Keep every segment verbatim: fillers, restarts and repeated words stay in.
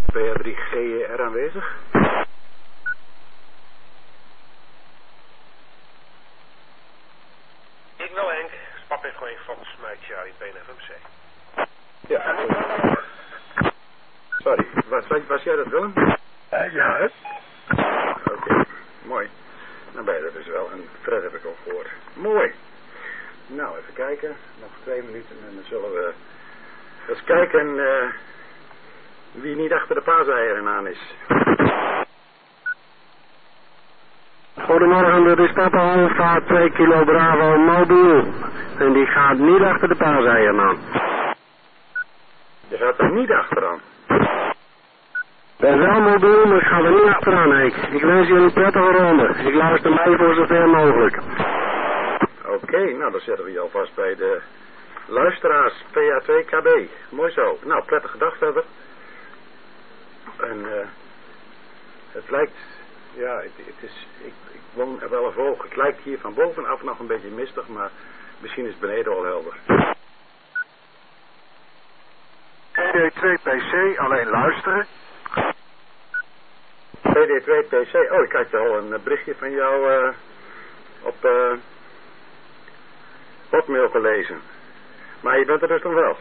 P A drie G E R aanwezig? Ik nou Henk, Pap heeft gewoon van Smijt Charlie P N F M C. Ja, sorry. Was, was, was jij dat, Willem? Uh, ja, hè? Oké, okay. Mooi. Dan ben je dat dus wel. En Fred heb ik al gehoord. Mooi. Nou, even kijken. Nog twee minuten en dan zullen we eens kijken uh, wie niet achter de paaseieren aan is. Goedemorgen, dit is Papa Alfa, twee kilo Bravo mobiel. En die gaat niet achter de paaseieren aan. Je gaat er niet achteraan. Ik ben wel mobiel, maar ik ga er niet achteraan, Henk. Ik wens jullie een prettige ronde. Ik luister mee voor zover mogelijk. Oké, okay, nou dan zetten we je alvast bij de luisteraars P A twee K B. Mooi zo. Nou, prettige dag verder. En uh, het lijkt, ja, het, het is, ik, ik woon er wel even hoog. Het lijkt hier van bovenaf nog een beetje mistig, maar misschien is het beneden al helder. P D twee P C, alleen luisteren. P D twee P C, oh, ik had al een berichtje van jou uh, op uh, hotmail gelezen. Maar je bent er dus dan wel.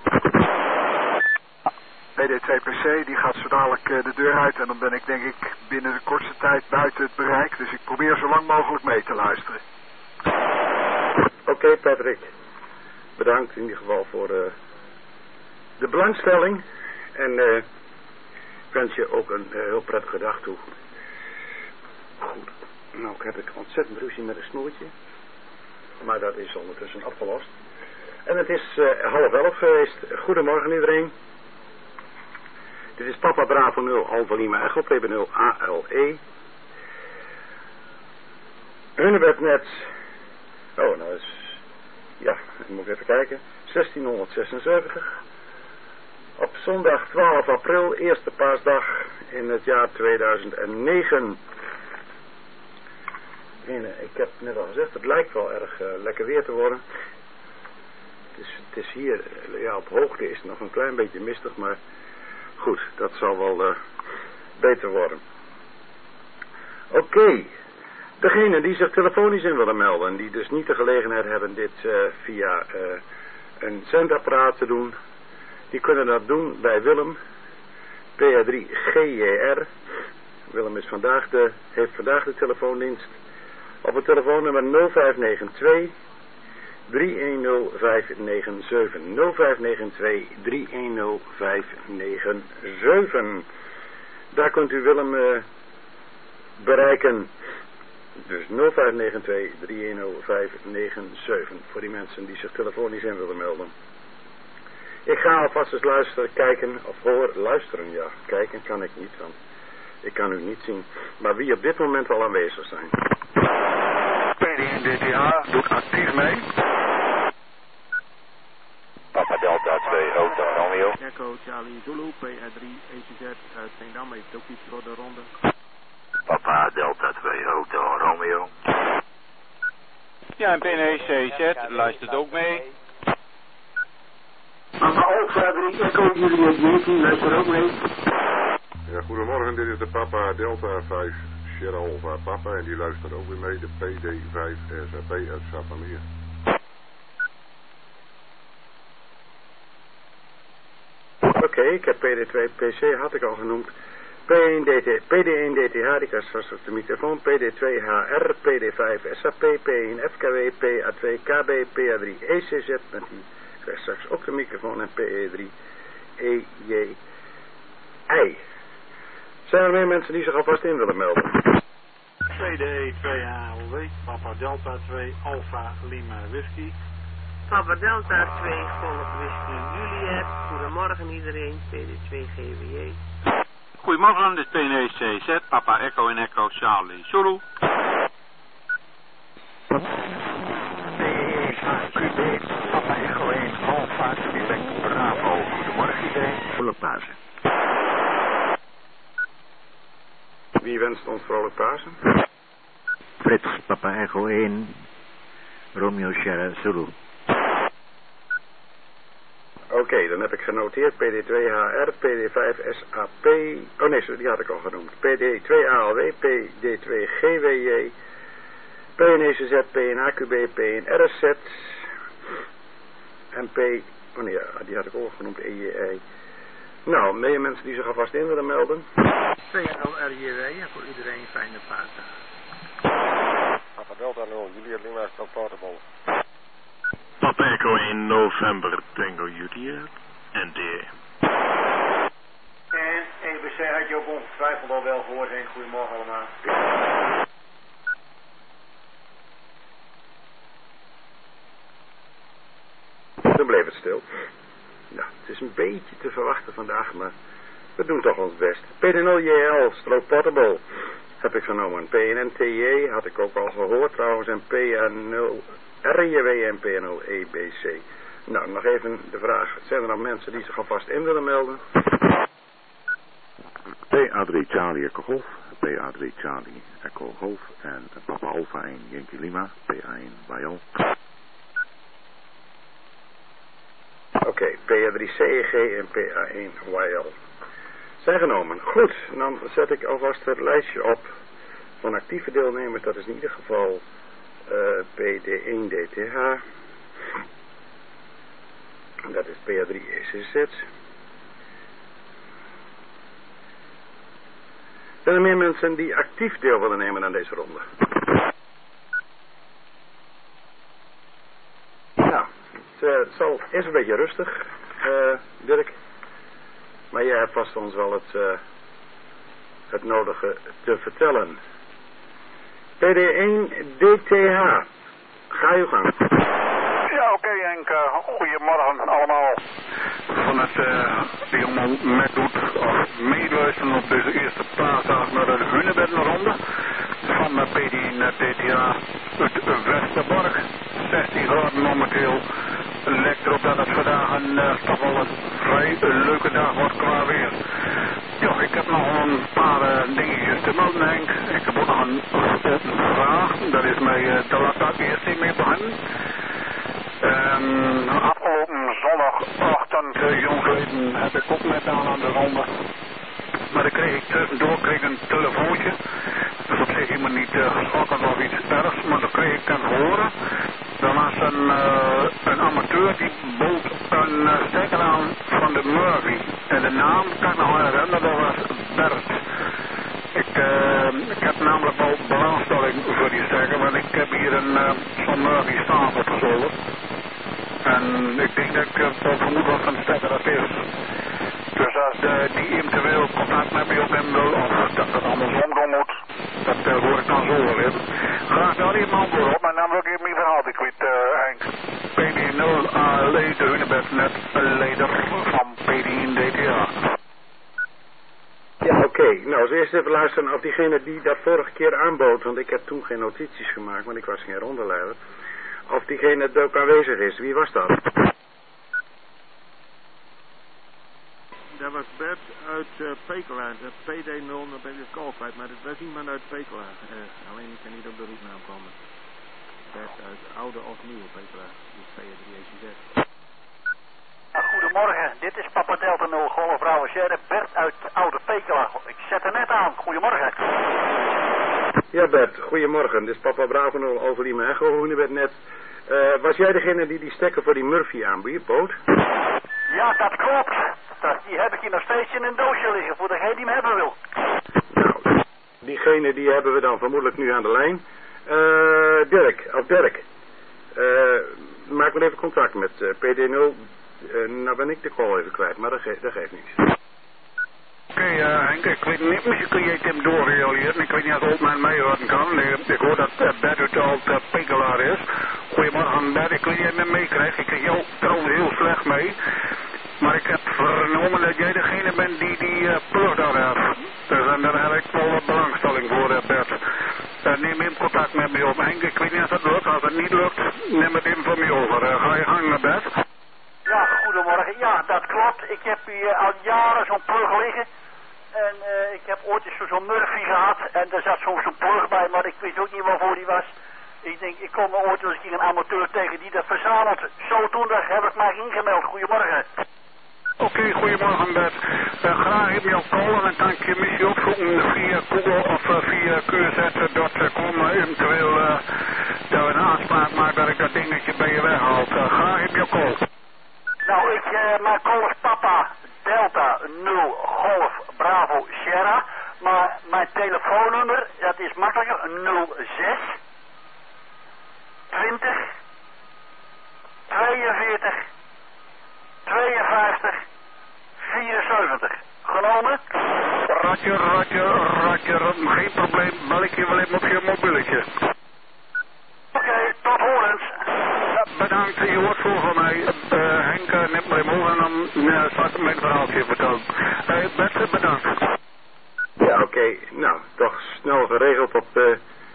P D twee P C, die gaat zo dadelijk uh, de deur uit en dan ben ik denk ik binnen de kortste tijd buiten het bereik. Dus ik probeer zo lang mogelijk mee te luisteren. Oké, okay, Patrick. Bedankt in ieder geval voor uh, de belangstelling. En uh, ik wens je ook een uh, heel prettige dag toe. Goed. Nou, heb ik ontzettend ruzie met een snoertje. Maar dat is ondertussen opgelost. En het is uh, half elf geweest. Goedemorgen iedereen. Dit is Papa Bravo nul Alpha Lima Echo P B nul A L E. Hunebednet. Oh, nou is... Ja, ik moet even kijken. zestienhonderdzesenzeventig. Op zondag twaalf april, eerste paasdag in het jaar tweeduizend negen. En, uh, ik heb net al gezegd, het lijkt wel erg uh, lekker weer te worden. Het is, het is hier, uh, ja, op hoogte is het nog een klein beetje mistig, maar goed, dat zal wel uh, beter worden. Oké, okay. Degenen die zich telefonisch in willen melden, die dus niet de gelegenheid hebben dit uh, via uh, een zendapparaat te doen, die kunnen dat doen bij Willem, P A drie G J R. Willem is vandaag de, heeft vandaag de telefoondienst op het telefoonnummer nul vijf negen twee drie een nul vijf negen zeven. nul vijf negen twee drie een nul vijf negen zeven. Daar kunt u Willem uh, bereiken. Dus nul vijf negen twee drie een nul vijf negen zeven. Voor die mensen die zich telefonisch in willen melden. Ik ga alvast eens luisteren, kijken, of hoor, luisteren, ja. Kijken kan ik niet, want ik kan u niet zien. Maar wie op dit moment al aanwezig zijn. P D één D T H doet actief mee. Papa Delta twee Hotel Romeo. Echo Charlie Zulu, P R drie E T Z uit Veendam heeft ook iets voor de ronde. Papa Delta twee Hotel Romeo. Ja, en P N E C Z luistert ook mee. Papa Alfa drie Echo Juliet Yankee luistert ook mee. Ja, goedemorgen, dit is de Papa Delta vijf Sierra Alpha Papa en die luistert ook weer mee, de P D vijf S A P uit Sappemeer. Oké, okay, ik heb P D twee P C, had ik al genoemd. P één D T, P D één D T H, die kan straks op de microfoon. P D twee H R, P D vijf S A P, P één F K W, P A twee K B, P A drie E C Z, met die krijgt straks ook de microfoon. En P E drie E J I. Zijn er meer mensen die zich alvast in willen melden? P D twee H L W, Papa Delta twee Alpha Lima Whisky. Papa Delta twee Golf Whisky Juliet. Goedemorgen iedereen, P D twee G W J. Goedemorgen, dit is P N E C Z, Papa Echo en Echo Charlie Zulu. Papa Echo één Alpha Quebec Bravo. Goedemorgen iedereen. Volle Pasen. Wie wenst ons vrolijk Pasen? Frits, Papa Echo één Romeo Sierra Zulu. Oké, okay, dan heb ik genoteerd P D twee H R, P D vijf S A P... Oh nee, die had ik al genoemd. P D twee A L W, P D twee G W J, P N E C Z, P N H Q B, P N R S Z... en P... Oh nee, die had ik ook genoemd, E J I. Nou, meer mensen die zich alvast in willen melden. P L R J W, voor iedereen fijne paasdagen. Papa Delta nul, Julia Lima, Stel Portable. Papa Echo in november, Tango Julia, N D. En E B C had je ook ongetwijfeld al wel gehoord, en goedemorgen allemaal. Dan bleef het stil. Nou, het is een beetje te verwachten vandaag, maar we doen toch ons best. P D nul J L, Stroke Portable, heb ik genomen. P N N T J had ik ook al gehoord trouwens. En P N nul R J W en P N nul E B C. Nou, nog even de vraag. Zijn er nog mensen die zich alvast in willen melden? P A drie Charlie Echo Golf, P A drie Charlie Echo Golf en Papa Alpha één Yankee Lima, P A één Y L. Oké, okay, P A drie C E G en P A één Y L. Zijn genomen. Goed, dan zet ik alvast het lijstje op van actieve deelnemers. Dat is in ieder geval uh, P D één D T H. Dat is P A drie E C Z. Zijn er meer mensen die actief deel willen nemen aan deze ronde? Nou, het uh, zal eerst een beetje rustig, uh, Dirk. Maar jij hebt vast ons wel het, uh, het nodige te vertellen. P D één D T H. Ga je gang. Ja, oké okay, Henk. Uh, goedemorgen allemaal. Van het uh, die allemaal meedoet of meeluisteren op deze eerste paasdag naar de Hunebeddenronde van de P D één D T H uit Westerbork. zestien graden momenteel. Lijkt erop dat het vandaag een uh, toch wel een vrij leuke dag wordt qua weer. Ja, ik heb nog een paar uh, dingetjes te melden, Henk. Ik heb ook nog een open vraag. Dat is mij uh, te laat dat eerst niet mee begonnen. Um, afgelopen zondagochtend, uh, jongsleden, heb ik ook met aan aan de ronde. Maar dan kreeg ik tussendoor kreeg een telefoontje. Dus op zich helemaal niet uh, geschokkend of iets ergs, maar dan kreeg ik het horen. Er was een, uh, een amateur die bood een uh, stekker aan van de Murphy. En de naam kan ik nog herinneren, dat was Bert. Ik, uh, ik heb namelijk wel belangstelling voor die stekker, want ik heb hier een uh, zo'n Murphy staan op de zolder. En ik denk dat ik uh, wel vermoed wat van de stekker dat is. Dus als de, die eventueel contact met mij opnemen wil, of dat het andersom doen moet, dat uh, hoor ik dan zo wel even. Graag daar even antwoord op, en dan wil ik even mijn verhaal te kwijt, uh, Henk. P D nul A L E, de Hunebed, net leider van P D één D T H. Ja, oké. Okay. Nou, als eerst even luisteren of diegene die dat vorige keer aanbood, want ik heb toen geen notities gemaakt, want ik was geen rondeleider, of diegene het ook aanwezig is. Wie was dat? Dat was Bert uit uh, Pekela, de P D nul, dan ben ik het call kwijt, maar het was iemand uit Pekela. Uh, alleen ik kan niet op de roepnaam komen. Bert uit oude of nieuwe Pekela, dus P drie E C Z. Goedemorgen, dit is Papa Delta nul, Golf Bravo Sierra, Bert uit oude Pekela. Ik zet er net aan, goedemorgen. Ja Bert, goedemorgen, dit is Papa Bravo nul, Overliem Echo, hoe je bent net. Uh, was jij degene die die stekker voor die Murphy aanbood? Ja, dat klopt. Dat, die heb ik hier nog steeds in een doosje liggen voor degene die hem hebben wil. Nou, diegene die hebben we dan vermoedelijk nu aan de lijn. Uh, Dirk, of Dirk. Uh, maak maar even contact met uh, P D nul. Uh, nou ben ik de call even kwijt, maar dat, ge dat geeft niets. Oké, okay, uh, Henk, ik weet niet, misschien kun je het hem doorrealiseren. Ik weet niet of Oldman mij horen kan. Ik, ik hoor dat uh, Bert uit oud uh, Pekelaar is. Goedemorgen Bert, ik weet niet of je hem meekrijgt. Ik krijg jou trouwens heel slecht mee. Maar ik heb vernomen dat jij degene bent die die uh, plug daar hebt. Dus en daar heb ik wel wat belangstelling voor, uh, Bert. Uh, neem even contact met me op, Henk. Ik weet niet of het lukt. Als het niet lukt, neem het even van me over. Uh, ga je gang, Bert? Ja, goedemorgen. Ja, dat klopt. Ik heb hier al jaren zo'n plug liggen. En uh, ik heb ooit eens zo'n Murphy gehad. En daar zat zo'n zo plug bij, maar ik weet ook niet waarvoor die was. Ik denk, ik kom ooit eens een keer een amateur tegen die dat verzamelt. Zodoende heb ik mij ingemeld. Goedemorgen. Oké, okay, goedemorgen Bert. Uh, graag heb je op call en dan kan ik je missie opzoeken via Google of uh, via Q Z punt com. Eventueel uh, dat we een aanspraak maken dat ik dat dingetje bij je weghaal. Uh, graag heb je op call. Nou, ik, uh, mijn call is Papa Delta nul Golf Bravo Sierra. Maar mijn telefoonnummer, dat is makkelijker, nul zes twintig tweeënveertig tweeënvijftig vierenzeventig. Genomen? Roger, roger, roger. Geen probleem. Bel ik je wel even op je mobieletje. Oké, okay, tot horens. Ja, bedankt. Je hoort veel van mij. Uh, Henk, uh, neemt mij omhoog en dan uh, zal ik mijn verhaaltje vertellen. Uh, Bert, bedankt. Ja, oké. Okay. Nou, toch snel geregeld op de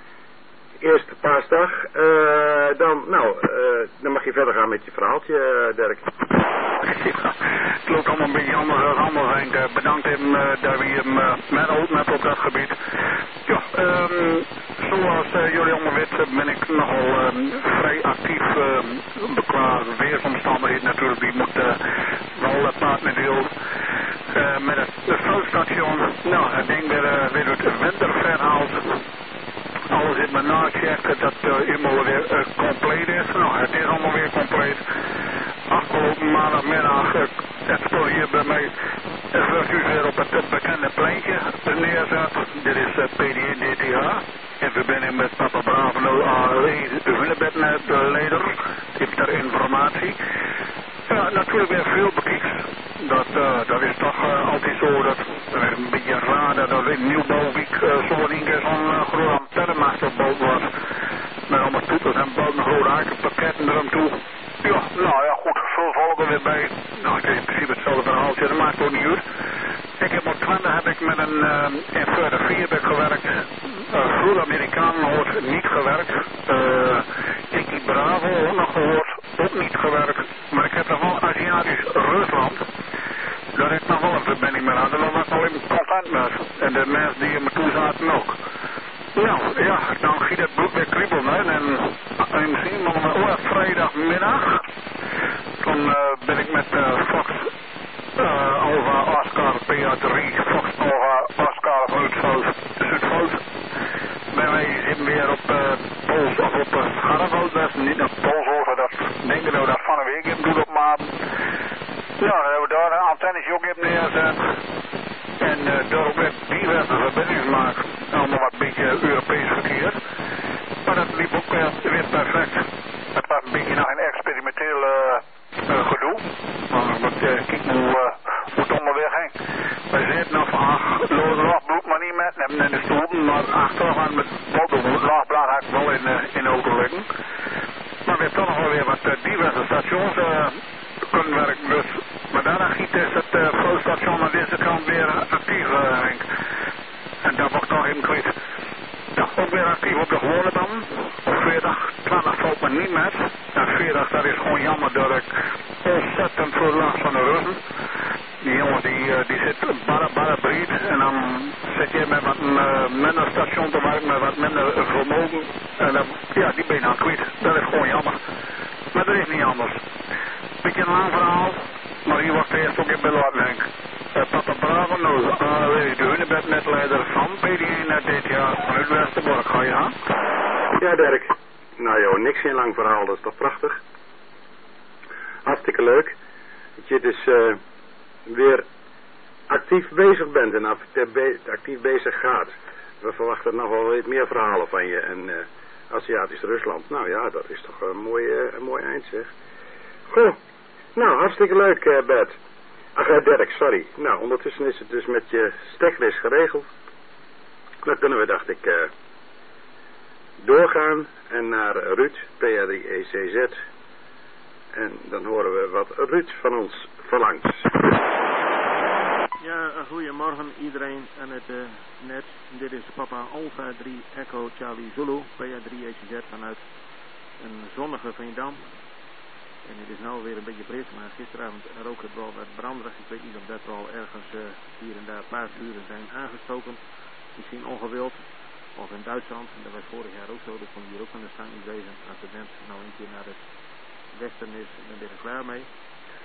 eerste paasdag. Uh, dan, nou, uh, dan mag je verder gaan met je verhaaltje, uh, Dirk. Ja, het loopt allemaal een beetje anders dan anders, Henk. Uh, bedankt hem uh, dat we hem uh, met ook met op dat gebied. Ja, um, zoals uh, jullie allemaal weten ben ik nogal um, vrij actief uh, qua weersomstandigheden natuurlijk. Die moet uh, wel het maatmiddel uh, met het, het veldstation. Nou, ik denk dat uh, weer het winterverhaal alles in mijn nacheckt dat uh, helemaal weer uh, compleet is. Nou, het is allemaal weer compleet. Afgelopen maandagmiddag uh, het spul hier bij mij vlucht u weer op het uh, bekende pleintje neerzet. Dit is uh, P D N D T H in verbinding met Papa Bravo nul A één Hunebednet, de leider, heeft daar informatie. Ja, natuurlijk weer veel bekijks. Dat, uh, dat is toch uh, altijd zo dat uh, een beetje raar dat er in Nieuwbouwwijk uh, zo in keer zo'n uh, grote antennenmast gebouwd was. Met allemaal toeters en bouten, grote hakenpakketten er aan toe. Ja, nou ja, goed, veel volgen weer bij. Nou, het is in principe hetzelfde verhaaltje, dat maakt ook niet uit. Ik heb op twintig heb ik met een uh, F vier gewerkt. Uh, Vroeg Amerikaan hoort niet gewerkt. Uh, Ikkie Bravo ook nog gehoord, ook niet gewerkt. Maar ik heb nog wel Aziatisch Rusland. Daar heb ik nog wel een verbinding mee had. En daar was ik wel even content met. En de mensen die in me toe zaten ook. Nou ja, dan giet het bloed weer kriebelen. Hè. En, en misschien nog een vrijdagmiddag. Dan uh, ben ik met uh, Fox uh, Alpha Oscar P A drie, Fox Alpha Oscar Zuidveld. Zuidveld. Ben wij zitten weer op uh, Pols of op uh, Scharreveld. Dat is niet op Polshoven. Dat denken we dat van een week in doet op maat. Ja, dan hebben we daar een antennes ook in neerzet. En uh, daar ook weer diverse verbindingen maken. Allemaal wat een beetje Europees verkeer. Maar dat liep ook weer, weer perfect. Het was een beetje nog een experimenteel uh, uh, gedoe. Maar wat, uh, kijk hoe, uh, hoe het onderweg ging. Wij zitten nog van, ach, lood bloed maar niet met hebben in de stoel. Maar achteraf aan met botten, laagblad had ik wel in, uh, in de auto liggen. Maar we hebben toch nog wel weer wat uh, diverse stations uh, kunnen werken. Dus, maar daarna giet is het uh, vloeistation aan deze kant weer actief, uh, Henk. En dat wordt toch even kwijt. Ja, ook weer actief op de gewone band. Op vrijdag, twaalf valt me niet met. En vrijdag, dat is gewoon jammer dat ik ontzettend veel last van de ruggen. Die jongen die, uh, die zit barre barre breed. En dan zit je met wat uh, minder station te werken, met wat minder uh, vermogen. En dan, ja, die ben je dan kwijt. Dat is gewoon jammer. Maar dat is niet anders. Beetje een lang verhaal. Maar hier wordt eerst ook in beladen, Henk. Uh, Papa Bravo nul A één, de Hunebednetleider van P D N dit jaar vanuit Westerbork. Ga je aan? Ja, Dirk. Nou joh, niks geen lang verhaal, dat is toch prachtig? Hartstikke leuk. Dat je dus uh, weer actief bezig bent en actief bezig gaat. We verwachten nog wel weer meer verhalen van je. En uh, Aziatisch Rusland, nou ja, dat is toch een mooi, uh, een mooi eind zeg. Goh, nou hartstikke leuk uh, Bert. Ach, uh, Dirk, sorry. Nou, ondertussen is het dus met je stekris geregeld. Dan kunnen we, dacht ik, uh, doorgaan en naar Ruud, P R drie E C Z. En dan horen we wat Ruud van ons verlangt. Ja, goedemorgen iedereen aan het uh, net. Dit is Papa Alpha drie Echo Charlie Zulu, P R drie E C Z vanuit een zonnige Veendam. En het is nou weer een beetje breed, maar gisteravond rook het wel wat branderig. Ik weet niet of dat er al ergens uh, hier en daar een paar vuren zijn aangestoken. Misschien ongewild. Of in Duitsland. En dat was vorig jaar ook zo. Dat kon hier ook aan de stand niet wezen. Als de mens nou een keer naar het westen is, dan ben je er klaar mee.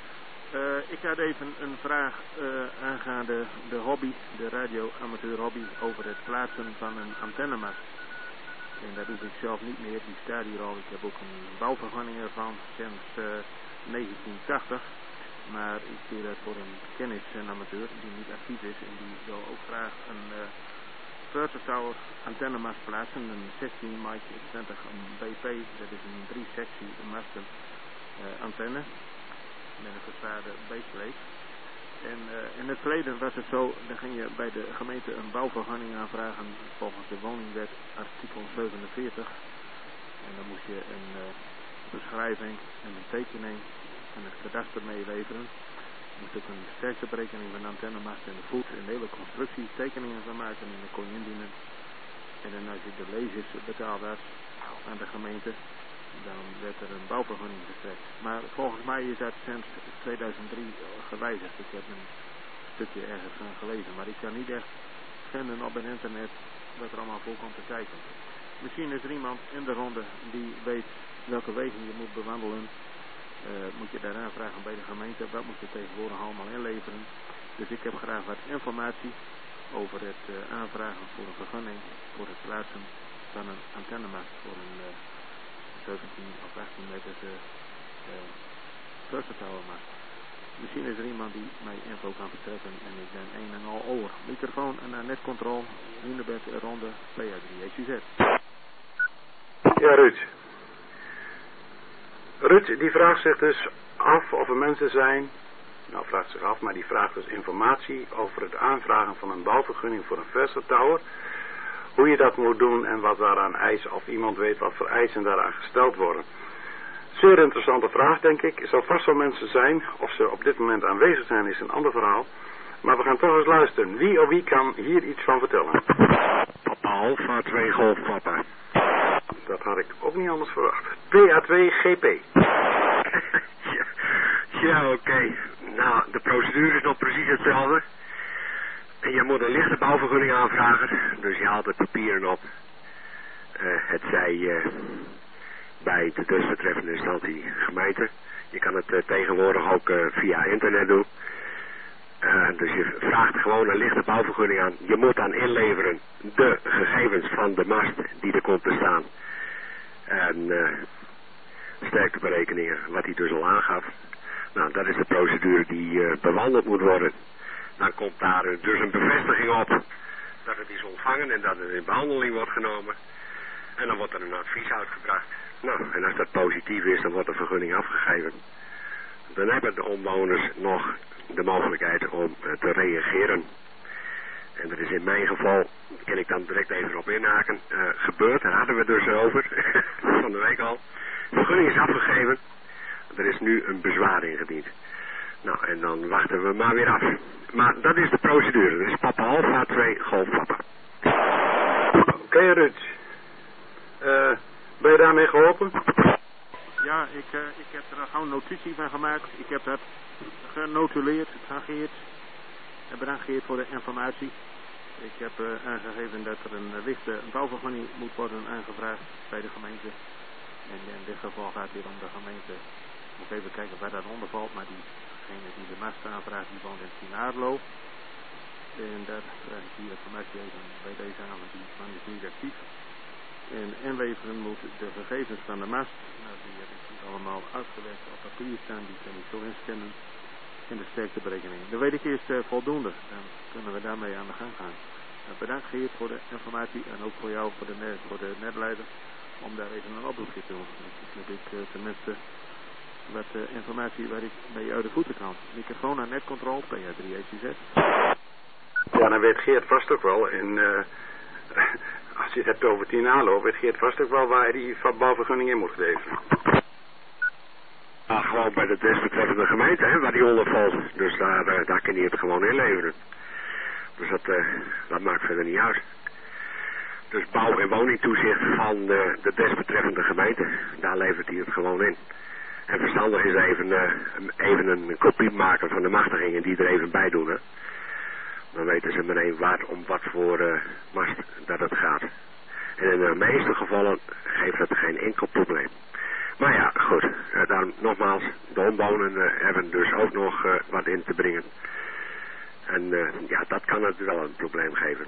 Uh, ik had even een vraag uh, aangaande de hobby, de radio-amateur hobby, over het plaatsen van een antennemast. En dat doe ik zelf niet meer, die staat hier al. Ik heb ook een bouwvergunning ervan sinds uh, negentien tachtig. Maar ik doe dat voor een kennis, een amateur die niet actief is en die wil ook graag een uh, versatile antennemast plaatsen. Een zestien mic twintig B P, dat is een drie sectie masten uh, antenne. Met een verstaande baseplate. En uh, in het verleden was het zo, dan ging je bij de gemeente een bouwvergunning aanvragen volgens de woningwet artikel zevenenveertig. En dan moest je een uh, beschrijving en een tekening en het kadaster meeleveren. Je moest ook een sterkteberekening van de antennemast en de voet en de hele constructie tekeningen van maken en dan kon je indienen. En dan als je de lezers betaald had aan de gemeente, dan werd er een bouwvergunning verstrekt. Maar volgens mij is dat sinds tweeduizend drie gewijzigd. Ik heb een stukje ergens van gelezen, maar ik kan niet echt vinden op het internet wat er allemaal voor komt te kijken. Misschien is er iemand in de ronde die weet welke wegen je moet bewandelen. Uh, moet je daar aanvragen bij de gemeente, wat moet je tegenwoordig allemaal inleveren. Dus ik heb graag wat informatie over het uh, aanvragen voor een vergunning voor het plaatsen van een antennemast voor een uh, zeventien of achttien meter uh, uh, versatile mast. Misschien is er iemand die mij info kan vertrekken en ik ben een en al oor. Microfoon en naar netcontrole, Hunebed, ronde, P A drie H Z. Ja, Ruud. Ruud, die vraagt zich dus af of er mensen zijn, nou vraagt zich af, maar die vraagt dus informatie over het aanvragen van een bouwvergunning voor een versatile. Hoe je dat moet doen en wat daaraan eisen, of iemand weet wat voor eisen daaraan gesteld worden. Zeer interessante vraag, denk ik. Er zal vast wel mensen zijn, of ze op dit moment aanwezig zijn is een ander verhaal. Maar we gaan toch eens luisteren. Wie of wie kan hier iets van vertellen? Papa Alpha twee Golf Papa. Dat had ik ook niet anders verwacht. P A twee G P. ja, ja oké. Okay. Nou, de procedure is nog precies hetzelfde. En je moet een lichte bouwvergunning aanvragen. Dus je haalt de papieren op. Uh, het zij uh, bij de desbetreffende instantie gemeente. Je kan het uh, tegenwoordig ook uh, via internet doen. Uh, dus je vraagt gewoon een lichte bouwvergunning aan. Je moet dan inleveren de gegevens van de mast die er komt te staan. En uh, sterkteberekeningen, wat hij dus al aangaf. Nou, dat is de procedure die uh, bewandeld moet worden. Dan komt daar uh, dus een bevestiging op dat het is ontvangen en dat het in behandeling wordt genomen. En dan wordt er een advies uitgebracht. Nou, en als dat positief is, dan wordt de vergunning afgegeven. Dan hebben de omwoners nog de mogelijkheid om uh, te reageren. En er is in mijn geval, kan ik dan direct even op inhaken, uh, gebeurd. Daar hadden we het dus over, van de week al. De vergunning is afgegeven. Er is nu een bezwaar ingediend. Nou, en dan wachten we maar weer af. Maar dat is de procedure. Dat is Papa Alpha twee Golf Papa. Oké, okay, Ruud. Uh, ben je daarmee geholpen? Ja, ik, uh, ik heb er gewoon notitie van gemaakt. Ik heb dat genotuleerd, geageerd. En bedankt voor de informatie. Ik heb uh, aangegeven dat er een uh, lichte bouwvergunning moet worden aangevraagd bij de gemeente. En in dit geval gaat het hier om de gemeente. Ik moet even kijken waar dat onder valt, maar diegene die de mast aanvraagt, die woont in Tienaarlo. En daar vraag ik hier informatie even bij deze avond, die man is niet actief. En inleveren moet de gegevens van de mast. Nou, die heb ik hier allemaal uitgewerkt op papier staan, die kan ik zo inscannen. En de sterkteberekening. Dan weet ik eerst uh, voldoende. Dan kunnen we daarmee aan de gang gaan. Uh, bedankt Geert voor de informatie en ook voor jou, voor de, net, voor de netleider, om daar even een oproepje te doen. Dus heb ik uh, tenminste wat uh, informatie waar ik bij jou de voeten kan. Microfoon naar netcontrole, P A drie H Z. Ja, dan weet Geert vast ook wel. En uh, als je het hebt over Tienaarlo, weet Geert vast ook wel waar hij die bouwvergunning in moet geven. Ah, gewoon bij de desbetreffende gemeente, hè, waar die onder valt. Dus daar, uh, daar kan hij het gewoon inleveren. Dus dat, uh, dat maakt verder niet uit. Dus bouw- en woningtoezicht van uh, de desbetreffende gemeente, daar levert hij het gewoon in. En verstandig is even, uh, even een kopie maken van de machtigingen die er even bij doen. Hè. Dan weten ze meteen waar, om wat voor uh, mast dat het gaat. En in de meeste gevallen geeft dat geen enkel probleem. Maar ja, goed. Uh, dan nogmaals, de omwonenden hebben dus ook nog uh, wat in te brengen. En uh, ja, dat kan natuurlijk wel een probleem geven.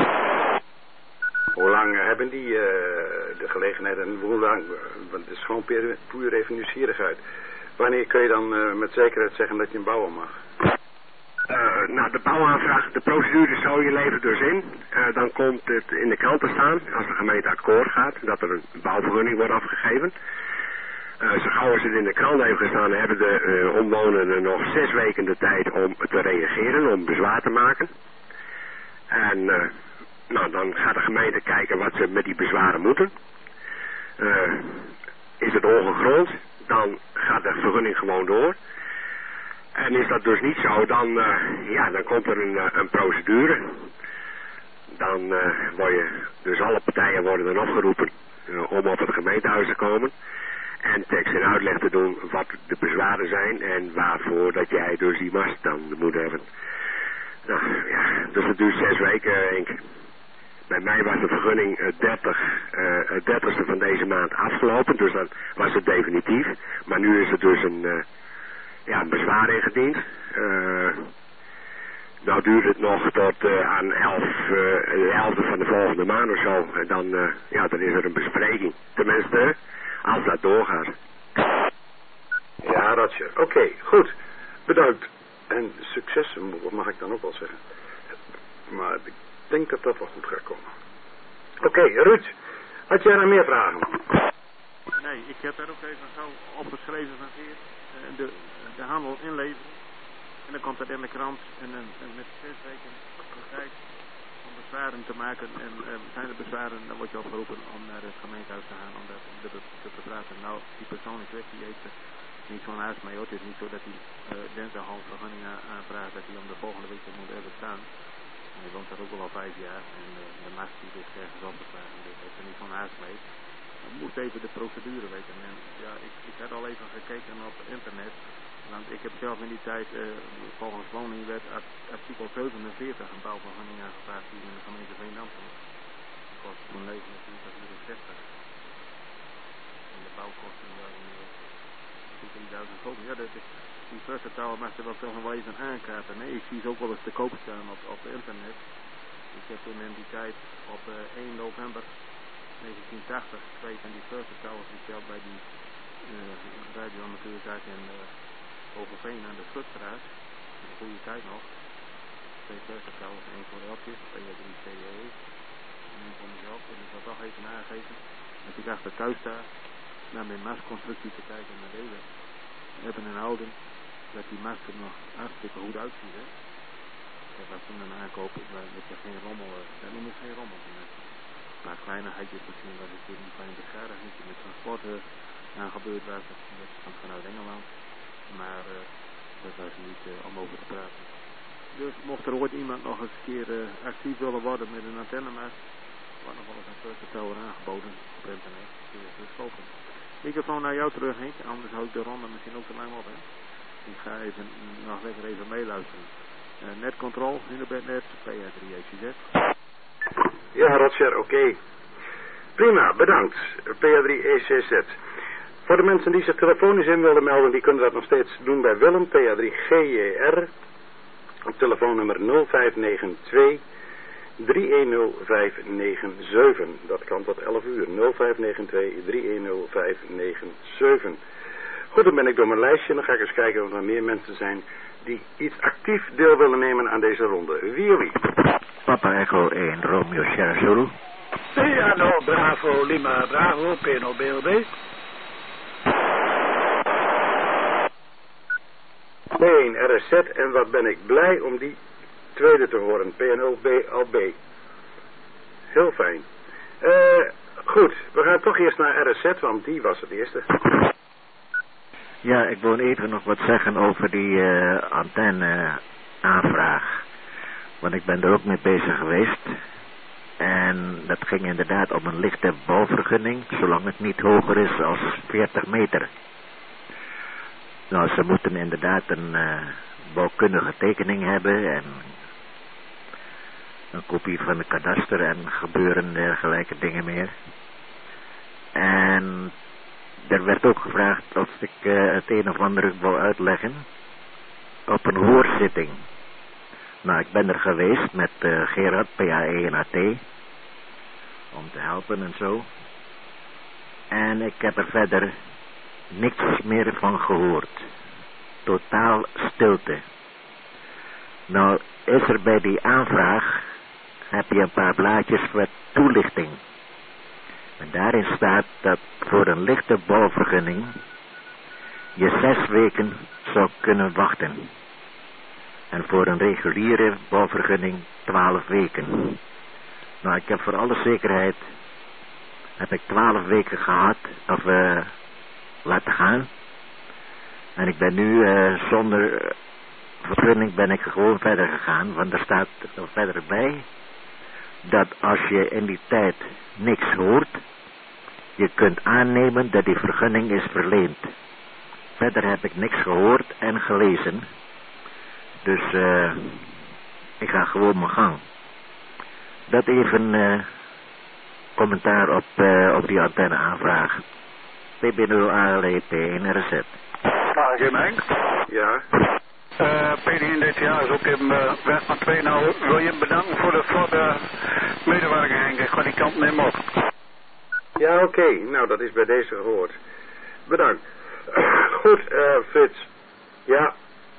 Hoe lang uh, hebben die uh, de gelegenheid en hoe lang? Want het is gewoon puur, puur even nieuwsgierigheid. Wanneer kun je dan uh, met zekerheid zeggen dat je een bouwen mag? Uh, nou, de bouwaanvraag, de procedure zou je levert dus in. Uh, dan komt het in de krant te staan, als de gemeente akkoord gaat, dat er een bouwvergunning wordt afgegeven. Uh, zo gauw als het in de krant heeft gestaan, hebben de uh, omwonenden nog zes weken de tijd om te reageren, om bezwaar te maken. En uh, nou, dan gaat de gemeente kijken wat ze met die bezwaren moeten. Uh, is het ongegrond, dan gaat de vergunning gewoon door. En is dat dus niet zo, dan, uh, ja, dan komt er een, uh, een procedure. Dan uh, word je, dus alle partijen worden dan opgeroepen uh, om op het gemeentehuis te komen. En tekst en uitleg te doen wat de bezwaren zijn en waarvoor dat jij dus die mast dan moet hebben. Nou ja, dus het duurt zes weken, Henk. Bij mij was de vergunning uh, dertig, uh, het dertigste van deze maand afgelopen, dus dan was het definitief. Maar nu is het dus een... Uh, Ja, een bezwaar ingediend. Uh, nou duurt het nog tot uh, aan elf, uh, de elfde van de volgende maand of zo. En dan, uh, ja, dan is er een bespreking. Tenminste, als dat doorgaat. Ja, Roger. Oké, okay, goed. Bedankt. En succes, mag ik dan ook wel zeggen. Maar ik denk dat dat wel goed gaat komen. Oké, okay, Ruud. Had jij nou meer vragen? Nee, ik heb er ook even zo opgeschreven van hier. De, de handel inleveren. En dan komt dat in de krant. En, en, en met zes weken tijd om bezwaren te maken. En uh, zijn er bezwaren, dan word je opgeroepen om naar het gemeentehuis te gaan. Om dat te, te, te praten. Nou, die persoon is weg, die heeft er niet zo'n haast mee. Hoor. Het is niet zo dat hij uh, dinsdag al vergunning aanvraagt. Dat hij om de volgende week moet hebben staan. En hij woont daar ook al vijf jaar. En uh, de mast die ligt ergens opgeslagen. Dus heeft er niet zo'n haast mee. Je moet even de procedure weten. En ja, ik, ik had al even gekeken op internet. Want ik heb zelf in die tijd uh, volgens woningwet artikel zevenenveertig een bouwvergunning aangevraagd hier in de gemeente Veendam. Dat kost toen negenentwintig vierenzestig. En de bouwkosten waren uh, drieduizend gulden. Ja, dat, die first tower mag er wel toch nog wel even aankaarten. Nee, ik zie ze ook wel eens te koop staan op, op internet. Ik heb toen in die tijd op uh, één november negentien tachtig twee van die first towers besteld bij die uh, radioamateurzaak in uh, Overveen aan de Schutstraat. Een goede tijd nog. Twee first towers, één voor Eltjes, twee voor drie C E en één voor mezelf. En ik wil toch even aangeven. Als ik achter thuis sta, naar mijn mastconstructie te kijken naar deze. We hebben een houden dat die mast er nog hartstikke goed uitziet. Hè? Dat was toen een aankoop, maar dat je geen rommel, daar noem ik geen rommel. Een paar kleinigheidjes misschien was het een klein beschadiging met transport uh, aan gebeurd was. Dat kwam vanuit Engeland. Maar uh, dat was niet uh, om over te praten. Dus mocht er ooit iemand nog eens een keer uh, actief willen worden met een antennemast, wordt nog wel eens een first tower aangeboden op internet. Kun je dus kopen. Microfoon naar jou terug, Henk. Anders hou ik de ronde misschien ook te lang op. Hè. Ik ga even nog lekker even meeluisteren. Uh, netcontrol, Hunebednet, P R drie E C Z. Ja, Roger, oké. Okay. Prima, bedankt. P R drie E C Z. Voor de mensen die zich telefonisch in willen melden, die kunnen dat nog steeds doen bij Willem, P R drie G J R. Op telefoonnummer nul vijf negen twee drie een nul vijf negen zeven. Dat kan tot elf uur. nul vijf negen twee drie een nul vijf negen zeven. Goed, dan ben ik door mijn lijstje. Dan ga ik eens kijken of er meer mensen zijn die iets actief deel willen nemen aan deze ronde. Wie of wie? Papa Echo één, Romeo Sierra Zulu. Piano Bravo Lima Bravo, P N O B L B. één R S Z en wat ben ik blij om die tweede te horen. P N O B L B. Heel fijn. Uh, goed, we gaan toch eerst naar R S Z, want die was het eerste. Ja, ik wil even nog wat zeggen over die uh, antenne-aanvraag. Want ik ben er ook mee bezig geweest. En dat ging inderdaad om een lichte bouwvergunning, zolang het niet hoger is dan veertig meter. Nou, ze moeten inderdaad een uh, bouwkundige tekening hebben en een kopie van de kadaster en gebeuren dergelijke dingen meer. En er werd ook gevraagd of ik uh, het een of ander wou uitleggen op een hoorzitting. Nou, ik ben er geweest met uh, Gerard, P A E en A T, om te helpen en zo. En ik heb er verder niks meer van gehoord. Totaal stilte. Nou, is er bij die aanvraag, heb je een paar blaadjes voor toelichting. En daarin staat dat voor een lichte bouwvergunning je zes weken zou kunnen wachten. En voor een reguliere bouwvergunning twaalf weken. Nou, ik heb voor alle zekerheid, heb ik twaalf weken gehad, of uh, laten gaan. En ik ben nu uh, zonder vergunning ben ik gewoon verder gegaan, want er staat er verder bij dat als je in die tijd niks hoort, je kunt aannemen dat die vergunning is verleend. Verder heb ik niks gehoord en gelezen. Dus uh, ik ga gewoon mijn gang. Dat even uh, commentaar op, uh, op die antenne aanvraag. P B nul A L E P één R Z. Nou, Jim Henk. Ja. Uh, P D in dit jaar is ook in uh, Westman twee. Nou, wil je hem bedanken voor de vlotte medewerking, Henk. Ik ga die kant nemen op. Ja, oké. Okay. Nou, dat is bij deze gehoord. Bedankt. Goed, uh, Frits. Ja.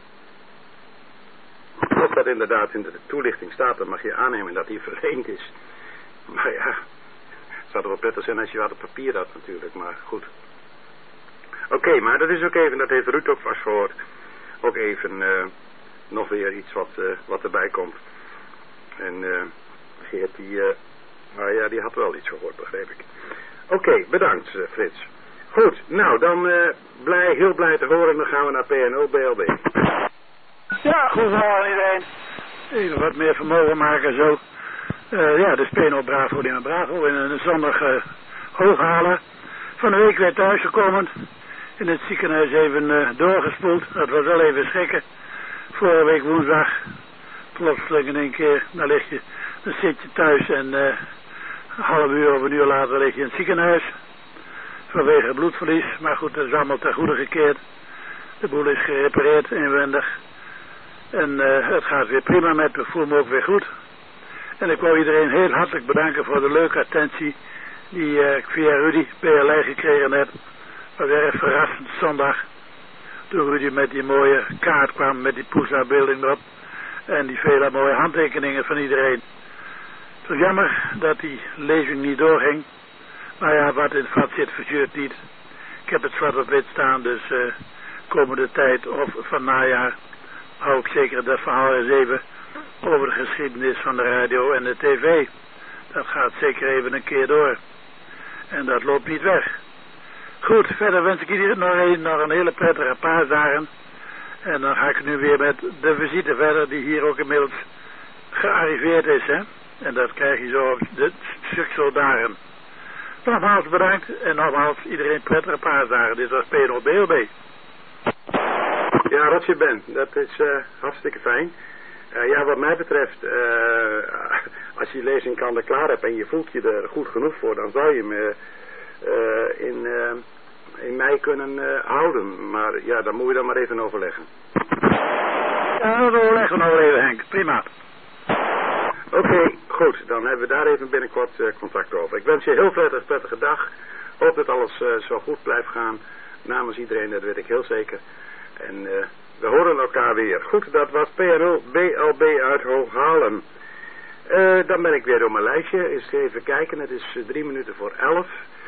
Of dat inderdaad in de toelichting staat, dan mag je aannemen dat die verleend is. Maar ja, het zou er wel prettig zijn als je wat op papier had natuurlijk, maar goed. Oké, okay, maar dat is ook even, dat heeft Ruud ook vast gehoord. Ook even uh, nog weer iets wat, uh, wat erbij komt. En uh, Geert, die, uh, nou ja, die had wel iets gehoord, begreep ik. Oké, okay, bedankt uh, Frits. Goed, nou dan uh, blij, heel blij te horen, dan gaan we naar P N O B L B. Ja, goedemorgen iedereen. Even wat meer vermogen maken zo. Uh, ja, dus P N O Bravo in Bravo in een zondag uh, Hooghalen. Van de week weer thuisgekomen. In het ziekenhuis even uh, doorgespoeld. Dat was wel even schrikken. Vorige week woensdag. Plotseling in één keer. Dan lig je, dan zit je thuis en uh, een half uur of een uur later lig je in het ziekenhuis. Vanwege bloedverlies. Maar goed, dat is allemaal ten goede gekeerd. De boel is gerepareerd inwendig. En uh, het gaat weer prima met me. Ik voel me ook weer goed. En ik wou iedereen heel hartelijk bedanken voor de leuke attentie die uh, ik via Rudy B L I gekregen heb. Dat was erg verrassend zondag. Toen Rudy met die mooie kaart kwam met die poesafbeelding erop. En die vele mooie handtekeningen van iedereen. Het was jammer dat die lezing niet doorging. Maar ja, wat in het vat zit verzuurt niet. Ik heb het zwart op wit staan, dus uh, komende tijd of van najaar hou ik zeker dat verhaal eens even over de geschiedenis van de radio en de tv. Dat gaat zeker even een keer door. En dat loopt niet weg. Goed, verder wens ik iedereen nog een, nog een hele prettige paasdagen. En dan ga ik nu weer met de visite verder, die hier ook inmiddels gearriveerd is, hè. En dat krijg je zo op de succes dagen. Nogmaals bedankt en nogmaals iedereen prettige paasdagen. Dit was P N O B L B. Ja, Roger Ben, dat is uh, hartstikke fijn. Uh, ja, wat mij betreft, uh, als je die lezing kan er klaar hebt en je voelt je er goed genoeg voor, dan zou je hem uh, uh, in, uh, in mei kunnen uh, houden. Maar ja, dan moet je dan maar even overleggen. Ja, dat overleggen we nog even, Henk. Prima. Oké, okay, goed. Dan hebben we daar even binnenkort uh, contact over. Ik wens je heel prettig, prettige dag. Hoop dat alles uh, zo goed blijft gaan. Namens iedereen, dat weet ik heel zeker. En uh, we horen elkaar weer. Goed, dat was P N O B L B uit Hooghalen. Uh, dan ben ik weer door mijn lijstje. Eens even kijken, het is uh, drie minuten voor elf.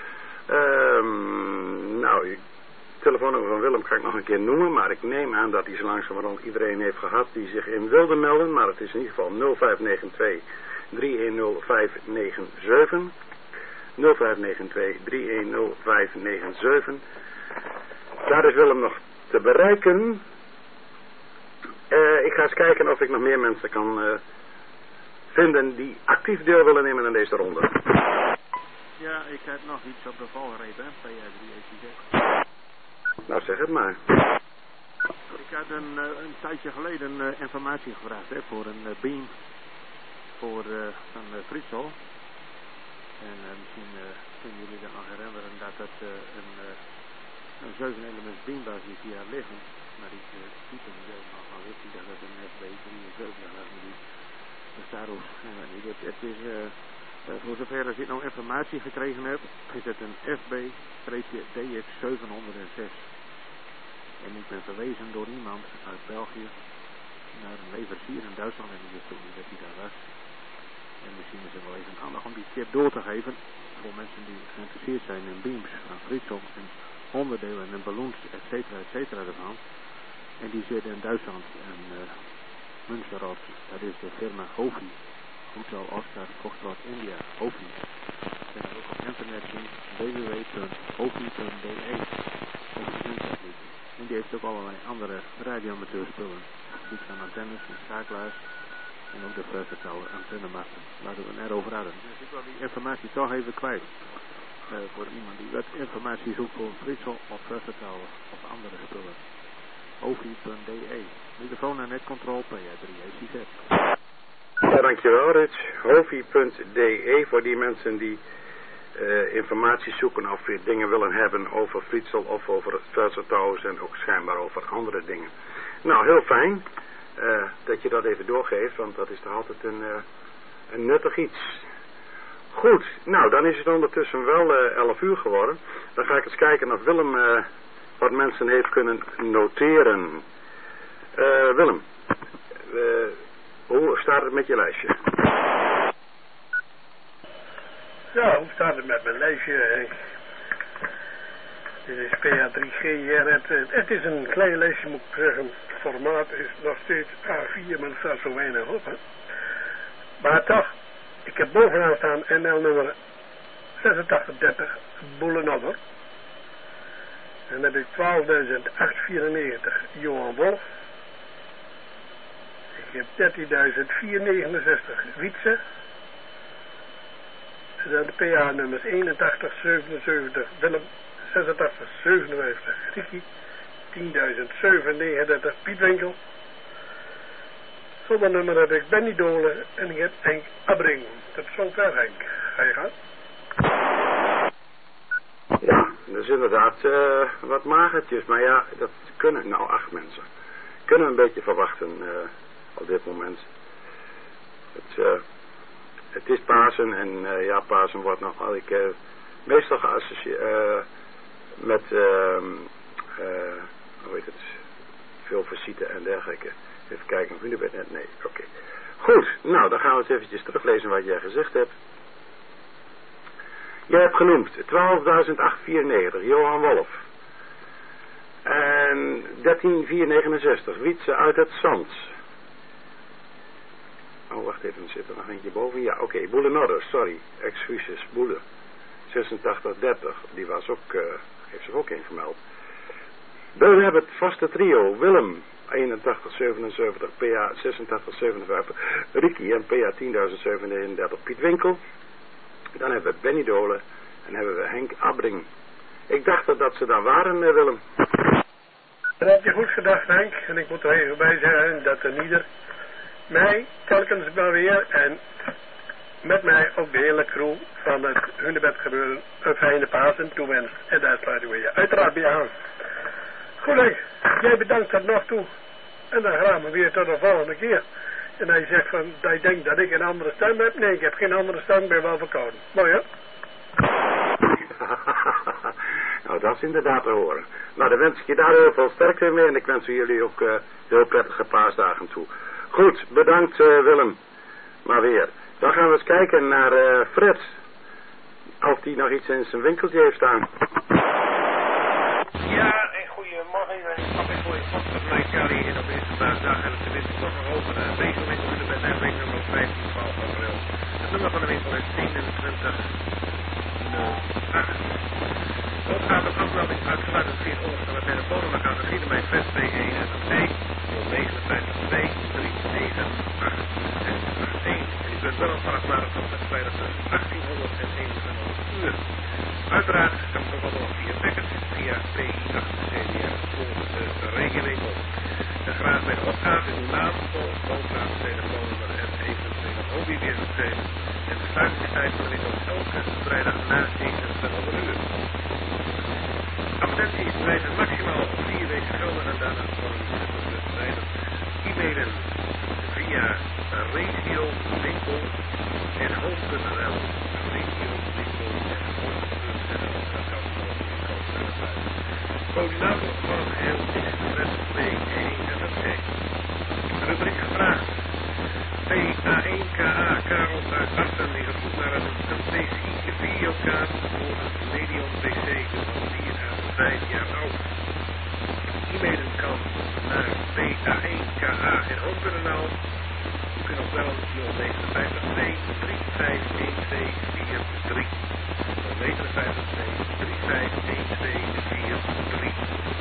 Um, nou, het telefoonnummer van Willem ga ik nog een keer noemen. Maar ik neem aan dat hij zo langzamerhand iedereen heeft gehad die zich in wilde melden. Maar het is in ieder geval nul vijf negen twee drie een nul vijf negen zeven. nul vijf negen twee drie een nul vijf negen zeven. Daar is Willem nog te bereiken. Uh, ik ga eens kijken of ik nog meer mensen kan uh, vinden die actief deel willen nemen aan deze ronde. Ja, ik heb nog iets op de valreep, hè, P R drie E C Z. Nou, zeg het maar. Ik had een, uh, een tijdje geleden uh, informatie gevraagd, hè, voor een uh, beam voor uh, van uh, Fritsel. En uh, misschien uh, kunnen jullie dat nog herinneren dat het uh, een uh, een zeven elements beambus die hier liggen, maar die uh, type niet helemaal van wist. Ik dacht dat het een F B drieënzeventig was, maar die de Saros, niet. Het, het is, uh, uh, voor zover als ik nou informatie gekregen heb, is het een F B D X zevenhonderdzes. En ik ben verwezen door iemand uit België naar een leverancier in Duitsland en die wist ook niet dat hij daar was. En misschien is het wel even handig om die tip door te geven voor mensen die geïnteresseerd zijn in beams, aan Fritsel en onderdelen en balloons, et cetera, et cetera ervan. En die zitten in Duitsland en uh, Münsterrot, dat is de firma Hofi. Hotel Oscar Foxtrot India, Hofi. En dan ook op internet zien w w w punt hofi punt d e. En die heeft ook allerlei andere radioamateurspullen. Die van antennes en schakelaars. En ook de versatile antennemasten. Laten we het erover hadden. Dus ik wil die informatie toch even kwijt. Uh, voor iemand die wat informatie zoekt voor Fritsel of versatile of andere spullen. hofi punt d e. Microfoon en netcontrol P A drie E C Z. Ja, dankjewel Rits. hofi punt d e voor die mensen die uh, informatie zoeken of weer dingen willen hebben over Fritsel of over het versatile en ook schijnbaar over andere dingen. Nou, heel fijn uh, dat je dat even doorgeeft, want dat is toch altijd een, uh, een nuttig iets. Goed, nou dan is het ondertussen wel uh, elf uur geworden. Dan ga ik eens kijken of Willem uh, wat mensen heeft kunnen noteren. Uh, Willem, uh, hoe staat het met je lijstje? Ja, hoe staat het met mijn lijstje, Henk? Dit is P A drie G. Ja, het, het is een klein lijstje, moet ik zeggen. Het formaat is nog steeds A vier, maar er staat zo weinig op, hè. Maar toch, ik heb bovenaan staan N L nummer zesentachtig dertig, Boelenodder. En dan heb ik twaalfduizend achthonderdvierennegentig, Johan Wolf. Ik heb dertienduizend vierhonderdnegenenzestig, Wietse. En dan de P A nummers eenentachtig zevenenzeventig, Willem, zesentachtig zevenenvijftig, Riki, tienduizend zevenhonderdnegenendertig, Pietwinkel. Zonder nummer heb ik Benny Dolen en ik heb Henk Abbring. Tot zover, Henk. Ga je gaan? Ja, dat is inderdaad uh, wat magertjes, maar ja, dat kunnen nou acht mensen. Kunnen we een beetje verwachten uh, op dit moment. Het, uh, het is Pasen en uh, ja, Pasen wordt nog al ik uh, meestal geassocieerd uh, met uh, uh, hoe heet het, veel visite en dergelijke. Even kijken of jullie bent net, nee, oké. Okay. Goed, nou dan gaan we eens eventjes teruglezen wat jij gezegd hebt. Jij hebt genoemd twaalfduizend achthonderdvierennegentig, Johan Wolf. En dertienduizend vierhonderdnegenenzestig, Wietse uit het Zand. Oh, wacht even, zit er nog eentje boven? Ja, oké, okay. Boelenodder, sorry, excuses, Boelen. zesentachtig dertig, die was ook, uh, heeft zich ook ingemeld. Dan hebben we het vaste trio, Willem, eenentachtig zevenenzeventig, P A zesentachtig zevenenvijftig, Riki en P A tienduizend zevenhonderdeenendertig, Piet Winkel. Dan hebben we Benny Dolen en hebben we Henk Abbring. Ik dacht dat, dat ze daar waren, Willem. Dat heb je goed gedacht, Henk. En ik moet er even bij zeggen dat er ieder mij telkens maar weer en met mij ook de hele crew van het Hunebed gebeuren een fijne Pasen toewenst. En daar sluiten we je uiteraard bij aan. Goed, Henk. Jij bedankt tot nog toe. En dan gaan we weer tot de volgende keer. En hij zegt van, dat je denkt dat ik een andere stem heb. Nee, ik heb geen andere stem, ik ben wel verkouden. Mooi, hè? Nou, dat is inderdaad te horen. Nou, dan wens ik je daar heel veel sterkte mee. En ik wens jullie ook uh, heel prettige paasdagen toe. Goed, bedankt uh, Willem. Maar weer. Dan gaan we eens kijken naar uh, Fred. Of die nog iets in zijn winkeltje heeft staan. Ja, en goedemorgen iedereen. Ik heb voor je vast met mij Charlie in op deze paasdag. En het tenminste toch nog over de winkel winkel met de winkel nummer vijftien twaalf april. Het nummer van de winkel is eenentwintig nul acht. Ook gaat het afmelding uitsluitend via het onderstaande telefoonnummer gaan beginnen bij Fred B één en twee nul negen vijf twee drie negen acht zes acht één. En u kunt wel ontvangen maar tot met vrijdag tussen achttienhonderd en eenentwintig uur. Uiteraard kan het ook wel via tickets via P I acht C D R volgens de regenwinkel. En graag bij de opgave uw naam, woonplaats, telefoonnummer en eventuele hobbyweergegevens. En de sluitingstijd van de winkel elke vrijdag na eenentwintig uur. Advertentie is punt n l. Coördinator van het geheel is Fred B één en dat is rubriek gevraagd. P A één K A Karel uit Assen is op zoek naar een P C I videokaart voor een Medion P C van vier à vijf jaar oud. E-mailen kan naar P A één K A en home punt n l. U kunt ook bellen nul vijf twee drie vijf een twee vier drie. nul vijf twee drie vijf een twee vier drie.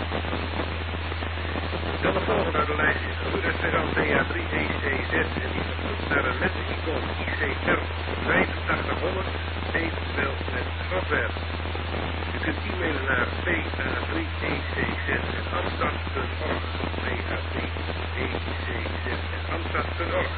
Dan de volgende uit de lijst is restaurant B A drie E C Z en die verzoekt naar een Metricon I C R vijfentachtighonderd, eventueel met software. U kunt e-mailen naar P A drie E C Z en amstad punt org. P A drie E C Z en amstad punt org.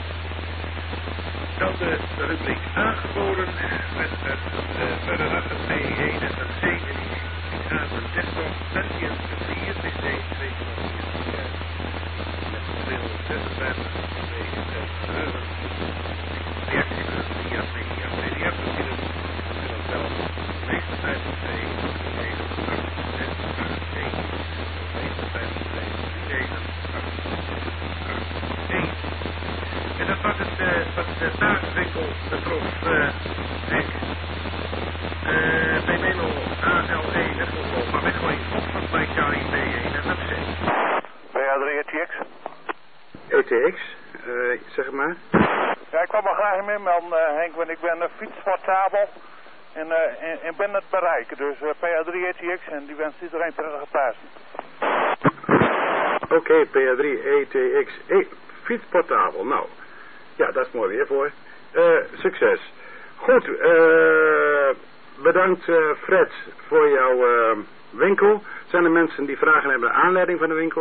Dan de, de rubriek aangeboden met het uh, verder af het B één en het C en die aan de desktop Pentium vier P C twee komma vier met tweehonderdzesenvijftig geheugen. Reacties via via P D F natuurlijk. U kunt ook bellen negen vijf twee negen acht zes acht één negen vijf twee negen acht acht één. En dat was het, uh, wat de taartwinkel betrof, uh, Henk. Uh, bij Menno A L E, dat komt wel, maar met gewoon opvang bij Charlie B één en dat C. B A drie E T X? E T X, uh, zeg maar. Ja, ik kwam maar graag in melden, uh, Henk, want ik ben uh, fietsportabel en, uh, en, en ben het bereiken. Dus uh, P A drie E T X en die wenst iedereen prettige Pasen. Oké, okay, P A drie E T X, hey, fietsportabel, nou. Ja, dat is mooi weer voor. Uh, succes. Goed, uh, bedankt uh, Fred voor jouw uh, winkel. Zijn er mensen die vragen hebben naar aanleiding van de winkel?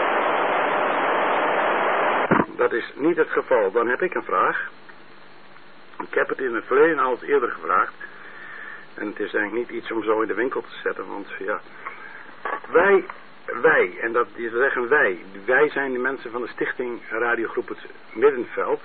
Dat is niet het geval. Dan heb ik een vraag. Ik heb het in het verleden al eens eerder gevraagd. En het is eigenlijk niet iets om zo in de winkel te zetten. Want ja, wij, wij, en dat is zeggen wij. Wij zijn de mensen van de stichting Radiogroep Het Middenveld.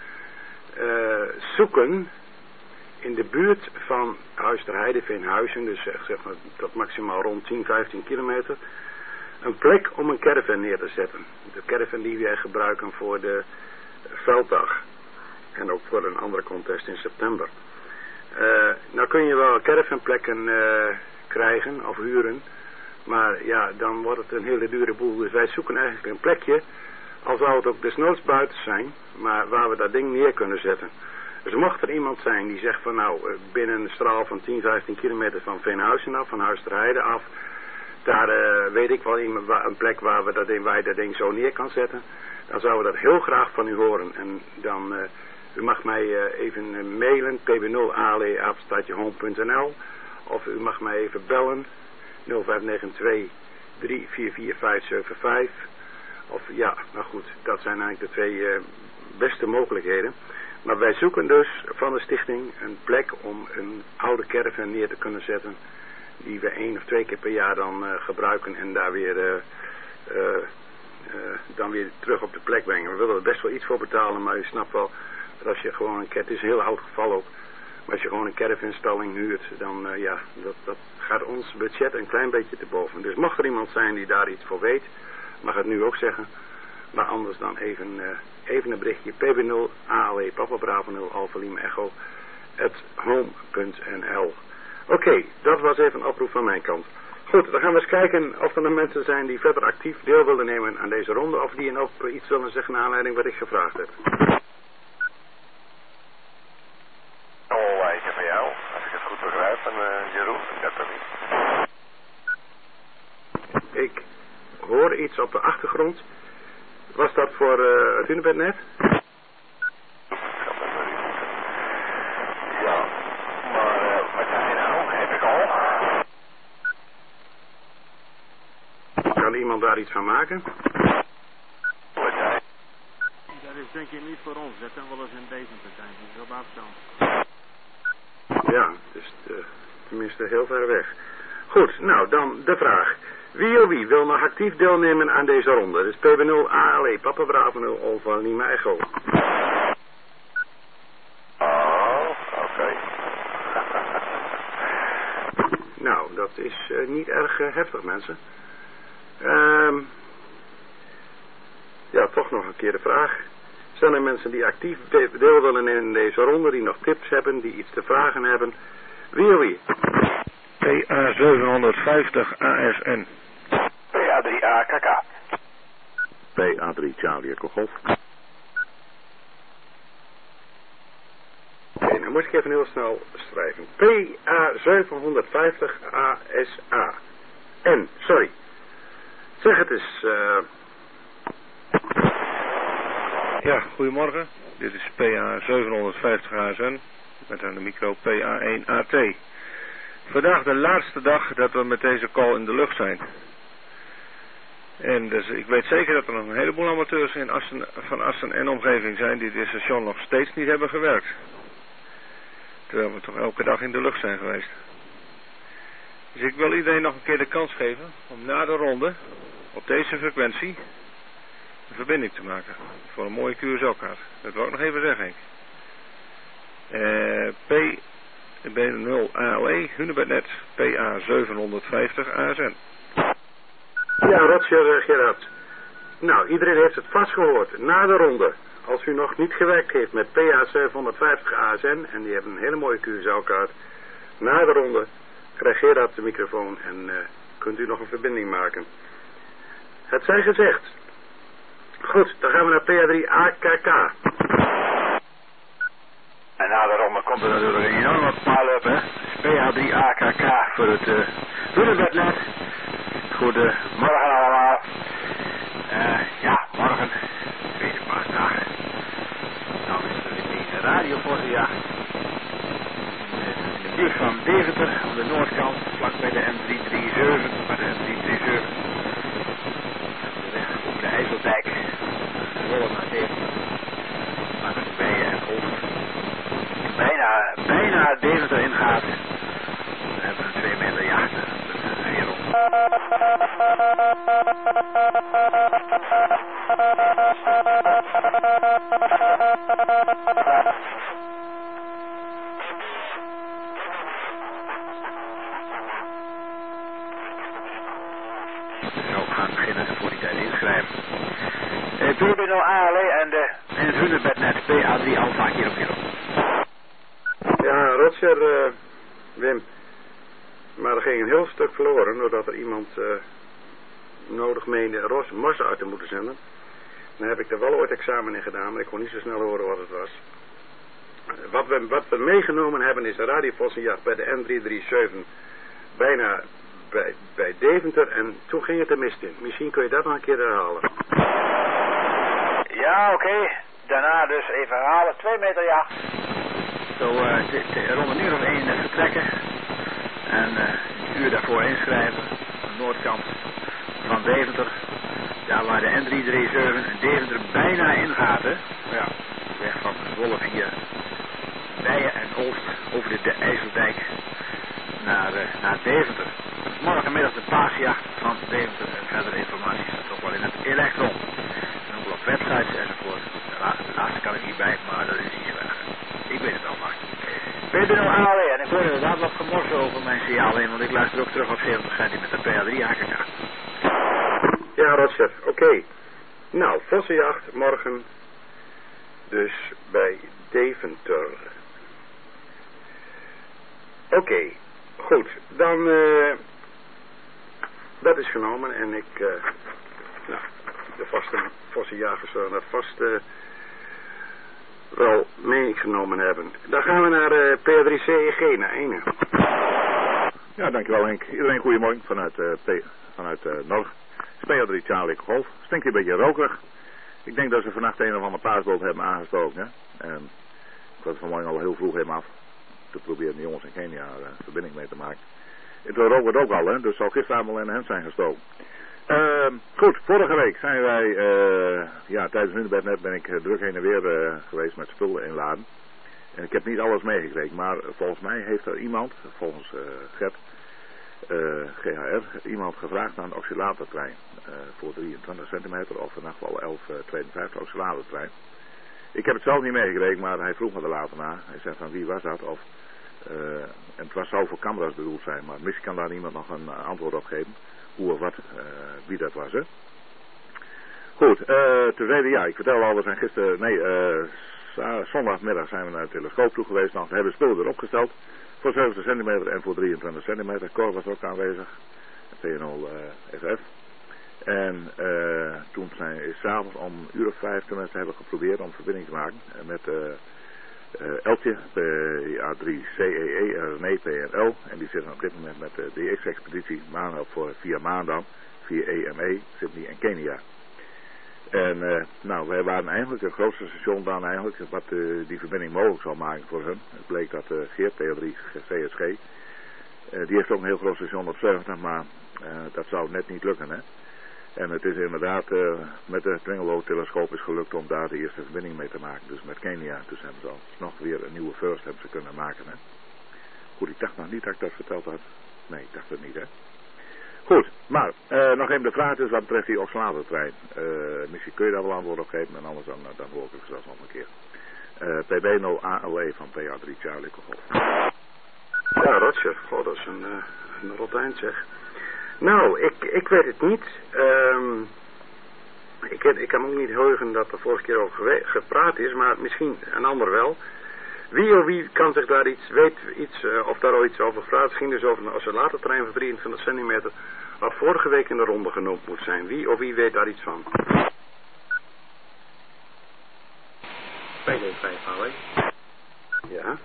Uh, zoeken in de buurt van Huis ter Heide, Veenhuizen, dus zeg, zeg maar tot maximaal rond tien, vijftien kilometer, een plek om een caravan neer te zetten. De caravan die wij gebruiken voor de velddag en ook voor een andere contest in september. Uh, nou kun je wel caravanplekken uh, krijgen of huren, maar ja, dan wordt het een hele dure boel. Dus wij zoeken eigenlijk een plekje, al zou het ook desnoods buiten zijn, maar waar we dat ding neer kunnen zetten. Dus mocht er iemand zijn die zegt van nou, binnen een straal van tien, vijftien kilometer van Veenhuizen af, van Huis ter Heide af, daar uh, weet ik wel iemand, een plek waar we dat ding, waar je dat ding zo neer kan zetten, dan zouden we dat heel graag van u horen. En dan, uh, u mag mij uh, even uh, mailen, p b nul a l e apenstaartje home punt n l, of u mag mij even bellen, nul vijf negen twee drie vier vier vijf zeven vijf. Of ja, nou goed, dat zijn eigenlijk de twee uh, beste mogelijkheden. Maar wij zoeken dus van de stichting een plek om een oude caravan neer te kunnen zetten. Die we één of twee keer per jaar dan uh, gebruiken en daar weer, uh, uh, uh, dan weer terug op de plek brengen. We willen er best wel iets voor betalen, maar u snapt wel dat als je gewoon een caravan, het is een heel oud geval ook. Maar als je gewoon een caravanstalling huurt, dan uh, ja, dat, dat gaat ons budget een klein beetje te boven. Dus mocht er iemand zijn die daar iets voor weet, mag het nu ook zeggen. Maar anders dan even, uh, even een berichtje. P B nul A L E Papa Bravo nul Alpha Lima Echo at home punt n l. Oké, okay, dat was even een oproep van mijn kant. Goed, dan gaan we eens kijken of er nog mensen zijn die verder actief deel willen nemen aan deze ronde. Of die nog iets willen zeggen naar aanleiding wat ik gevraagd heb. Oh, eentje van jou. Als ik het goed begrijp, en uh, Jeroen, ik heb dat niet. Ik hoor iets op de achtergrond. Was dat voor uh, het Hunebednet? Ja, maar uh, wat zei je nou? Heb ik al? Kan iemand daar iets van maken? Wat zei Dat is denk ik niet voor ons. Dat kan wel eens in Deventer zijn. Dat is op afstand. Ja, dus uh, tenminste heel ver weg. Goed, nou dan de vraag. Wie of wie wil nog actief deelnemen aan deze ronde? Dus P B nul A L E Papa Bravo nul Alpha Lima Echo. Oh, Dat is uh, niet erg uh, heftig, mensen. Ehm... Ja, toch nog een keer de vraag. Zijn er mensen die actief deel willen in deze ronde, die nog tips hebben, die iets te vragen hebben? Wie of wie? P A zevenhonderdvijftig A S N. P A drie A K K. P A drie Charlie Echo Golf. Oké, okay, nou moet ik even heel snel schrijven. P A zevenhonderdvijftig A S A. N, sorry. Zeg het eens. Uh... Ja, goedemorgen. Dit is P A zevenhonderdvijftig A S N. Met aan de micro P A één A T. Vandaag de laatste dag dat we met deze call in de lucht zijn. En dus ik weet zeker dat er nog een heleboel amateurs in Assen, van Assen en omgeving zijn die dit station nog steeds niet hebben gewerkt. Terwijl we toch elke dag in de lucht zijn geweest. Dus ik wil iedereen nog een keer de kans geven om na de ronde op deze frequentie een verbinding te maken. Voor een mooie Q S L-kaart. Dat wil ik nog even zeggen, Henk. Uh, P B nul A L E, Hunebednet, P A zevenhonderdvijftig A S N. Ja, Roger, Gerard. Nou, iedereen heeft het vast gehoord. Na de ronde, als u nog niet gewerkt heeft met P A zevenhonderdvijftig A S N, en die hebben een hele mooie Q S L-kaart, na de ronde krijgt Gerard de microfoon en uh, kunt u nog een verbinding maken. Het zij gezegd. Goed, dan gaan we naar P A drie A K K. En na de ronde komt er natuurlijk een enorme paal op, hè. P A drie A K K voor het uh, Hunebednet. Goedemorgen allemaal. Uh, ja, morgen. Tweede paasdag. Nou is er weer deze radio voor de jacht. In de buurt van Deventer, aan de noordkant, vlak bij de N driehonderdzevenendertig, bij de N driehonderdzevenendertig. De weg over de IJsseldijk. De rollen naar Deventer. Langs de bijen en golf. Bijna, bijna Deventer ingaat. We hebben een twee meter jacht. Dat is een wereld. Zo, we gaan beginnen voor die tijd inschrijven. Uh, P B nul A L E en de en het Hunebednet P A drie Alpha Kilo Kilo. Ja, Roger, uh, Wim. Maar er ging een heel stuk verloren doordat er iemand uh, nodig meende Ros Mars uit te moeten zenden. Dan heb ik er wel ooit examen in gedaan, maar ik kon niet zo snel horen wat het was. Uh, wat, we, wat we meegenomen hebben is een radiovossenjacht bij de N driehonderdzevenendertig, bijna bij, bij Deventer, en toen ging het de mist in. Misschien kun je dat nog een keer herhalen. Ja, oké. Okay. Daarna dus even herhalen, twee meter jacht. Zo uh, rond een uur of één uh, vertrekken. En uh, een uur daarvoor inschrijven. Aan de noordkant van Deventer. Daar waar de N driehonderdzevenendertig Deventer bijna ingaat. Hè. Ja, weg van Zwolle via Bijen en Olst over de, de IJsseldijk naar, uh, naar Deventer. Morgenmiddag de paasjacht van Deventer. En verdere informatie staat ook wel in het elektron. En ook op websites enzovoort. De laatste, de laatste kan ik niet bij, maar dat is niet zo erg. Ik weet het al maar. P B nul A L E en ik hoor inderdaad wat gemors over mijn signaal in, want ik luister ook terug op zeventig centimeter P A drie A K K. Ja, Roger, oké. Okay. Nou, vossenjacht morgen dus bij Deventer. Oké, okay, goed. Dan, uh, dat is genomen en ik, uh, nou, de vaste vossenjagers zullen dat vast uh, wel meegenomen hebben. Dan gaan we naar uh, P A drie C E G, naar Ene. Ja, dankjewel Henk. Iedereen goedemorgen vanuit, uh, P, vanuit uh, Norg. P A drie Charlie Golf. Stinkt een beetje rokerig. Ik denk dat ze vannacht een of andere paasboot hebben aangestoken. Hè? En ik was vanmorgen al heel vroeg helemaal af. Te proberen de jongens in Kenia uh, verbinding mee te maken. Het rook het ook al, hè? Dus zal gisteravond al in de hand zijn gestoken. Uh, goed, vorige week zijn wij, uh, ja, tijdens Hunebednet ben ik uh, druk heen en weer uh, geweest met spullen inladen. En ik heb niet alles meegekregen, maar uh, volgens mij heeft er iemand, volgens uh, Gert, uh, G H R, iemand gevraagd naar een oscillatortrein. Uh, voor drieëntwintig centimeter of in ieder geval elf tweeënvijftig oscillatortrein. Ik heb het zelf niet meegekregen, maar hij vroeg me er later naar. Hij zei van wie was dat of Uh, en het was, zou voor camera's bedoeld zijn, maar misschien kan daar iemand nog een uh, antwoord op geven. Hoe of wat, uh, wie dat was, hè. Goed, uh, tevreden, ja, ik vertel al, we zijn gisteren, nee, uh, zondagmiddag zijn we naar de telescoop toe geweest. Nou, we hebben spullen weer opgesteld. Voor zeventig centimeter en voor drieëntwintig centimeter. Cor was ook aanwezig. T nul uh, F F. En uh, toen zijn is s'avonds om een uur of vijf tenminste hebben we geprobeerd om verbinding te maken met uh, uh, Eltje, de A drie C E E R N E P R L. En die zitten op dit moment met de D X-expeditie maandag voor via maan dan, via E M E, Sydney en Kenia. En uh, nou, wij waren eigenlijk het grootste station dan eigenlijk wat uh, die verbinding mogelijk zou maken voor hun. Het bleek dat uh, Geert, P L drie C S G, uh, die heeft ook een heel groot station op zeventig, maar uh, dat zou net niet lukken, hè. En het is inderdaad uh, met de Twingelo-telescoop is gelukt om daar de eerste verbinding mee te maken. Dus met Kenia, dus hebben ze al nog weer een nieuwe first hebben ze kunnen maken, hè. Goed, ik dacht nog niet dat ik dat verteld had. Nee, ik dacht het niet, hè. Goed, maar uh, nog even de vraag is wat betreft die Oxlade-trein. Uh, misschien kun je daar wel antwoord op geven en anders dan, dan hoor ik het zelfs nog een keer. Uh, P B nul A L E van P A drie Charlie Golf. Ja, Roger. Goh, dat is een, uh, een rot eind, zeg. Nou, ik, ik weet het niet. Um, ik, ik kan ook niet heugen dat er vorige keer over gepraat is, maar misschien een ander wel. Wie of wie kan zich daar iets, weet iets, uh, of daar al iets over praat. Het ging dus over een oscillatortrein van drieëntwintig centimeter, wat vorige week in de ronde genoemd moet zijn. Wie of wie weet daar iets van? P D vijf A W. Ja.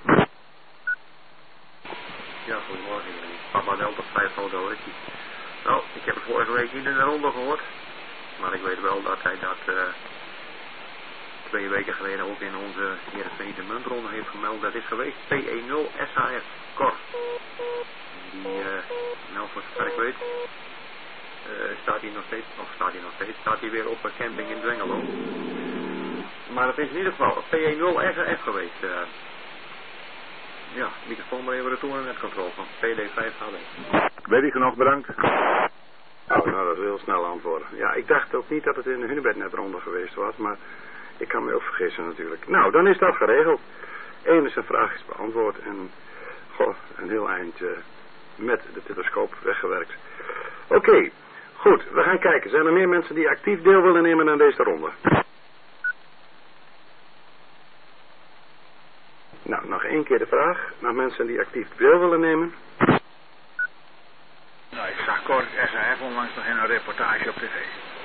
Ja, goedemorgen iedereen. Papa Delta vijf Hodo Ricky. Nou, ik heb het vorige week niet in de ronde gehoord. Maar ik weet wel dat hij dat uh, twee weken geleden ook in onze Heerenveen de muntronde heeft gemeld. Dat is geweest P E nul S H F Cor. Die, uh, nou voor zover ik weet, uh, staat hij nog steeds, of staat hij nog steeds, staat hij weer op een camping in Dwingelo. Maar het is in ieder geval P E nul S H F geweest. Uh, Ja, microfoon maar even retour en netcontrole van P D vijf H W. Weet je genoeg, bedankt. Oh, nou, dat is heel snel antwoorden. Ja, ik dacht ook niet dat het in de Hunebed net ronde geweest was, maar ik kan me ook vergissen natuurlijk. Nou, dan is dat geregeld. Eén is een vraag is beantwoord en, goh, een heel eind uh, met de telescoop weggewerkt. Oké, okay, goed, we gaan kijken. Zijn er meer mensen die actief deel willen nemen aan deze ronde? Nou, nog één keer de vraag. Naar mensen die actief deel willen nemen. Nou, ik zag Cor S H F onlangs nog in een reportage op tv.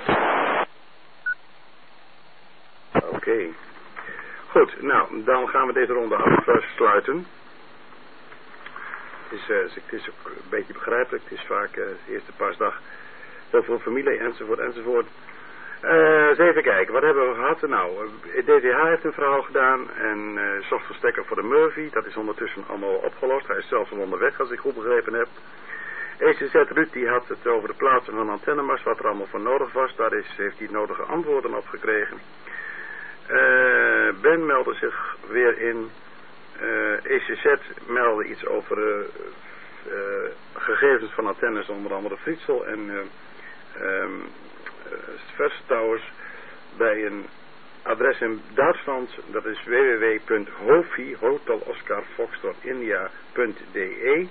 Oké. Okay. Goed, nou, dan gaan we deze ronde afsluiten. Het is, uh, het is ook een beetje begrijpelijk. Het is vaak uh, de eerste paasdag. Heel veel familie, enzovoort, enzovoort. Uh, eens even kijken, wat hebben we gehad? Nou, D V H heeft een verhaal gedaan en uh, zocht verstekker voor de Murphy. Dat is ondertussen allemaal opgelost. Hij is zelfs al onderweg, als ik goed begrepen heb. E C Z Ruud die had het over de plaatsen van antennemast, wat er allemaal voor nodig was. Daar is, heeft hij nodige antwoorden op gekregen. Uh, Ben meldde zich weer in. Uh, E C Z meldde iets over uh, uh, gegevens van antennes, onder andere Frietsel en uh, um, uh, Verse Towers bij een adres in Duitsland. Dat is w w w punt hofi hotel oscar foxtrot india punt d e.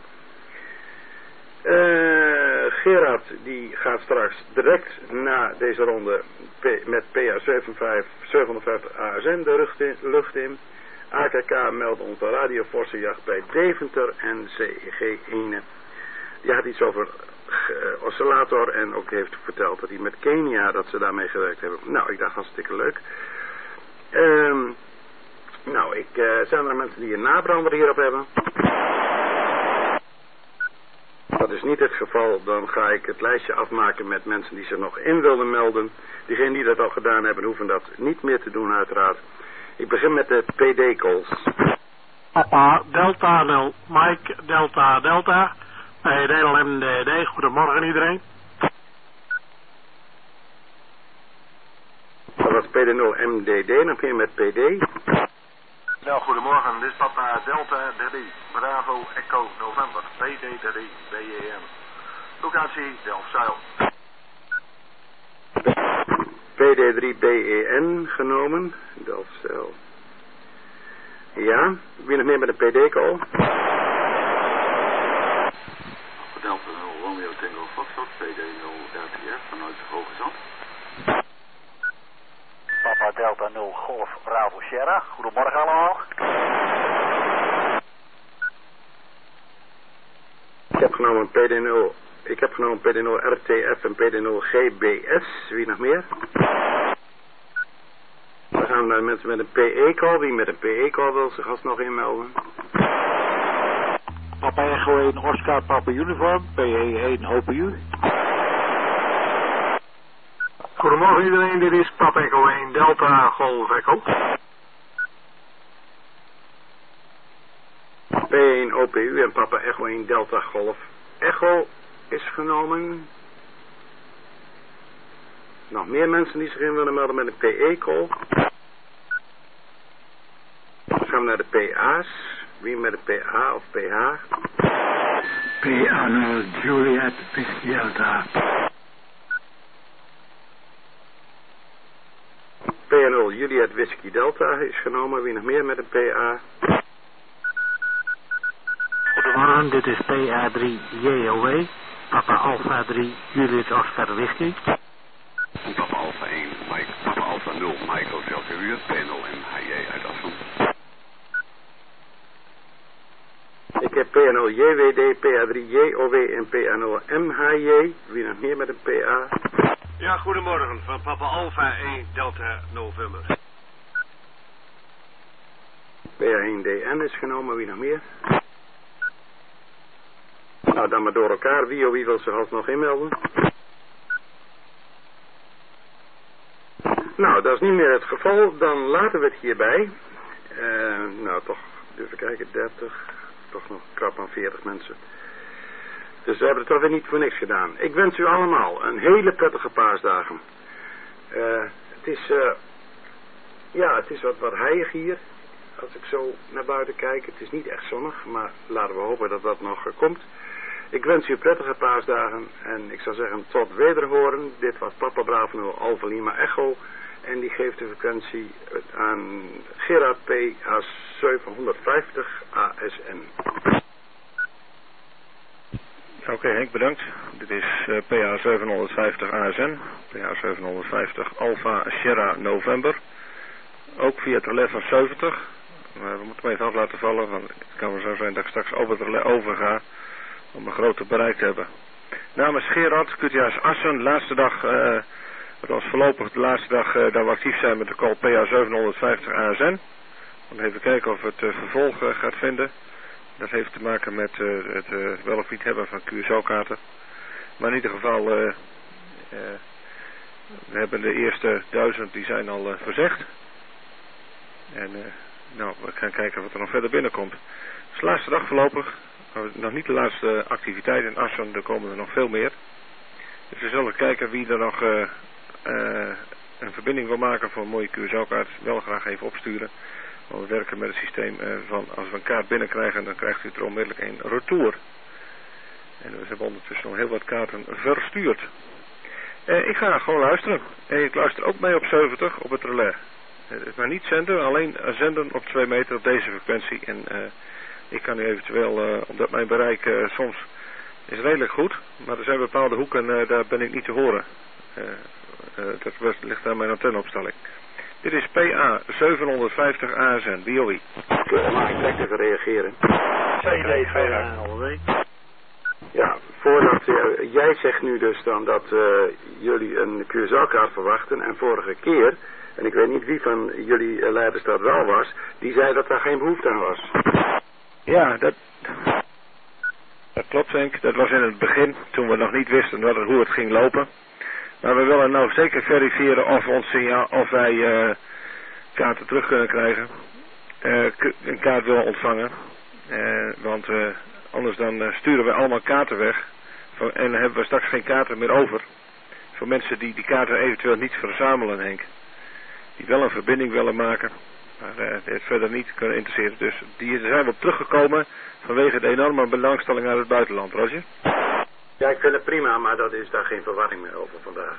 Uh, Gerard die gaat straks direct na deze ronde P, met P A zevenhonderdvijftig A S N de lucht in, lucht in. A K K meldt ons de radioforsenjacht bij Deventer en C G één. Die had iets over uh, oscillator en ook heeft verteld dat hij met Kenia, dat ze daarmee gewerkt hebben. Nou, ik dacht hartstikke leuk. Um, nou, ik, uh, zijn er mensen die een nabrander hierop hebben? Dat is niet het geval, dan ga ik het lijstje afmaken met mensen die zich nog in wilden melden. Diegenen die dat al gedaan hebben, hoeven dat niet meer te doen uiteraard. Ik begin met de P D-calls. Papa Delta nul, Mike Delta Delta, P D M D D, goedemorgen iedereen. Dat was P D nul M D D, dan begin je met P D. Nou, goedemorgen, dit is Papa Delta drie, Bravo Echo November, P D drie B E N. Locatie Delfzijl. P D drie B E N genomen, Delfzijl. Ja, wie nog meer met een P D-call? Delta nul Golf Bravo Sierra. Goedemorgen allemaal. Ik heb genomen P D nul. Ik heb genomen P D nul R T F en P D nul G B S. Wie nog meer? We gaan naar mensen met een P E-call. Wie met een P E-call wil zich alsnog inmelden. Papa Echo één Oscar Papa Uniform, P E één O P U. Goedemorgen iedereen, dit is Papa Echo één Delta Golf Echo. P één O P U en Papa Echo één Delta Golf Echo is genomen. Nog meer mensen die zich in willen melden met een P E-call. Dan gaan we naar de P A's. Wie met een P A of P H? P A nul Juliet Delta. P nul Juliet Whisky Delta is genomen. Wie nog meer met een P A? Goedemorgen, dit is P A drie J O W. Papa Alpha drie Juliet Oscar Whisky. Papa Alpha één Mike, Papa Alpha nul Michael Zelkeruur, P nul M H J uit Assen. Ik heb P nul J W D, P A drie J O W en P nul M H J. Wie nog meer met een P A? Ja, goedemorgen, van Papa Alpha één Delta November. P A één D N is genomen, wie nog meer? Nou, dan maar door elkaar. Wie of wie wil zich alsnog inmelden? Nou, dat is niet meer het geval. Dan laten we het hierbij. Uh, nou, toch, even kijken, dertig. Toch nog krap aan veertig mensen. Dus we hebben het toch weer niet voor niks gedaan. Ik wens u allemaal een hele prettige paasdagen. Uh, het is, uh, ja, het is wat, wat heilig hier. Als ik zo naar buiten kijk. Het is niet echt zonnig, maar laten we hopen dat dat nog uh, komt. Ik wens u prettige paasdagen. En ik zou zeggen tot wederhoren. Dit was Papa Bravo nul Alpha Lima Echo. En die geeft de frequentie aan Gerard P. A zevenhonderdvijftig A S N. Oké okay, Henk, bedankt. Dit is uh, P A zevenhonderdvijftig A S N. P A zevenhonderdvijftig Alpha Sierra November. Ook via het relais van zeventig. Maar we moeten hem even af laten vallen. Want het kan wel zo zijn dat ik straks over het relais overga. Om een groter bereik te hebben. Namens Gerard, Q T A's Assen, laatste dag... Uh, Het was voorlopig de laatste dag uh, dat we actief zijn met de call P A zevenhonderdvijftig A S N. We gaan even kijken of het uh, vervolg uh, gaat vinden. Dat heeft te maken met uh, het uh, wel of niet hebben van Q S O-kaarten. Maar in ieder geval, uh, uh, we hebben de eerste duizend, die zijn al uh, verzegd. En uh, nou, we gaan kijken wat er nog verder binnenkomt. Het is de laatste dag voorlopig. Nog niet de laatste activiteit in Assen, er komen er nog veel meer. Dus we zullen kijken wie er nog... Uh, Uh, een verbinding wil maken voor een mooie Q S O-kaart, wel graag even opsturen. Want we werken met het systeem uh, van als we een kaart binnenkrijgen, dan krijgt u er onmiddellijk een retour. En we hebben ondertussen al heel wat kaarten verstuurd. Uh, ik ga gewoon luisteren. En ik luister ook mee op zeventig op het relais. Uh, maar niet zenden, alleen zenden op twee meter op deze frequentie. En uh, ik kan u eventueel, uh, omdat mijn bereik uh, soms is redelijk goed, maar er zijn bepaalde hoeken, uh, daar ben ik niet te horen. Uh, Uh, dat ligt aan mijn antenneopstelling. Dit is P A zevenhonderdvijftig A S N, B O I. Mag ik direct even reageren? C D V Ja, voordat uh, jij zegt nu dus dan dat uh, jullie een Q S O-kaart verwachten en vorige keer, en ik weet niet wie van jullie uh, leiders dat wel was, die zei dat daar geen behoefte aan was. Ja, dat, dat klopt Henk. Dat was in het begin, toen we nog niet wisten wat, hoe het ging lopen. Maar we willen nou zeker verifiëren of, ons signaal, of wij uh, kaarten terug kunnen krijgen. Uh, een kaart willen ontvangen. Uh, want uh, anders dan uh, sturen we allemaal kaarten weg. Van, en dan hebben we straks geen kaarten meer over. Voor mensen die die kaarten eventueel niet verzamelen, Henk. Die wel een verbinding willen maken. Maar uh, het verder niet kunnen interesseren. Dus die zijn we op teruggekomen vanwege de enorme belangstelling uit het buitenland. Roger? Ja, ik vind het prima, maar dat is daar geen verwarring meer over vandaag.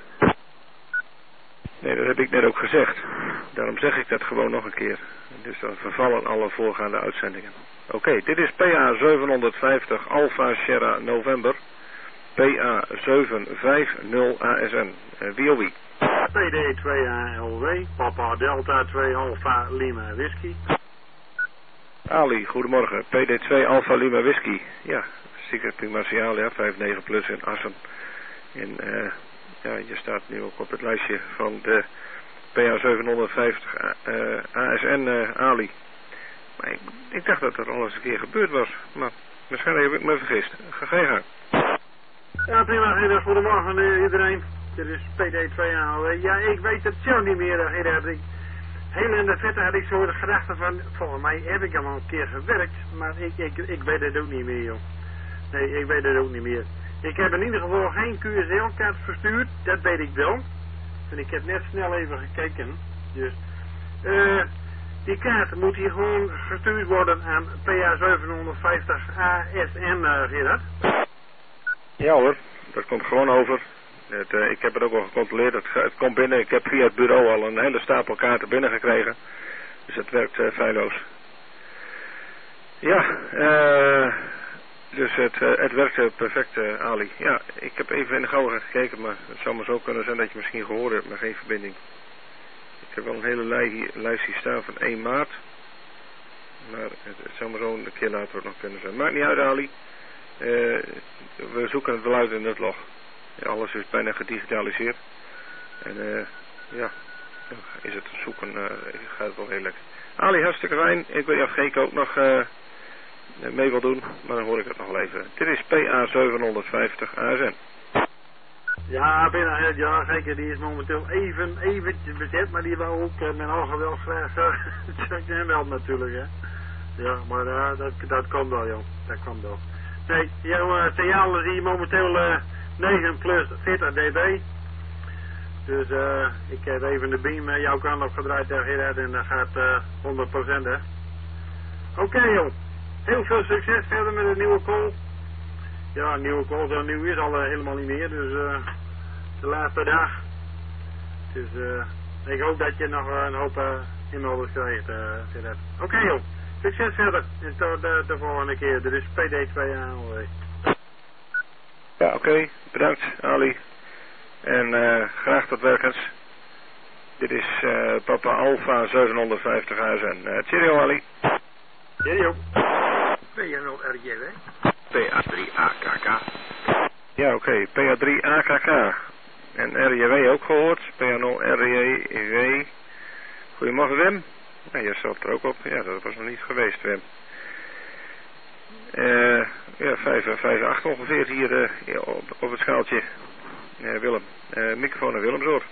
Nee, dat heb ik net ook gezegd. Daarom zeg ik dat gewoon nog een keer. Dus dan vervallen alle voorgaande uitzendingen. Oké, okay, dit is P A zevenhonderdvijftig Alpha Sierra November. P A zeven vijf nul A S N. Uh, W O I. D twee A L W, Papa Delta twee Alpha Lima Whisky. Ali, goedemorgen. P D twee Alpha Lima Whisky. Ja, Secret Primatiaal, ja, vijf negen plus in Assen. En uh, ja, je staat nu ook op het lijstje van de P A zevenhonderdvijftig uh, A S N uh, Ali. Maar ik, ik dacht dat dat al eens een keer gebeurd was. Maar waarschijnlijk heb ik me vergist. Ga ga je gang. Ja, prima. Hey, goedemorgen uh, iedereen. Dit is P D twee A L W. Ja, ik weet het zo niet meer. Uh, hey, ik, heel in de vette had ik zo de gedachte van, volgens mij heb ik al een keer gewerkt, maar ik, ik, ik weet het ook niet meer, joh. Nee, ik weet het ook niet meer. Ik heb in ieder geval geen Q S L-kaart verstuurd, dat weet ik wel. En ik heb net snel even gekeken. Dus, uh, die kaart moet hier gewoon gestuurd worden aan P A zevenhonderdvijftig A S N, uh, Gerard. Ja hoor, dat komt gewoon over. Het, uh, ik heb het ook al gecontroleerd, het, het komt binnen. Ik heb via het bureau al een hele stapel kaarten binnengekregen. Dus het werkt uh, feilloos. Ja, uh, dus het, uh, het werkt uh, perfect, uh, Ali. Ja, ik heb even in de gauw gekeken, maar het zou maar zo kunnen zijn dat je misschien gehoord hebt, maar geen verbinding. Ik heb wel een hele lij hier, lijst hier staan van één maart. Maar het, het zou maar zo een keer later ook nog kunnen zijn. Maakt niet uit, Ali. Uh, we zoeken het wel uit in het log. Ja, alles is bijna gedigitaliseerd. En uh, ja, is het zoeken, uh, gaat het wel heel lekker. Ali, hartstikke fijn. Ik weet niet of Geek ook nog uh, mee wil doen, maar dan hoor ik het nog wel even. Dit is P A zevenhonderdvijftig A S N. Ja, bijna, ja, Geek, die is momenteel even, eventjes bezet, maar die wou ook uh, met al geweld graag uh, wel natuurlijk, hè. Ja, maar uh, dat, dat komt wel, joh. Dat komt wel. Nee, jouw uh, signaal zie je momenteel uh, negen plus veertig dB. Dus uh, ik heb even de beam uh, jouw kant op gedraaid tegen Gerard en dat gaat uh, honderd procent, hè. Oké, okay, joh. Heel veel succes verder met de nieuwe call. Ja, een nieuwe call, zo nieuw is al uh, helemaal niet meer, dus uh, de laatste dag. Dus uh, ik hoop dat je nog uh, een hoop uh, inmelders krijgt, uh, Gerard. Oké, okay, joh. Succes verder. En tot de, de volgende keer. Dit is P D twee A L W. Ja, oké. Okay. Bedankt, Ali. En uh, graag tot werkens. Dit is uh, Papa Alpha zevenhonderdvijftig A S N. Uh, cheerio, Ali. Cheerio. P A nul R J W. P A drie A K K. Ja, oké. Okay. P A drie A K K. En R J W ook gehoord. P A nul R J W. Goedemorgen, Wim. Ja, jij zat er ook op. Ja, dat was nog niet geweest, Wim. Uh, ja, vijf acht ongeveer hier uh, op, op het schaaltje. Uh, Willem. Uh, microfoon naar Willem, zorg.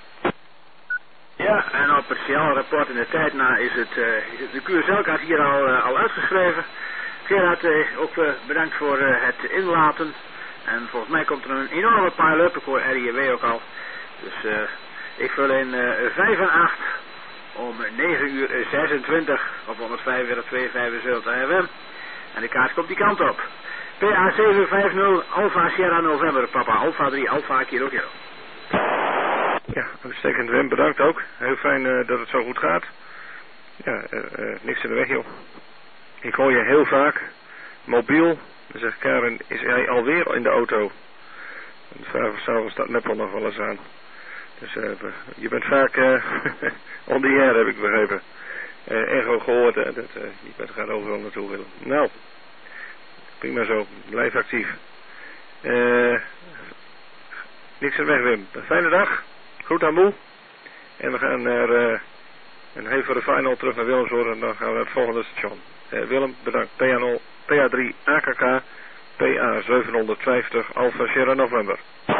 Ja, en op het signaalrapport in de tijd na is het, uh, de Q S L-kaart hier al, uh, al uitgeschreven. Gerard, uh, ook uh, bedankt voor uh, het inlaten. En volgens mij komt er een enorme pile-up. Ik hoor R J W ook al. Dus uh, ik vul in uh, vijf en acht. Om negen uur zesentwintig op honderdvijfenveertig twee vijfenzeventig A F M. En de kaart komt die kant op. P A zevenhonderdvijftig Alpha Sierra November, Papa Alpha drie Alpha Kilo Kilo. Ja, uitstekend Wim, bedankt ook. Heel fijn uh, dat het zo goed gaat. Ja, uh, uh, niks in de weg joh. Ik hoor je heel vaak. Mobiel. Dan zegt Karen, is hij alweer in de auto? En s'avonds staat Meppel nog wel eens aan. Dus uh, je bent vaak uh, on the air, heb ik begrepen. Uh, echo gehoord, uh, dat, uh, je bent gaat overal naartoe willen. Nou, prima zo, blijf actief. Uh, niks in de weg, Wim. Een fijne dag, goed aan moe. En we gaan naar, uh, en even voor de final terug naar Willemshoorn en dan gaan we naar het volgende station. Uh, Willem, bedankt. P A nul, P A drie A K K, P A zevenhonderdvijftig Alpha Sierra November.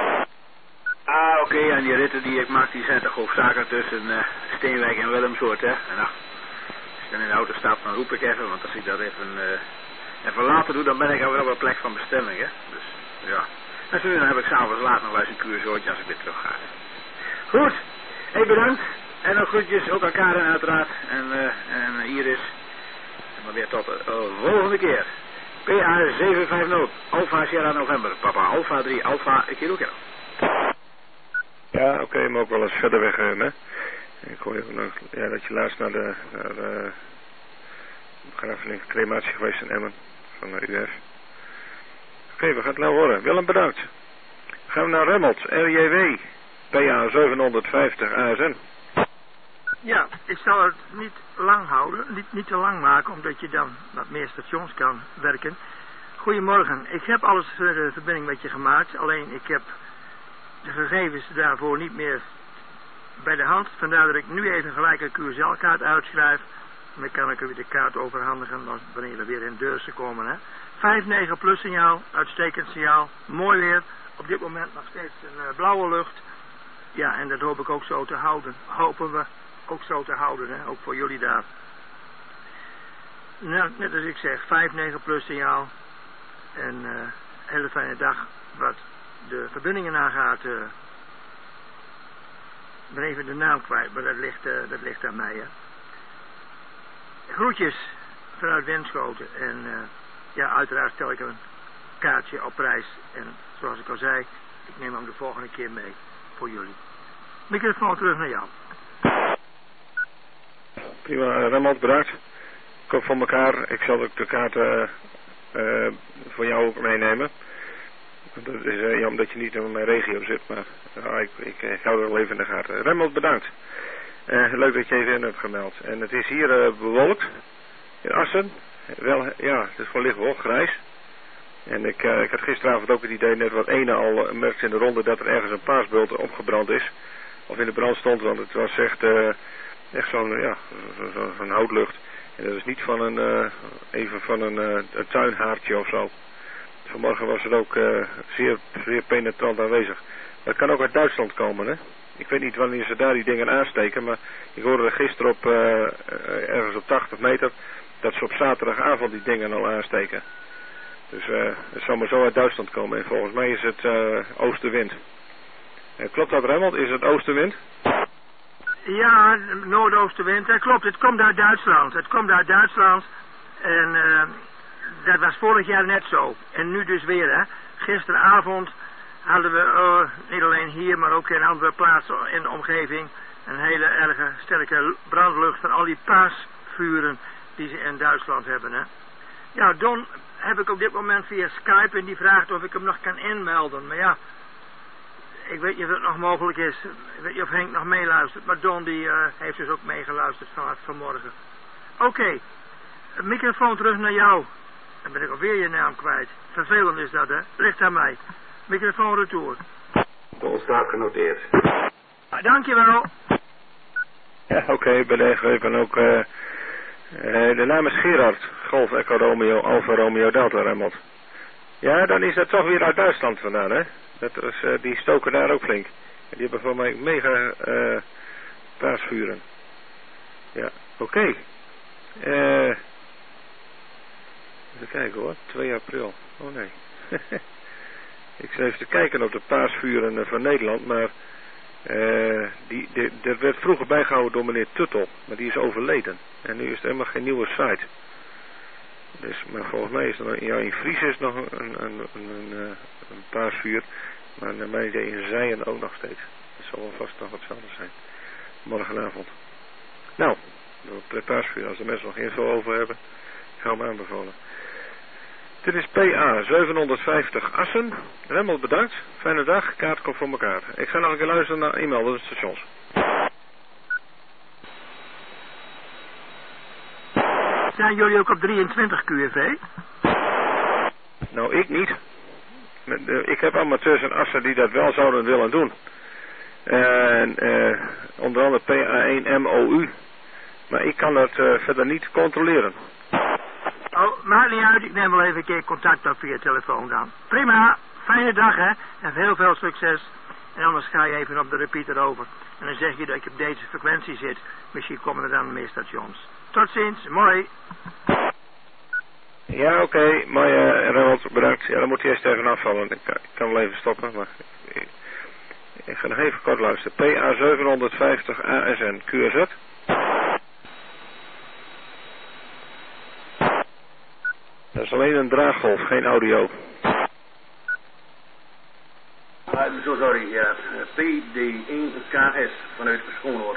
Ah, oké, okay, en die ritten die ik maak, die zijn toch hoofdzakelijk tussen uh, Steenwijk en Willemshoorn, hè. En nou, als ik dan in de auto stap, dan roep ik even, want als ik dat even, uh, even later doe, dan ben ik alweer op een plek van bestemming, hè. Dus, ja. En zo dan heb ik s'avonds laat nog wel eens een kuurzootje als ik weer terug ga. Goed, hey, bedankt. En nog groetjes, ook aan Karen uiteraard, en, uh, en Iris. En dan weer tot de uh, volgende keer. P A zevenhonderdvijftig Alpha Sierra November, Papa Alpha drie Alpha Kilo Kilo. Ja, oké, okay, maar ook wel eens verder weg, hè. Ik hoor je nog, ja, dat je laatst naar de, naar de begrafenis crematie geweest in Emmen, van de U F. Oké, okay, we gaan het nou horen. Willem, bedankt. Dan gaan we naar Remmelt, R J W. P A zevenhonderdvijftig A S N. Ja, ik zal het niet lang houden, niet, niet te lang maken, omdat je dan wat meer stations kan werken. Goedemorgen, ik heb alles voor de verbinding met je gemaakt, alleen ik heb de gegevens daarvoor niet meer bij de hand. Vandaar dat ik nu even gelijk een Q S L-kaart uitschrijf. En dan kan ik u de kaart overhandigen als wanneer we weer in Deurzen komen. Hè. vijf negen plus signaal, uitstekend signaal, mooi weer. Op dit moment nog steeds een uh, blauwe lucht. Ja, en dat hoop ik ook zo te houden. Hopen we ook zo te houden, hè, ook voor jullie daar. Nou, net als ik zeg, vijf negen plus signaal. En uh, hele fijne dag. Wat de verbindingen aangaat, uh, ik ben even de naam kwijt, maar dat ligt, uh, dat ligt aan mij. Hè. Groetjes vanuit Winschoten. En uh, ja, uiteraard stel ik een kaartje op prijs. En zoals ik al zei, ik neem hem de volgende keer mee voor jullie. Microfoon terug naar jou. Prima, Remmelt, bedankt. Kom voor elkaar. Ik zal ook de kaart uh, uh, voor jou ook meenemen. Dat is uh, jammer dat je niet in mijn regio zit, maar uh, ik, ik, ik hou er wel even in de gaten. Remmelt, bedankt. Uh, leuk dat je even in hebt gemeld. En het is hier uh, bewolkt in Assen. Wel, ja, het is gewoon licht bewolkt, grijs. En ik, uh, ik had gisteravond ook het idee, net wat ene al uh, merkte in de ronde, dat er ergens een paasbult opgebrand is. Of in de brand stond, want het was echt, uh, echt zo'n ja, zo, zo, zo'n houtlucht. En dat is niet van een, uh, even van een, uh, een tuinhaartje of zo. Vanmorgen was het ook uh, zeer, zeer penetrant aanwezig. Dat kan ook uit Duitsland komen, hè. Ik weet niet wanneer ze daar die dingen aansteken, maar ik hoorde gisteren op, uh, uh, ergens op tachtig meter, dat ze op zaterdagavond die dingen al aansteken. Dus uh, het zal maar zo uit Duitsland komen. En volgens mij is het uh, oostenwind. Uh, klopt dat, Remmelt? Is het oostenwind? Ja, noordoostenwind. Dat klopt, het komt uit Duitsland. Het komt uit Duitsland. En uh, dat was vorig jaar net zo. En nu dus weer, hè. Gisteravond hadden we, uh, niet alleen hier, maar ook in andere plaatsen in de omgeving, een hele erge sterke brandlucht van al die paasvuren die ze in Duitsland hebben, hè. Ja, Don heb ik op dit moment via Skype en die vraagt of ik hem nog kan inmelden. Maar ja, ik weet niet of het nog mogelijk is. Ik weet niet of Henk nog meeluistert, maar Don die uh, heeft dus ook meegeluisterd vanaf vanmorgen. Oké, okay. Microfoon terug naar jou. Dan ben ik alweer je naam kwijt. Vervelend is dat, hè. Ligt aan mij. Microfoon retour. Don staat genoteerd. Ah, dankjewel. Ja, oké, okay, beleggen. Ik ben ook... Uh, uh, de naam is Gerard. Golf Echo Romeo Alfa Romeo Delta Remmelt. Ja, dan is dat toch weer uit Duitsland vandaan, hè. Dat is, uh, die stoken daar ook flink. En die hebben voor mij mega uh, paasvuren. Ja, oké. Okay. Uh, even kijken hoor, twee april. Oh nee. Ik zat even te kijken op de paasvuren van Nederland, maar uh, die, die, dat werd vroeger bijgehouden door meneer Tuttel, maar die is overleden. En nu is er helemaal geen nieuwe site. Dus, maar volgens mij is er nog, ja, in Fries is nog een, een, een, een, een paasvuur, maar naar mijn idee in Zijen ook nog steeds. Dat zal wel vast nog hetzelfde zijn. Morgenavond. Nou, de paasvuur, als de mensen nog info over hebben, ik ga hem aanbevolen. Dit is P A zevenhonderdvijftig Assen. Remmelt, bedankt. Fijne dag. Kaart komt voor elkaar. Ik ga nog een keer luisteren naar e-mail door de stations. Zijn jullie ook op drieëntwintig Q F V? Nou, ik niet. Ik heb amateurs in Assen die dat wel zouden willen doen. En uh, onder andere P A één M O U. Maar ik kan dat uh, verder niet controleren. Oh, maakt niet uit. Ik neem wel even een keer contact op via telefoon dan. Prima. Fijne dag, hè. En heel veel succes. En anders ga je even op de repeater over. En dan zeg je dat ik op deze frequentie zit. Misschien komen er dan meer stations. Tot ziens. Mooi. Ja, oké. Okay. Mooi, uh, Remmelt. Bedankt. Ja, dan moet hij eerst even afvallen. Ik, ik kan wel even stoppen, maar... Ik, ik ga nog even kort luisteren. P A zevenhonderdvijftig A S N. Q R Z. Dat is alleen een draaggolf, geen audio. Uh, zo sorry, ja. P D één K S vanuit Schoonoord.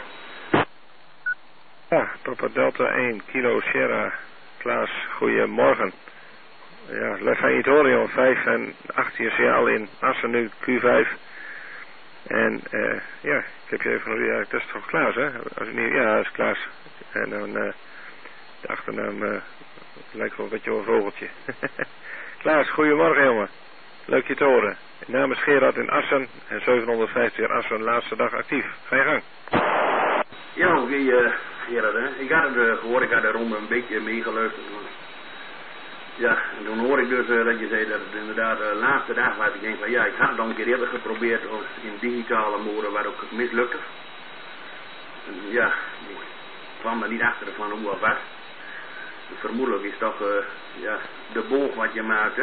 Ja, Papa Delta één, Kilo Sierra. Klaas, goedemorgen. Ja, Lefayette Orion vijf en achttien signaal in Assen nu Q vijf. En uh, ja, ik heb je even... Ja, dat is toch Klaas, hè? Als het niet, ja, dat is Klaas. En dan uh, de achternaam uh, lijkt wel een beetje op een vogeltje. Klaas, goedemorgen jongen. Leuk je te horen. Mijn naam is Gerard in Assen en zevenhonderdvijftig Assen, laatste dag actief. Ga je gang. Ja, oké, uh, Gerard, hè. Ik had het uh, gehoord, ik had de ronde een beetje meegeluisterd. Ja, en toen hoor ik dus uh, dat je zei dat het inderdaad de uh, laatste dag was. Ik denk van ja, ik had het al een keer eerder geprobeerd in digitale mode, waar ook mislukte. En, ja, ik kwam er niet achter van hoe of wat. Vermoedelijk is toch uh, ja, de boog wat je maakt, hè.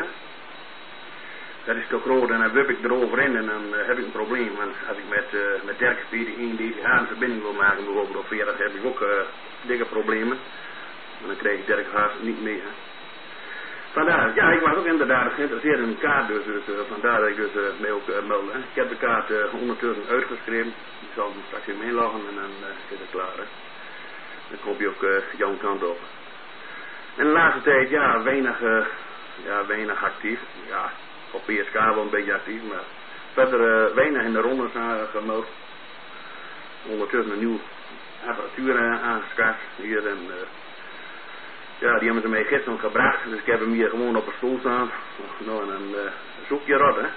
Dat is te groot en dan wip ik eroverin en dan uh, heb ik een probleem. Want als ik met, uh, met Dirk P D één D C H een verbinding wil maken, bijvoorbeeld op veertig, heb ik ook uh, dikke problemen. En dan krijg ik Dirk haast niet mee. Hè. Vandaar, ja, ik was ook inderdaad geïnteresseerd in een kaart, dus, dus uh, vandaar dat ik dus uh, mij ook uh, meldde. Hè. Ik heb de kaart uh, ondertussen uitgeschreven. Ik zal hem straks weer inloggen en dan uh, zit het klaar. Hè. Dan kom je ook uh, jouw kant op. En de laatste tijd, ja, weinig, uh, ja, weinig actief. Ja. Op P S K wel een beetje actief, maar verder uh, weinig in de rondes uh, gemeld. Ondertussen een nieuw apparatuur uh, aangeschaft hier en uh, ja, die hebben ze mij gisteren gebracht, dus ik heb hem hier gewoon op een stoel staan. Nou, en dan uh, zoek je rot, hè.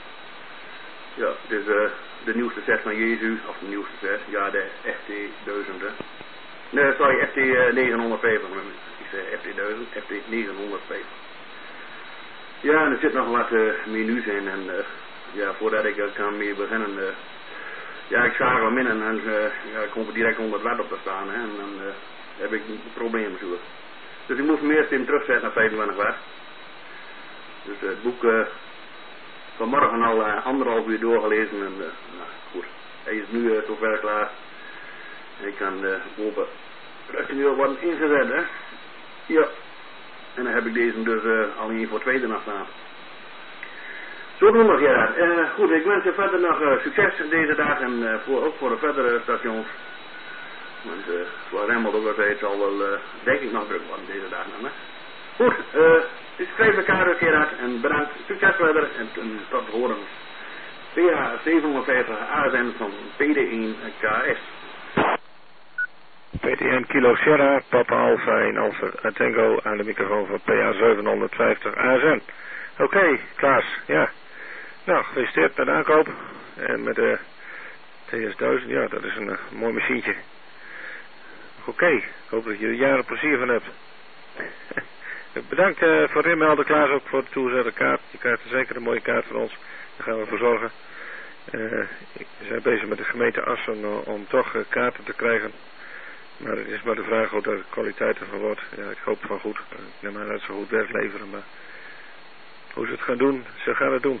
Ja, het is uh, de nieuwste set van Jezus, of de nieuwste set, ja, de F T duizend, hè. Nee, sorry, F T uh, negenhonderdvijftig, ik zei F T duizend, F T negenhonderdvijftig. Ja, en er zit nog wat uh, menus in en uh, ja, voordat ik er kan mee beginnen, uh, ja, ik schakel hem in en dan uh, ja, ik kom er direct honderd watt op te staan, hè, en dan uh, heb ik een probleem zo. Dus ik moest hem eerst even terugzetten naar vijfentwintig watt. Dus uh, het boek uh, vanmorgen al uh, anderhalf uur doorgelezen en uh, nou goed, hij is nu uh, zover klaar. En ik kan uh, hopen dat hij weer worden ingezet, hè. Ja. En dan heb ik deze dus uh, al hier voor tweede nacht staan. Zo doen we Gerard. Uh, goed, ik wens je verder nog uh, succes deze dag en uh, voor, ook voor de verdere stations. Want uh, zoals Remmel ook al zei, het zal wel, uh, denk ik, nog druk worden deze dag. Hè? Goed, uh, ik schrijf elkaar dus Gerard en bedankt. Succes verder en, en tot horen. P H zevenhonderdvijftig A S N van P D één K S. P D één Kilo Sierra, Papa Alpha en Alpha Tango aan de microfoon van P H zevenhonderdvijftig A S N. Oké, okay, Klaas, ja. Nou, gefeliciteerd met de aankoop. En met de T S duizend, ja, dat is een uh, mooi machientje. Oké, okay, ik hoop dat je er jaren plezier van hebt. Bedankt uh, voor het inmelden, Klaas, ook voor de toezette kaart. Je krijgt zeker een mooie kaart van ons. Daar gaan we voor zorgen. Uh, we zijn bezig met de gemeente Assen uh, om toch uh, kaarten te krijgen. Maar het is maar de vraag hoe de kwaliteit ervan wordt. Ja, ik hoop van goed. Ik neem aan dat ze goed werk leveren, maar hoe ze het gaan doen, ze gaan het doen.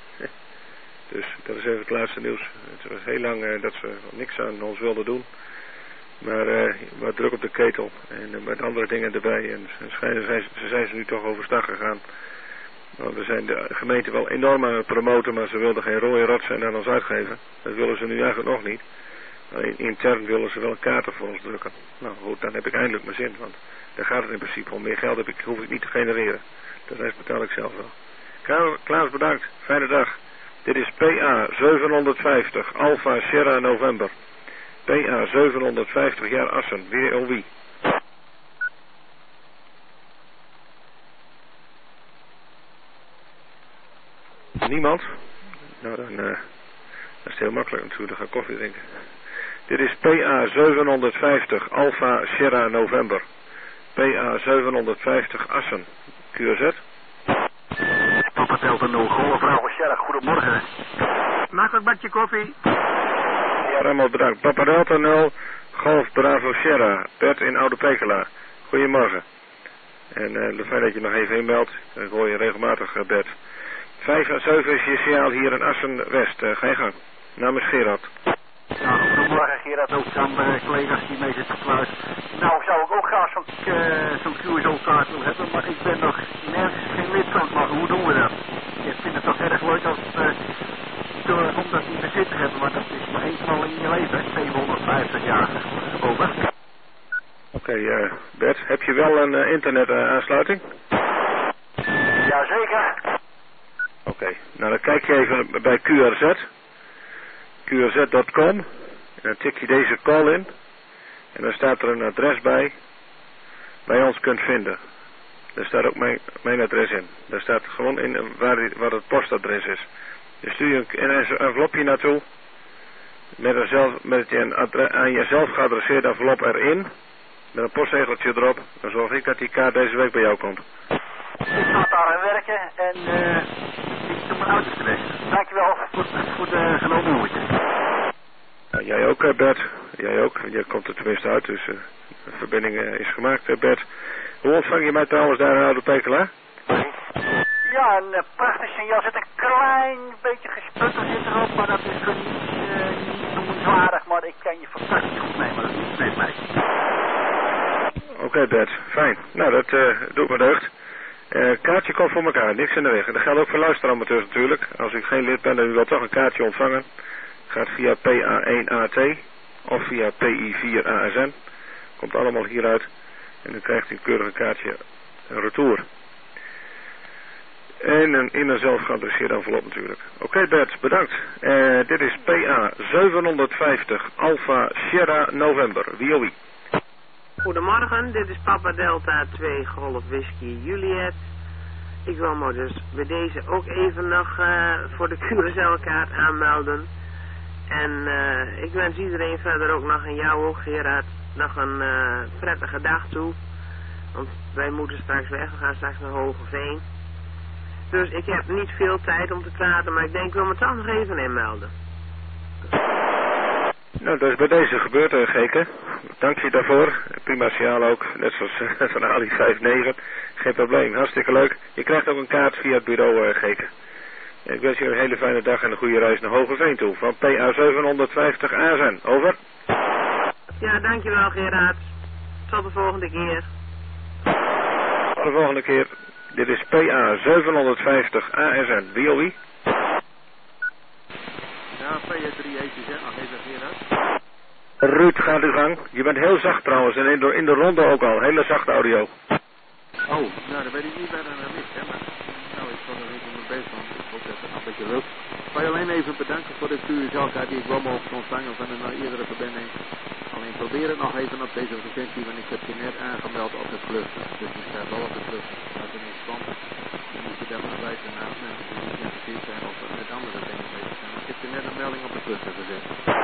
Dus dat is even het laatste nieuws. Het was heel lang uh, dat ze niks aan ons wilden doen. Maar uh, wat druk op de ketel en uh, met andere dingen erbij. En ze zijn, zijn, ze zijn ze nu toch overstag gegaan. Want we zijn de gemeente wel enorm aan het promoten, maar ze wilden geen rode rotsen aan ons uitgeven. Dat willen ze nu eigenlijk nog niet. Alleen intern willen ze wel kaarten voor ons drukken. Nou goed, dan heb ik eindelijk mijn zin, want daar gaat het in principe om. Meer geld heb ik, hoef ik niet te genereren. De rest betaal ik zelf wel. Klaas, bedankt. Fijne dag. Dit is P A zevenhonderdvijftig Alpha Sierra November. P A zevenhonderdvijftig jaar Assen. W O W. Niemand? Nou dan, uh, dat is heel makkelijk natuurlijk. Dan ga ik koffie drinken. Dit is P A zevenhonderdvijftig Alpha Sierra November. P A zevenhonderdvijftig Assen. Q Z. Papa Delta nul Golf Bravo Sierra, goedemorgen. Maak een bakje koffie. Ja, Remmel, bedankt. Papa Delta nul Golf Bravo Sierra. Bert in Oude Pekela. Goedemorgen. En uh, fijn dat je nog even inmeldt. Ik hoor je regelmatig, uh, Bert. vijf en zeven is je signaal hier in Assen West. Uh, ga je gang. Naam is Gerard. Nou, goedemorgen Gerard, ook aan mijn collega's die mee zitten kluis. Nou, zou ik ook graag zo'n uh, zo'n Q S O-kaart willen hebben, maar ik ben nog nergens geen lid van. Maar hoe doen we dat? Ik vind het toch erg leuk als uh, door, om dat in bezit te hebben, maar dat is maar eenmaal in je leven, zevenhonderdvijftig jaar. Over. Oké, okay, uh, Bert, heb je wel een uh, internet uh, aansluiting? Jazeker. Oké, okay. Nou dan kijk je even bij Q R Z. Q R Z punt com. En dan tik je deze call in. En dan staat er een adres bij. Waar je ons kunt vinden. Daar staat ook mijn, mijn adres in. Daar staat gewoon in waar, die, waar het postadres is. Je stuurt een, een envelopje naartoe. Met, een zelf, met een adres, aan jezelf geadresseerd envelop erin. Met een postzegeltje erop. Dan zorg ik dat die kaart deze week bij jou komt. Ik ga daar aan werken en uh, ik heb mijn auto geweest. Dankjewel voor, voor de genomen moeite. Ja, jij ook, Bert. Jij ook. Jij komt er tenminste uit, dus uh, de verbinding uh, is gemaakt, Bert. Hoe ontvang je mij trouwens daar in Oude Pekela? Ja, een uh, prachtig signaal. Zit een klein beetje gesputter zit erop, maar dat is niet, uh, niet noemenswaardig. Maar ik kan je fantastisch goed mee, maar dat is niet mij. Oké, okay, Bert. Fijn. Nou, dat uh, doet me deugd. Uh, kaartje komt voor elkaar, niks in de weg. Dat geldt ook voor luisteramateurs natuurlijk. Als u geen lid bent en u wilt toch een kaartje ontvangen, gaat via P A één A T of via P I vier A S N. Komt allemaal hieruit en dan krijgt u een keurig kaartje een retour. En een in een zelf geadresseerde envelop natuurlijk. Oké, okay, Bert, bedankt. Uh, dit is P A zevenhonderdvijftig Alpha Sierra November, W O I. Goedemorgen, dit is Papa Delta twee Golf Whisky Juliet. Ik wil me dus bij deze ook even nog uh, voor de Curaçao-kaart aanmelden. En uh, ik wens iedereen verder ook nog, en jou ook Gerard, nog een uh, prettige dag toe. Want wij moeten straks weg, we gaan straks naar Hogeveen. Dus ik heb niet veel tijd om te praten, maar ik denk ik wil me toch nog even inmelden. Nou, dat is bij deze gebeurd, uh, Geke. Dank je daarvoor. Prima signaal ook, net zoals uh, van Ali vijf negen. Geen probleem, hartstikke leuk. Je krijgt ook een kaart via het bureau, uh, Geke. Ik wens je een hele fijne dag en een goede reis naar Hogeveen toe. Van P A zevenhonderdvijftig A S N. Over. Ja, dankjewel Gerard. Tot de volgende keer. Tot de volgende keer. Dit is P A zevenhonderdvijftig A S N. W O I. Ja, P A drie E C Z. Nog even Gerard. Ruud, gaat uw gang. Je bent heel zacht trouwens en in de, in de ronde ook al. Hele zachte audio. Oh, nou dat weet ik niet verder dan is, hè, maar nou ik zal er even mijn best van. Ik hoop dat het nog een beetje lukt. Ik wil je alleen even bedanken voor de Curaçao-kaart die ik wel mocht ontvangen van een eerdere verbinding. Alleen probeer het nog even op deze frequentie, want ik heb je net aangemeld op de club. Dus je staat wel op de club. Als er niet spant, dan moet je daar maar wijzen naar mensen die niet geïnteresseerd zijn of met andere dingen bezig zijn. Ik heb je net een melding op de club gezet.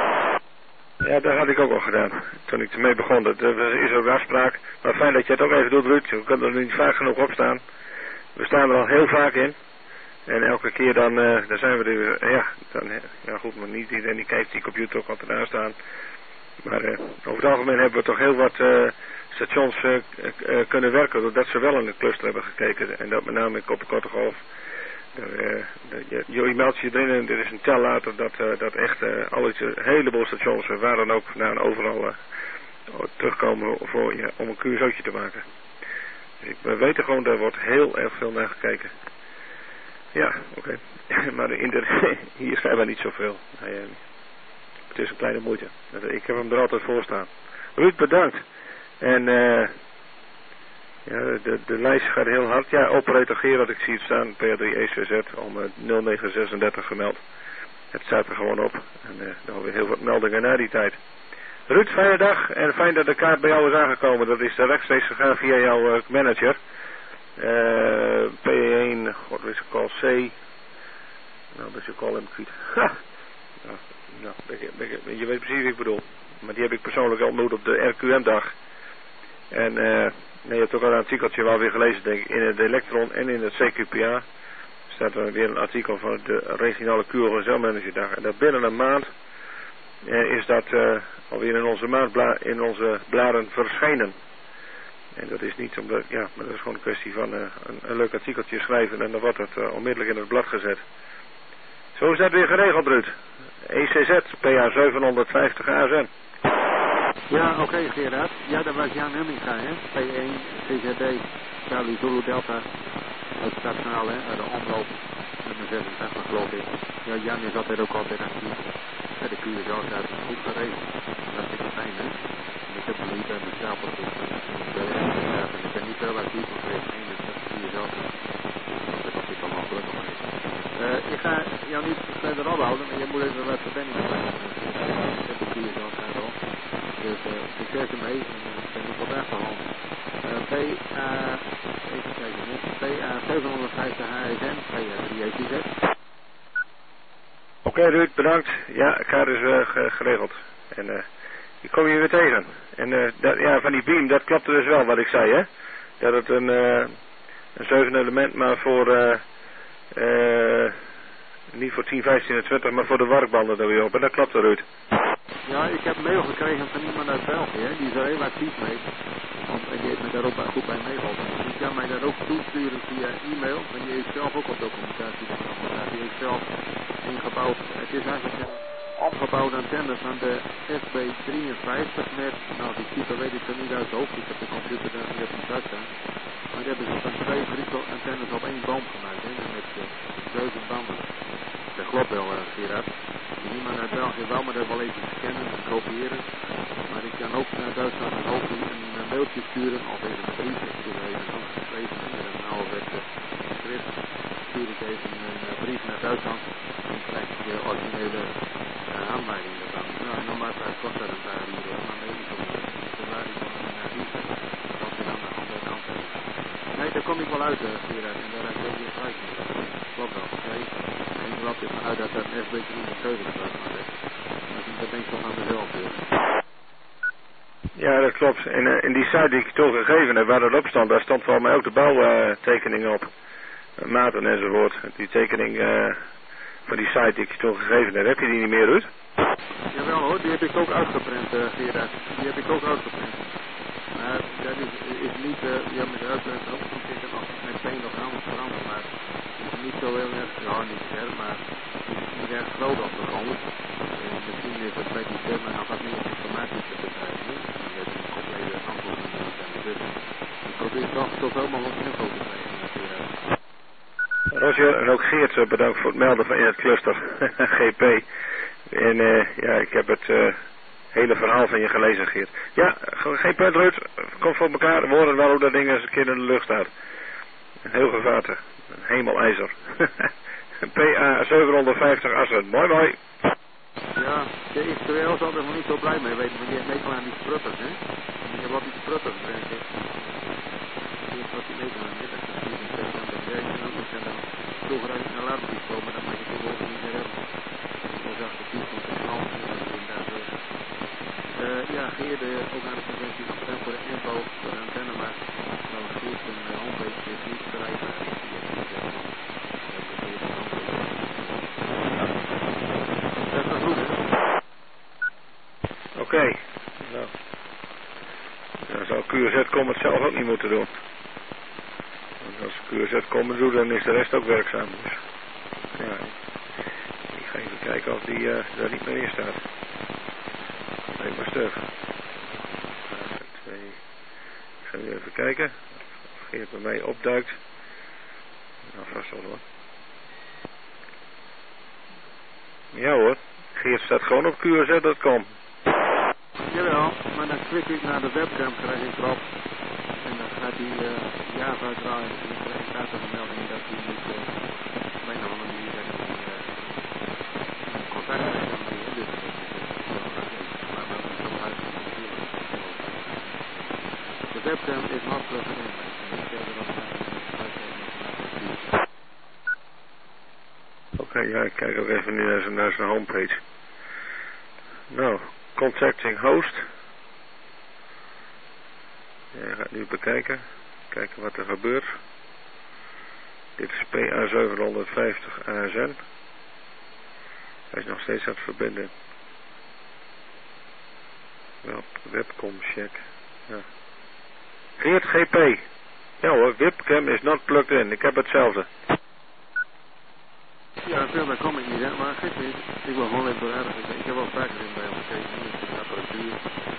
Ja, dat had ik ook al gedaan. Toen ik ermee begon. Dat uh, is ook afspraak. Maar fijn dat je het ook even doet, Ruud. We kunnen er niet vaak genoeg op staan. We staan er al heel vaak in. En elke keer dan, uh, dan zijn we er weer. Ja, dan, ja goed, maar niet iedereen die kijkt die computer ook altijd aanstaan. Maar uh, over het algemeen hebben we toch heel wat uh, stations uh, uh, kunnen werken. Doordat ze wel in de cluster hebben gekeken. En dat met name in Koppenkorte Golf. Uh, je, je meldt je erin en er is een tel later dat, uh, dat echt uh, al iets, een heleboel stations uh, waar dan ook vandaan overal uh, terugkomen voor je, om een Curaçao'tje te maken. Dus ik, we weten gewoon, daar wordt heel erg veel naar gekeken. Ja, oké. Okay. Maar in de, hier zijn we niet zoveel. Nee, uh, het is een kleine moeite. Ik heb hem er altijd voor staan. Ruud, bedankt. En eh... Ja, de, de lijst gaat heel hard. Ja, operator Gerard, ik zie het staan, P R drie E C Z, om uh, nul negen zesendertig gemeld. Het staat er gewoon op. En uh, dan weer heel wat meldingen na die tijd. Ruud, fijne dag. En fijn dat de kaart bij jou is aangekomen. Dat is rechtstreeks gegaan via jouw uh, manager. Uh, P één, god, wat is het call C. Nou, dat is een call M kwijt. Ha! Nou, nou ben je, ben je, je weet precies wat ik bedoel. Maar die heb ik persoonlijk ontmoet op de R Q M-dag. En eh... Uh, Nee, je hebt ook al een artikeltje wel weer gelezen, denk ik. In het Electron en in het C Q P A staat er weer een artikel van de regionale Curaçao-managerdag. En dat binnen een maand eh, is dat uh, alweer in onze maandbla in onze bladen verschenen. En dat is niet omdat, ja, maar dat is gewoon een kwestie van uh, een, een leuk artikeltje schrijven en dan wordt het uh, onmiddellijk in het blad gezet. Zo is dat weer geregeld, Ruud. E C Z, P A zevenhonderdvijftig A S N. Ja, oké okay, Gerard. Ja, dat was Jan Hemminga, hè. P één, C Z D, Charlie Zulu Delta. Het stadskanaal, hè, uit de omloop. Nummer zesentachtig, geloof ik. Ja, Jan is altijd ook altijd actief. Bij de Curaçao staat goed geregeld. Dat is fijn, hè. En ik heb een lied bij mijn stapel. Ik ben niet heel actief, want er is één, dus dat is Curaçao. Dat is allemaal gelukkig. Uh, ik ga, jou niet verder ophouden, maar je moet even wat verbinding hebben. Ik heb het hier zo al. Dus uh, succes ermee en uh, ik ben nog op weg gehaald. Uh, P A, even kijken, P A zevenhonderdvijftig H S N, P A drie E C Z. Oké okay, Ruud, bedankt. Ja, ik ga dus uh, geregeld. En uh, ik kom je weer tegen. En uh, dat, ja, van die beam, dat klopte dus wel wat ik zei, hè. Dat het een, uh, een zeven element, maar voor, uh, uh, niet voor tien, vijftien en twintig, maar voor de warkbanden er weer op. En dat klopte Ruud. Ja, ik heb een mail gekregen van iemand uit België, hè. Die is er heel actief mee. Want die heeft me daar ook goed bij meegeholpen. Die kan mij daar ook toesturen via e-mail. Maar die heeft zelf ook wat documentatie van. Die heeft zelf ingebouwd. Het is eigenlijk een opgebouwde antenne van de F B drieënvijftig met, nou die type weet ik er niet uit de hoofd. Ik heb de computer daar niet op mijn thuis staan. Maar die hebben ze van twee drie antennes op één boom gemaakt, hè. Met uh, zeven banden. Dat klopt wel, uh, Gerard. Iemand uit België wou me dat wel even scannen en kopiëren. Maar ik kan ook naar Duitsland een, hoofd, een, een mailtje sturen of even een brief. Ik stuur even nog geschreven in een ouderwetse schrift. Stuur ik even een uh, brief naar Duitsland. Dan krijg ik de originele uh, aanleiding ervan. Nou, normaal kost dat een paar uur. Maar nee, ik kom naar die dat je dan naar andere kant hebt. Nee, daar kom ik wel uit, uh, Gerard. En daar heb ik weer gelijk mee. Klopt wel, oké. Okay. En ik laat dit maar uit dat dat F B drieënzeventig was. Dat denk ik toch aan mezelf weer. Ja, dat klopt. En uh, in die site die ik toegegeven heb, waar dat op stond, daar stond volgens mij ook de bouwtekening uh, op. Uh, maten enzovoort. Die tekening uh, van die site die ik toegegeven heb, heb je die niet meer, Ruud? Jawel hoor, die heb ik ook uitgeprint, uh, Gerard. Die heb ik ook uitgeprint. Maar dat is, is niet, uh, ja, met de uitprint erop zit er nog meteen nog anders veranderd, maar het is niet zo heel erg, ja niet ver, maar het is niet erg groot op de grond. En misschien is het bij die firma nog wat meer informatische bedrijven. Dan heb je een complete antwoord en dus ik probeer toch zoveel mogelijk info te krijgen natuurlijk. Roger, en ook Geert bedankt voor het melden van in het cluster G P. En uh, ja, ik heb het uh, hele verhaal van je gelezen, Geert. Ja, geen punt, Ruud. Kom voor elkaar. We horen wel hoe dat ding eens een keer in de lucht staat. Heel gevaarlijk. Hemelijzer. P A zevenhonderdvijftig Assen. Mooi, mooi. Ja, de Israël zal er nog niet zo blij mee weten, want die heeft meegaan aan die sprutters, hè. Die hebben wat die sprutters, denk ik. Die heeft wat die meegaan aan dit, dat is niet in september. Ja, ik ben ook niet aan de vroeger uit een alarmpies komen, dat mag ik ook niet meer hebben. Dat zag de pies van de knal, en dat is inderdaad zo. Uh, ja, Geer, de, ook aan de conventie van voor de info, voor de antenne, maar dan Geert een uh, homepage is niet bereikbaar. Oké, okay. Nou, dan zou Q Z Com het zelf ook niet moeten doen. Want als Q Z Com het doet, dan is de rest ook werkzaam. Dus, ja, ik ga even kijken of die uh, daar niet meer in staat. Leek maar stug. Twee. Ik ga nu even kijken of Geert bij mij opduikt. Nou, vast wel hoor. Ja hoor, Geert staat gewoon op Q Z punt com. Jawel, maar dan klik ik naar de webcam, krijg ik erop. En dan gaat die uh, Java draaien. En dan krijg ik daar een melding dat die niet uh, op een of andere manier dat die uh, contact heeft met die dus dat is maar dat is zo uit. De webcam is not plugged in. Oké, ja, ik kijk ook even nu naar zijn, naar zijn homepage. Nou, contacting host. Ja, hij gaat nu bekijken. Kijken wat er gebeurt. Dit is P A zevenhonderdvijftig A S N. Hij is nog steeds aan het verbinden. Wel, webcam check. Ja. Geert G P. Ja hoor, webcam is not plugged in. Ik heb hetzelfde. Ja, veel daar kom ik niet, hè, maar geef niet. Ik wil gewoon even beraden. Ik heb wel vaker in bij hem gekeken, niet de apparatuur.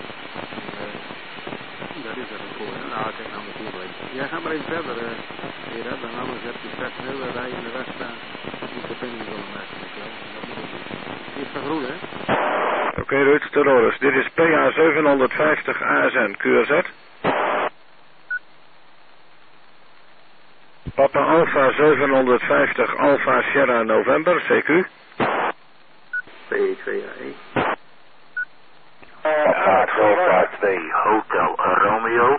Uh, dat is er een voor, hè. Nou, kijk nou met hier. Jij gaat maar even verder, uh, Gerard, dan anders heb je straks een hele rij in de weg staan. Die verbinding willen maken, weet je wel. Dat moet ik doen. Hier is van groen, hè? Oké, okay, Ruud, ter orders. Dit is P A zevenhonderdvijftig A S N, Q R Z. Papa Alpha zevenhonderdvijftig Alpha Sierra November, C Q. P E twee A E. Papa Alpha twee Hotel Romeo.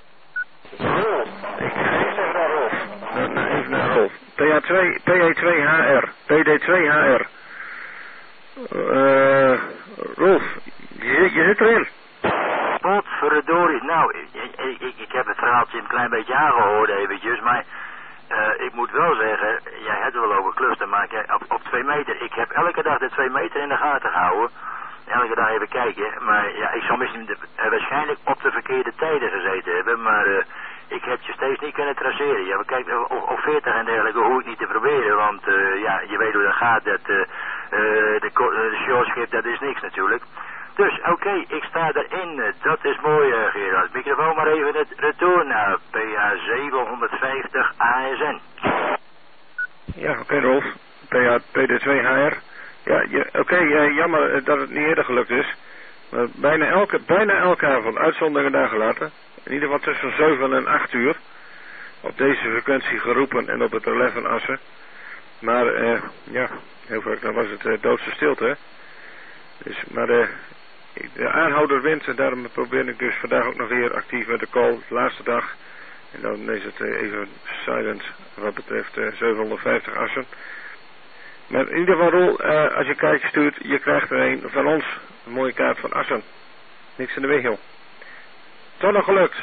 Ik ga even naar Rolf. Nou, even naar Rolf. P A twee, P E twee H R. P D twee H R. Uh, Rolf, je, je zit erin. Potverdorie, nou, ik, ik, ik, ik heb het verhaaltje een klein beetje aangehoord eventjes, maar uh, ik moet wel zeggen, jij hebt er wel over cluster, maar ik, op, op twee meter, ik heb elke dag de twee meter in de gaten gehouden. Elke dag even kijken, maar ja, ik zou misschien de, uh, waarschijnlijk op de verkeerde tijden gezeten hebben, maar uh, ik heb je steeds niet kunnen traceren. Ja, we kijken op, op veertig en dergelijke, hoe ik niet te proberen, want uh, ja, je weet hoe dat gaat, dat uh, uh, de, de shortschip, dat is niks natuurlijk. Dus, oké, okay, ik sta erin. Dat is mooi, uh, Gerard. Microfoon maar even het retour naar P A zevenhonderdvijftig A S N. Ja, oké, okay, Rolf. P A P D twee H R. Ja, oké, okay, uh, jammer dat het niet eerder gelukt is. Maar bijna elke, bijna elke avond, uitzonderingen daar gelaten. In ieder geval tussen zeven en acht uur. Op deze frequentie geroepen en op het elf assen. Maar, uh, ja, heel vaak dan was het uh, doodse stilte, hè. Dus, maar de, de aanhouder wint en daarom probeer ik dus vandaag ook nog weer actief met de call, de laatste dag. En dan is het even silent wat betreft uh, zevenhonderdvijftig assen. Maar in ieder geval, Roel, uh, als je kaartje stuurt, je krijgt er een van ons, een mooie kaart van assen. Niks in de weg, joh. Toch nog gelukt.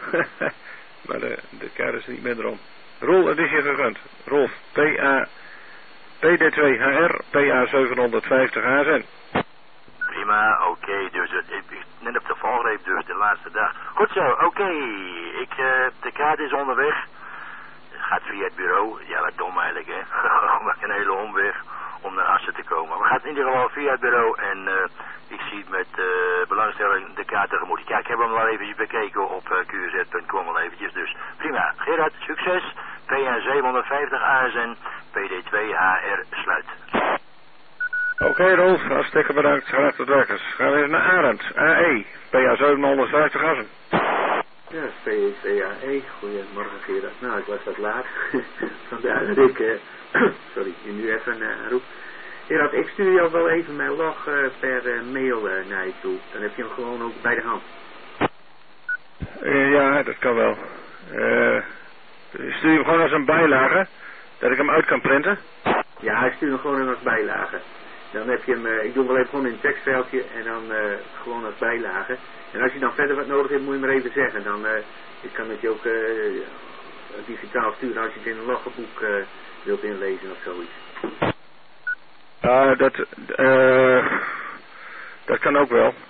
Maar de, de kaart is niet meer erom. Roel, het is je gegund. Rolf, P A P D twee H R, P A zevenhonderdvijftig H S N. Prima, oké, okay, dus het, ik, net op de valreep dus, de laatste dag. Goed zo, oké, okay. ik, uh, de kaart is onderweg. Het gaat via het bureau, ja wat dom eigenlijk hè, maak een hele omweg om naar Assen te komen. Maar het gaat in ieder geval via het bureau en uh, ik zie met uh, belangstelling de kaart tegemoet. Ja, ik heb hem al eventjes bekeken op uh, Q Z punt com al eventjes, dus prima. Gerard, succes, P A zevenhonderdvijftig A S N, P D twee H R sluit. Oké, okay, Rolf, hartstikke bedankt. Graag tot werkers. Gaan we even naar Arend, A E, P A zevenhonderdvijftig Assen. Ja, P E twee A E. Goedemorgen, Gerard. Nou, ik was wat laat. Vandaar dat ik, uh, sorry, je nu even uh, roep. Gerard, ik stuur jou wel even mijn log uh, per uh, mail uh, naar je toe. Dan heb je hem gewoon ook bij de hand. Uh, ja, dat kan wel. Uh, stuur je hem gewoon als een bijlage, dat ik hem uit kan printen? Ja, ik stuur hem gewoon als bijlage. Dan heb je hem, uh, ik doe hem wel even gewoon in een tekstveldje en dan uh, gewoon als bijlage. En als je dan verder wat nodig hebt, moet je maar even zeggen. Dan uh, ik kan het je ook uh, digitaal sturen als je het in een logboek uh, wilt inlezen of zoiets. Ja, uh, dat, uh, dat kan ook wel.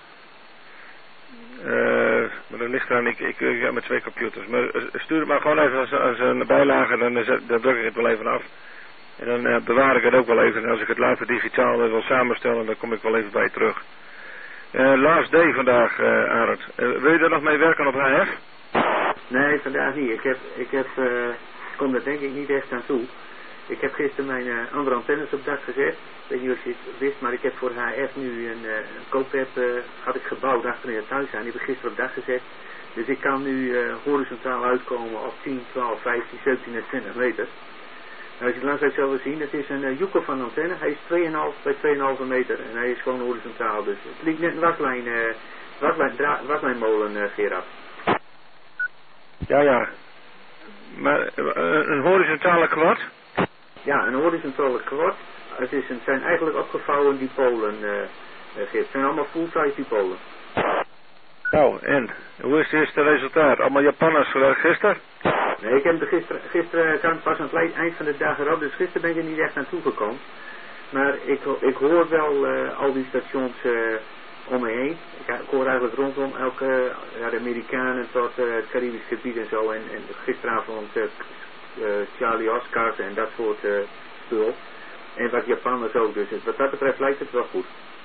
Uh, maar dan ligt eraan, ik, ik, ik heb met twee computers. Maar uh, stuur het maar gewoon even als, als een bijlage, dan, dan druk ik het wel even af. En dan uh, bewaar ik het ook wel even. En als ik het later digitaal uh, wil samenstellen, dan kom ik wel even bij je terug. Uh, last day vandaag, uh, Arend. Uh, wil je er nog mee werken op H F? Nee, vandaag niet. Ik heb, ik heb, uh, kom er denk ik niet echt aan toe. Ik heb gisteren mijn uh, andere antennes op dak gezet. Ik weet niet of je het wist, maar ik heb voor H F nu een, uh, een koopweb uh, had ik gebouwd achter in het huis aan. Die heb ik gisteren op dak gezet. Dus ik kan nu uh, horizontaal uitkomen op tien, twaalf, vijftien, zeventien en twintig meter. Nou, als je het langs uit zou willen zien, het is een uh, Yuko van antenne. Hij is twee komma vijf bij twee komma vijf meter en hij is gewoon horizontaal. Dus het ligt net een waslijn, uh, waslijn, dra- waslijnmolen, uh, Gerard. Ja, ja. Maar uh, een horizontale kwart? Ja, een horizontale kwart. Het, is een, zijn eigenlijk opgevouwen dipolen, uh, uh, Gerard. Het zijn allemaal full-size dipolen. Nou, en? Hoe is het eerste resultaat? Allemaal Japanners uh, gisteren? Nee, ik heb er gisteren, gisteren kan pas aan het eind van de dag erop, dus gisteren ben ik er niet echt naartoe gekomen. Maar ik, ik hoor wel uh, al die stations uh, om me heen. Ik, ik hoor eigenlijk rondom elke, uh, ja, de Amerikanen tot uh, het Caribisch gebied en zo. En, en gisteravond uh, uh, Charlie Oscars en dat soort uh, spul. En wat Japanners ook, dus wat dat betreft lijkt het wel goed.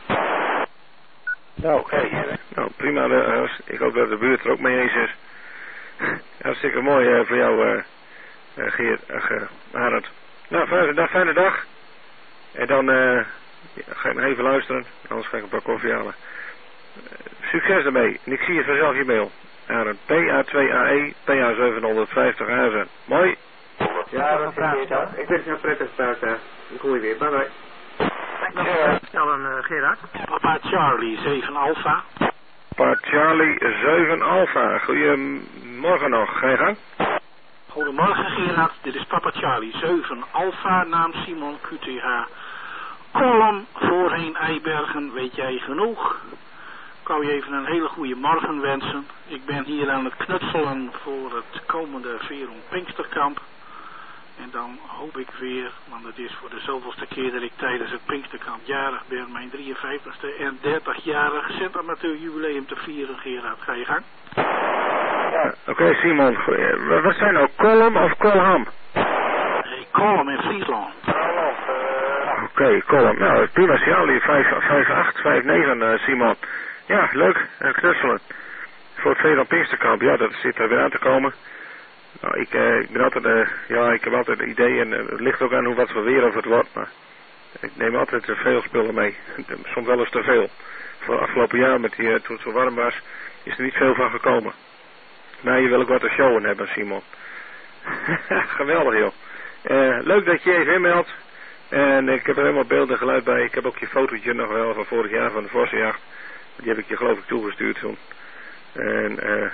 Nou, oké. Okay. Nou, prima. Uh, ik hoop dat de buurt er ook mee eens is. Hartstikke mooi uh, voor jou, uh, uh, Geert, uh, Arend. Nou, fijne dag, fijne dag. En dan uh, ga ik nog even luisteren, anders ga ik een paar koffie halen. Uh, succes ermee. En ik zie je vanzelf je mail. Arend, P A twee A E, P A zevenhonderdvijftig H S N. Mooi. Ja, dat is het. Ik wens je een prettig thuis. Ik hoor je weer. Bye bye. Stel een uh, Gerard. Papa Charlie, zeven Alpha. Papa Charlie, zeven Alpha. Goedemorgen nog. Ga je gang? Goedemorgen Gerard, dit is Papa Charlie, zeven Alpha, naam Simon Q T H. Kolom, voorheen Eibergen, weet jij genoeg? Ik wou je even een hele goede morgen wensen. Ik ben hier aan het knutselen voor het komende Veron Pinksterkamp. En dan hoop ik weer, want het is voor de zoveelste keer dat ik tijdens het Pinksterkamp jarig ben, mijn drieënvijftigste en dertigjarig centamateur jubileum te vieren. Gerard, ga je gang? Ja, oké okay, Simon, wat zijn nou, Kolom of Kolham? Hey, Kolom in Friesland. Oké, okay, Kolom. Nou, prima Charlie, vijf acht, vijf negen uh, Simon. Ja, leuk, uh, knutselen. Voor het Veron Pinksterkamp, ja, dat zit er weer aan te komen. Nou, ik, uh, ik ben altijd, uh, ja, ik heb altijd een idee en uh, het ligt ook aan hoe wat voor weer of het wordt, maar ik neem altijd te veel spullen mee. Soms wel eens te veel. Voor het afgelopen jaar, met die, uh, toen het zo warm was, is er niet veel van gekomen. Maar je wil ook wat te showen hebben, Simon. Geweldig, joh. Uh, leuk dat je je even inmeldt. En ik heb er helemaal beeld en geluid bij. Ik heb ook je fotootje nog wel van vorig jaar van de Vossenjacht. Die heb ik je geloof ik toegestuurd toen. En eh... Uh,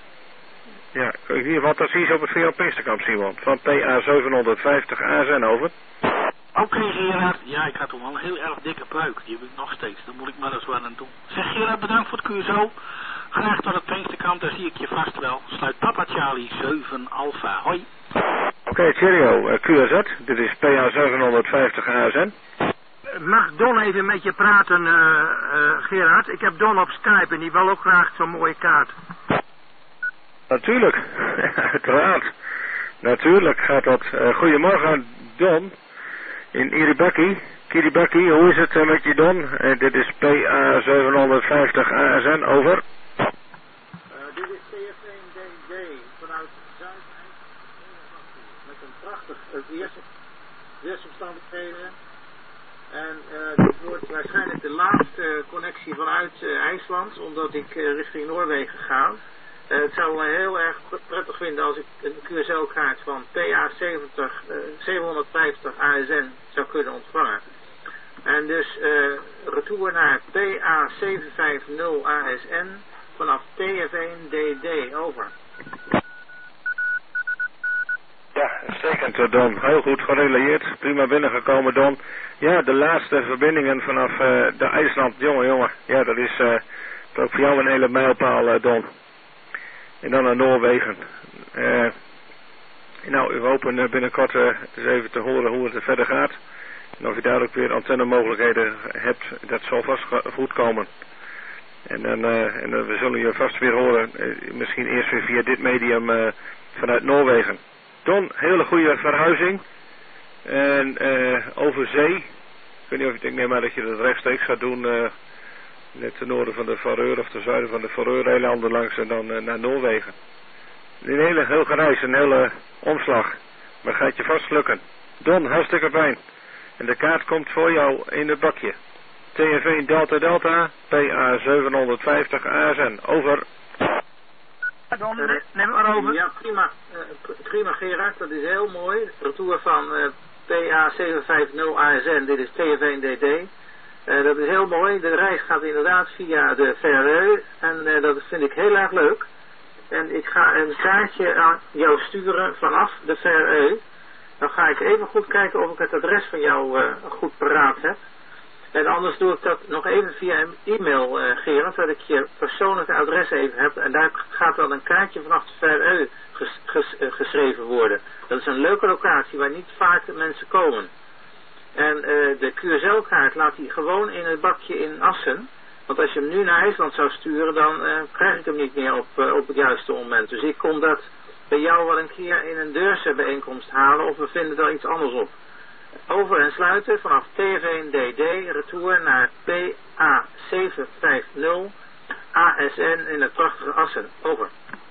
ja, in ieder geval precies op het Veron Pinksterkamp, Simon. Van P A zevenhonderdvijftig A S N over. Oké, okay, Gerard. Ja, ik had toch wel een heel erg dikke buik. Die heb ik nog steeds. Daar moet ik maar eens wat aan doen. Zeg Gerard, bedankt voor het Q S O. Graag tot het Pinksterkamp, daar zie ik je vast wel. Sluit Papa Charlie zeven Alpha. Hoi. Oké, okay, cheerio. Uh, Q S Z. Dit is P A zevenhonderdvijftig A S N. Mag Don even met je praten, uh, uh, Gerard? Ik heb Don op Skype en die wil ook graag zo'n mooie kaart. Natuurlijk, uiteraard. Natuurlijk gaat dat. Uh, goedemorgen, Don. In Iribaki. Kiribati, hoe is het uh, met je, Don? Uh, dit is P A zevenhonderdvijftig A S N, over. Uh, dit is T F één D D vanuit Zuid-Eind. Met een prachtig uh, weersomstandigheden. En uh, dit wordt waarschijnlijk de laatste connectie vanuit uh, IJsland, omdat ik uh, richting Noorwegen ga. Uh, het zou me heel erg prettig vinden als ik een Q S L-kaart van P A zeventig, uh, zevenhonderdvijftig A S N zou kunnen ontvangen. En dus uh, retour naar P A zevenhonderdvijftig A S N vanaf T F één D D, over. Ja, uitstekend, Don. Heel goed gerelayeerd. Prima binnengekomen, Don. Ja, de laatste verbindingen vanaf uh, de IJsland. Jongen, jongen. Ja, dat is uh, ook voor jou een hele mijlpaal, uh, Don. En dan naar Noorwegen. Uh, nou, we hopen uh, binnenkort uh, eens even te horen hoe het er verder gaat. En of je daar ook weer antennemogelijkheden hebt, dat zal vast goed komen. En dan uh, en, uh, we zullen je vast weer horen, uh, misschien eerst weer via dit medium uh, vanuit Noorwegen. Don, hele goede verhuizing. En uh, over zee. Ik weet niet of je denkt, nee, maar dat je dat rechtstreeks gaat doen... Uh, net ten noorden van de Faroe of ten zuiden van de Faroe-eilanden langs en dan uh, naar Noorwegen. Een hele, heel gereis, een hele omslag. Maar gaat je vast lukken. Don, hartstikke fijn. En de kaart komt voor jou in het bakje. T F één Delta Delta, P A zevenhonderdvijftig A S N, over. Don, neem maar over. Ja, prima. Uh, prima Gerard, dat is heel mooi. Retour van uh, P A zevenhonderdvijftig A S N, dit is T F één D D. Uh, dat is heel mooi. De reis gaat inderdaad via de Faroe en uh, dat vind ik heel erg leuk. En ik ga een kaartje aan jou sturen vanaf de Faroe. Dan ga ik even goed kijken of ik het adres van jou uh, goed paraat heb. En anders doe ik dat nog even via een e-mail, uh, Gerard, dat ik je persoonlijke adres even heb. En daar gaat dan een kaartje vanaf de Faroe ges ges uh, geschreven worden. Dat is een leuke locatie waar niet vaak mensen komen. En uh, de Q S L-kaart laat hij gewoon in het bakje in Assen. Want als je hem nu naar IJsland zou sturen, dan uh, krijg ik hem niet meer op, uh, op het juiste moment. Dus ik kon dat bij jou wel een keer in een deursbijeenkomst halen, of we vinden er iets anders op. Over en sluiten vanaf T F één D D, retour naar P A zevenhonderdvijftig A S N in het prachtige Assen. Over.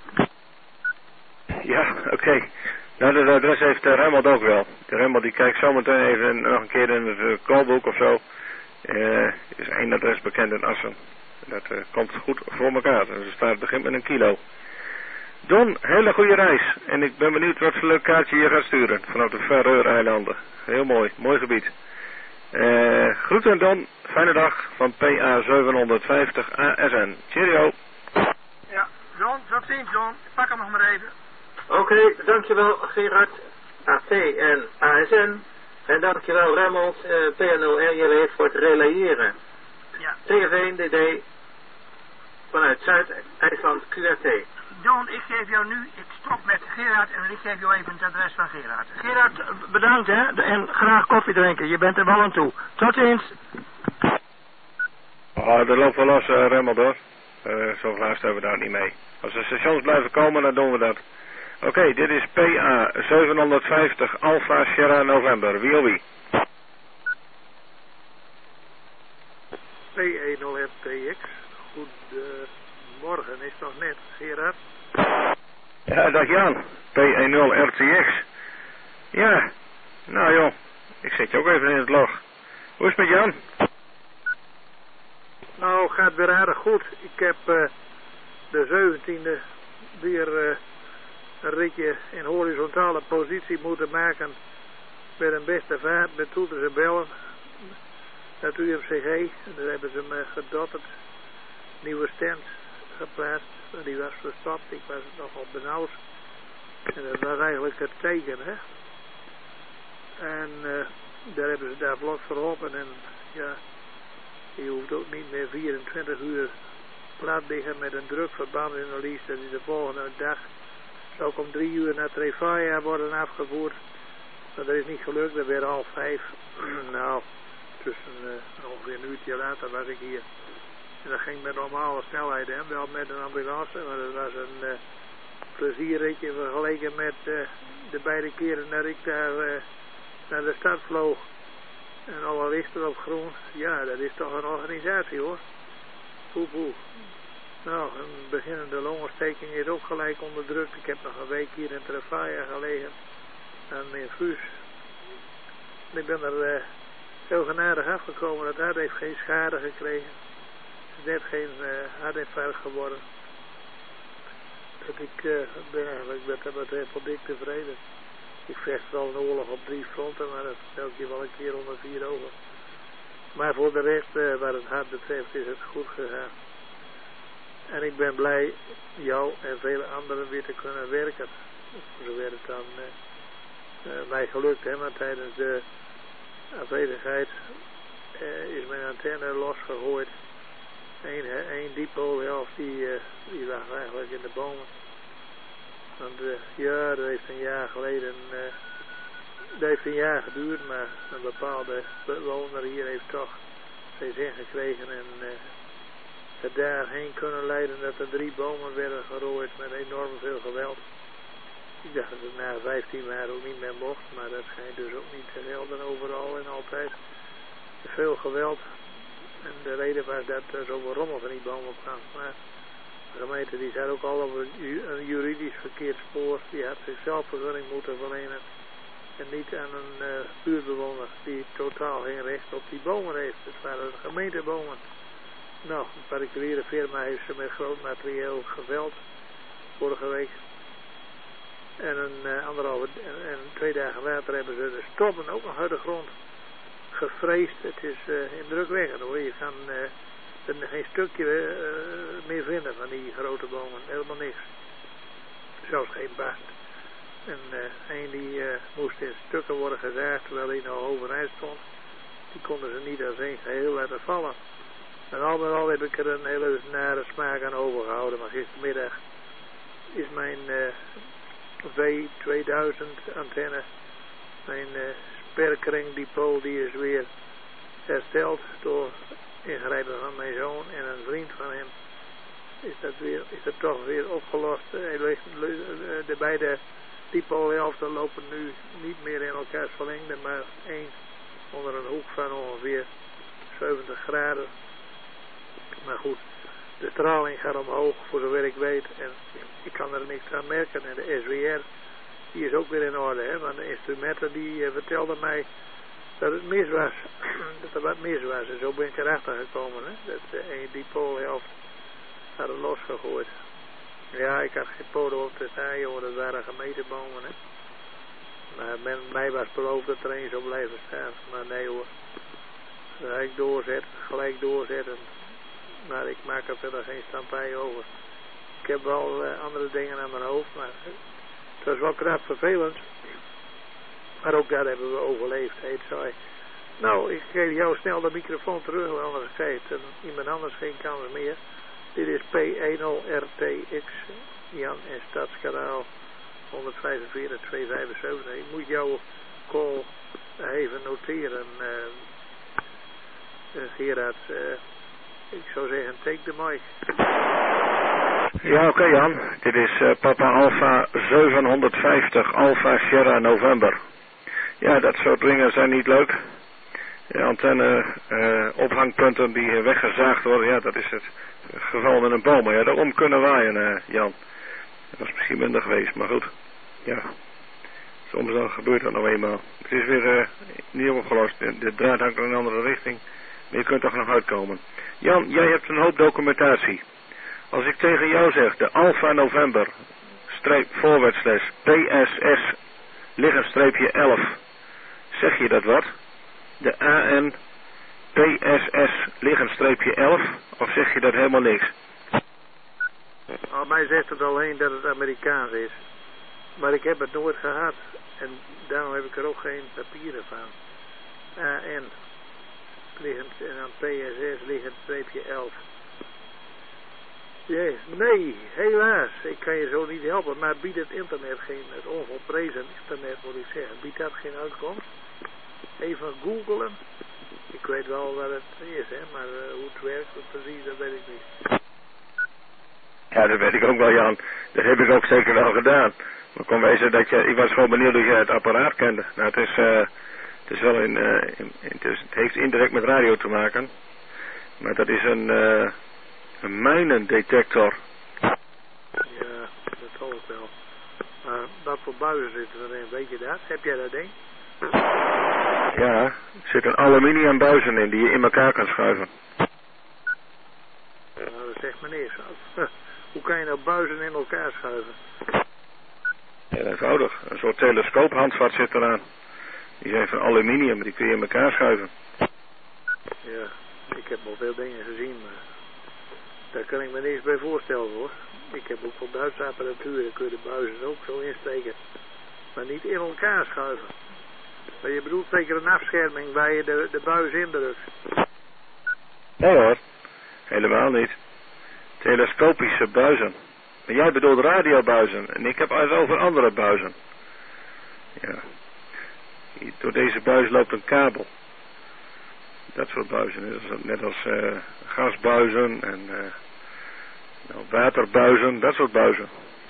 Ja, oké. Okay. Nou, dat adres heeft uh, Remmelt ook wel. De Remmelt die kijkt zometeen even nog een keer in het uh, callboek of zo. Uh, is één adres bekend in Assen. Dat uh, komt goed voor elkaar. Dus het staat, begint met een kilo. Don, hele goede reis. En ik ben benieuwd wat voor leuk kaartje je gaat sturen. Vanaf de Faroe-eilanden. Heel mooi, mooi gebied. Uh, groeten Don, fijne dag van P A zevenhonderdvijftig A S N. Cheerio. Ja, John, tot ziens John. Pak hem nog maar even. Oké, okay, dankjewel Gerard, A T en A S N. En dankjewel Raymond, uh, P N L R J W voor het relayeren. Ja. T F één D D vanuit Zuid-IJsland Q R T. John, ik geef jou nu, ik stop met Gerard en ik geef jou even het adres van Gerard. Gerard, bedankt hè, en graag koffie drinken, je bent er wel aan toe. Tot ziens. Oh, dat loopt wel los, uh, Raymond hoor. Uh, zo laatst hebben we daar niet mee. Als de stations blijven komen, dan doen we dat. Oké, okay, dit is P A zevenhonderdvijftig Alpha Sierra November. Wie of wie? P E nul F T X. Goedemorgen, is nog net, Gerard? Ja, dag Jan. P E nul R T X. Ja, nou joh, ik zet je ook even in het log. Hoe is het met Jan? Nou, gaat weer aardig goed. Ik heb uh, de zeventiende weer uh, een ritje in horizontale positie moeten maken met een beste vaart, met toeters en bellen. Het U M C G, en daar hebben ze me gedotterd, nieuwe stand geplaatst, die was verstopt, ik was nogal benauwd. En dat was eigenlijk het teken, hè. En uh, daar hebben ze daar vlot voor geholpen en ja, je hoeft ook niet meer vierentwintig uur plat liggen met een drukverband in de liefst. Dat is de volgende dag zou ik om drie uur naar Trevaya worden afgevoerd. Maar dat is niet gelukt, dat werd half vijf. Nou, tussen uh, ongeveer een uurtje later was ik hier. En dat ging met normale snelheid, hè? Wel met een ambulance, maar dat was een uh, plezierritje vergeleken met uh, de beide keren dat ik daar uh, naar de stad vloog. En alle lichten op groen. Ja, dat is toch een organisatie hoor. Poe poe. Nou, een beginnende longontsteking is ook gelijk onderdrukt. Ik heb nog een week hier in Trevaya gelegen. Aan mijn infuus. En ik ben er uh, heel genadig afgekomen. Het hart heeft geen schade gekregen. Het is net geen uh, hartinfarct geworden. Dat ik uh, ben eigenlijk met dat betreft wel dik tevreden. Ik vecht wel een oorlog op drie fronten, maar dat stel je wel een keer onder vier ogen. Maar voor de rest, uh, waar het hart betreft, is het goed gegaan. En ik ben blij jou en vele anderen weer te kunnen werken. Zover het dan uh, uh, mij gelukt, hè, maar tijdens de afwezigheid uh, is mijn antenne losgegooid. Eén, één dipoolhelft die, uh, die lag eigenlijk in de bomen. Want uh, ja, dat heeft een jaar geleden, uh, dat heeft een jaar geduurd, maar een bepaalde bewoner hier heeft toch zijn zin gekregen en uh, het daarheen kunnen leiden dat er drie bomen werden gerooid met enorm veel geweld. Ik dacht dat het na vijftien jaar ook niet meer mocht, maar dat schijnt dus ook niet te gelden overal en altijd. Veel geweld. En de reden was dat er zoveel rommel van die bomen kwam. Maar de gemeente die zat ook al op een juridisch verkeerd spoor. Die had zichzelf vergunning moeten verlenen. En niet aan een uh, buurtbewoner die totaal geen recht op die bomen heeft. Het waren gemeentebomen. Nou, een particuliere firma heeft ze met groot materieel geveld. Vorige week. En een uh, anderhalve en, en twee dagen later hebben ze de stoppen ook nog uit de grond gevreesd. Het is uh, indrukwekkend hoor. Je kan uh, er geen stukje uh, meer vinden van die grote bomen. Helemaal niks. Zelfs geen bast. En uh, een die uh, moest in stukken worden gezaagd terwijl hij nog overeind stond. Die konden ze niet als een geheel laten vallen. En al met al heb ik er een hele nare smaak aan overgehouden. Maar gistermiddag is mijn uh, W tweeduizend antenne, mijn uh, sperkringdipool, die is weer hersteld door ingrijpen van mijn zoon en een vriend van hem. Is dat, weer, is dat toch weer opgelost. De beide dipoolhelften lopen nu niet meer in elkaars verlengde, maar één onder een hoek van ongeveer zeventig graden. Maar goed, de straling gaat omhoog voor zover ik weet en ik kan er niks aan merken. En de S W R die is ook weer in orde, hè, want de instrumenten die uh, vertelden mij dat het mis was, dat er wat mis was en zo ben ik erachter gekomen, hè, dat de uh, één dipoolhelft hadden losgegooid. Ja, ik had geen poten op te staan, jongen, dat waren gemeenebomen, hè. Maar men, mij was beloofd dat er een zou blijven staan. Maar nee hoor. Gelijk doorzet, gelijk doorzetten. Maar ik maak er verder geen stampij over. Ik heb wel uh, andere dingen aan mijn hoofd, maar het was wel knap vervelend. Maar ook daar hebben we overleefd, heet zij. Nou, ik geef jou snel de microfoon terug, want anders krijgt iemand anders geen kans meer. Dit is P ten R T X, Jan en Stadskanaal honderdvijfenveertig tweehonderdvijfenzeventig. Ik moet jouw call even noteren, uh, uh, Gerard. Uh, ik zou zeggen, take the mic. Ja, oké okay, Jan. Dit is uh, Papa Alpha zevenhonderdvijftig Alpha Sierra November. Ja, dat soort dingen zijn niet leuk. Ja, antenne uh, ophangpunten die weggezaagd worden, ja, dat is het geval met een boom. Maar ja, daarom kunnen waaien, uh, Jan. Dat was misschien minder geweest, maar goed. Ja, soms dan gebeurt dat nog eenmaal. Het is weer uh, niet opgelost. De, de draad hangt in een andere richting. Maar je kunt toch nog uitkomen. Jan, jij hebt een hoop documentatie. Als ik tegen jou zeg, de Alpha November, streep voorwaartsles, P S S, liggenstreepje elf. Zeg je dat wat? De A N P S S, liggenstreepje elf? Of zeg je dat helemaal niks? Al mij zegt het alleen dat het Amerikaans is. Maar ik heb het nooit gehad. En daarom heb ik er ook geen papieren van. A N liggend, en dan P S S, liggend streepje elf. Yes. Nee, helaas. Ik kan je zo niet helpen. Maar biedt het internet geen, het onvolprezen internet moet ik zeggen, biedt dat geen uitkomst? Even googlen. Ik weet wel wat het is, hè, maar uh, hoe het werkt, precies, dat weet ik niet. Ja, dat weet ik ook wel, Jan. Dat heb ik ook zeker wel gedaan. Maar kon wezen dat je, ik was gewoon benieuwd of jij het apparaat kende. Nou, het is, uh, het is wel in, uh, in, in het, is, het heeft indirect met radio te maken. Maar dat is een, uh, een mijnendetector. Ja, dat zal ik wel. Maar wat voor buizen zitten erin, weet je dat? Heb jij dat ding? Ja, er zitten aluminium buizen in die je in elkaar kan schuiven. Nou, dat zegt meneer zo. Hoe kan je nou buizen in elkaar schuiven? Ja, eenvoudig. Een soort telescoophandvat zit eraan. Die zijn van aluminium, die kun je in elkaar schuiven. Ja, ik heb al veel dingen gezien, maar daar kan ik me niks bij voorstellen hoor. Ik heb ook wel Duitse apparatuur, daar kun je de buizen ook zo insteken. Maar niet in elkaar schuiven. Maar je bedoelt zeker een afscherming waar je de, de buis indrukt. Nee hoor, helemaal niet. Telescopische buizen. Maar jij bedoelt radiobuizen en ik heb het over andere buizen. Ja. Door deze buis loopt een kabel. Dat soort buizen. Net als uh, gasbuizen en uh, nou, waterbuizen, dat soort buizen.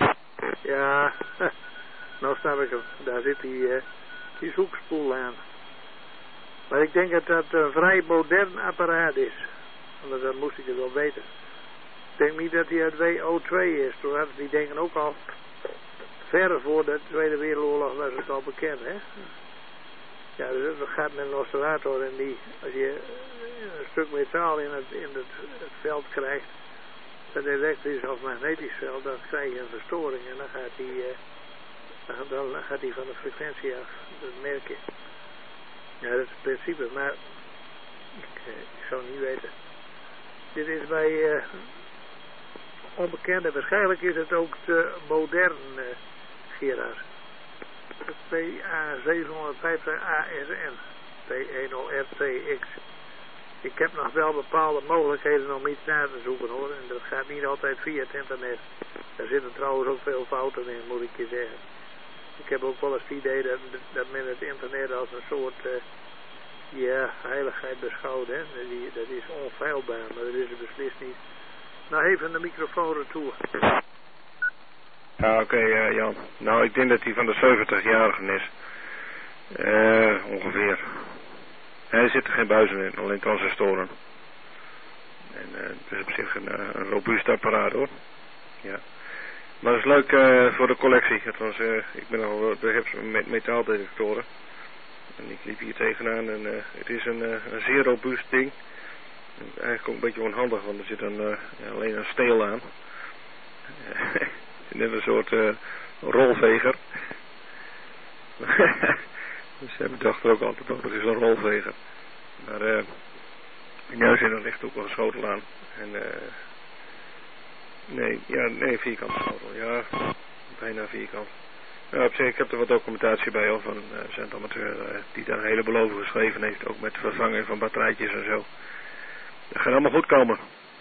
Ja, nou snap ik hem. Daar zit die, uh, die zoekspoel aan. Maar ik denk dat dat een vrij modern apparaat is. Want dan moest ik het wel weten. Ik denk niet dat hij uit W O twee is. Toen hadden die dingen ook al ver voor de Tweede Wereldoorlog was het al bekend, hè. Ja, dus dat gaat met een oscillator en die, als je een stuk metaal in het, in het, het veld krijgt, het elektrisch of magnetisch veld, dan krijg je een verstoring en dan gaat die, uh, dan, dan gaat die van de frequentie af. Dat merk je. Ja, dat is het principe, maar ik, uh, ik zou niet weten. Dit is bij uh, onbekende, waarschijnlijk is het ook te modern, uh, Gerard. P A zevenhonderdvijftig A S N, P ten R T X. Ik heb nog wel bepaalde mogelijkheden om iets na te zoeken hoor, en dat gaat niet altijd via het internet. Daar zitten trouwens ook veel fouten in, moet ik je zeggen. Ik heb ook wel eens het idee dat, dat men het internet als een soort uh, ja, heiligheid beschouwt, hè. Dat, dat is onfeilbaar, maar dat is het beslist niet. Nou, even de microfoon retour. Ja, oké, okay, uh, Jan. Nou, ik denk dat hij van de zeventig-jarigen is. Uh, ongeveer. Er zitten geen buizen in, alleen transistoren. En uh, het is op zich een, uh, een robuust apparaat, hoor. Ja. Maar het is leuk uh, voor de collectie. Althans, uh, ik ben al begrip met metaaldetectoren. En ik liep hier tegenaan en uh, het is een, uh, een zeer robuust ding. En eigenlijk ook een beetje onhandig, want er zit een, uh, ja, alleen een steel aan. net een soort uh, rolveger. Dus mijn dochter ook altijd nog, dat is een rolveger. Maar uh, in huis er ligt ook wel een schotel aan. En uh, nee, ja, nee, vierkant schotel, ja, bijna vierkant. Nou, op zich, ik heb er wat documentatie bij hoor, van uh, zendamateur uh, die daar een heleboel over geschreven heeft, ook met vervanging van batterijtjes en zo. Dat gaat allemaal goed komen.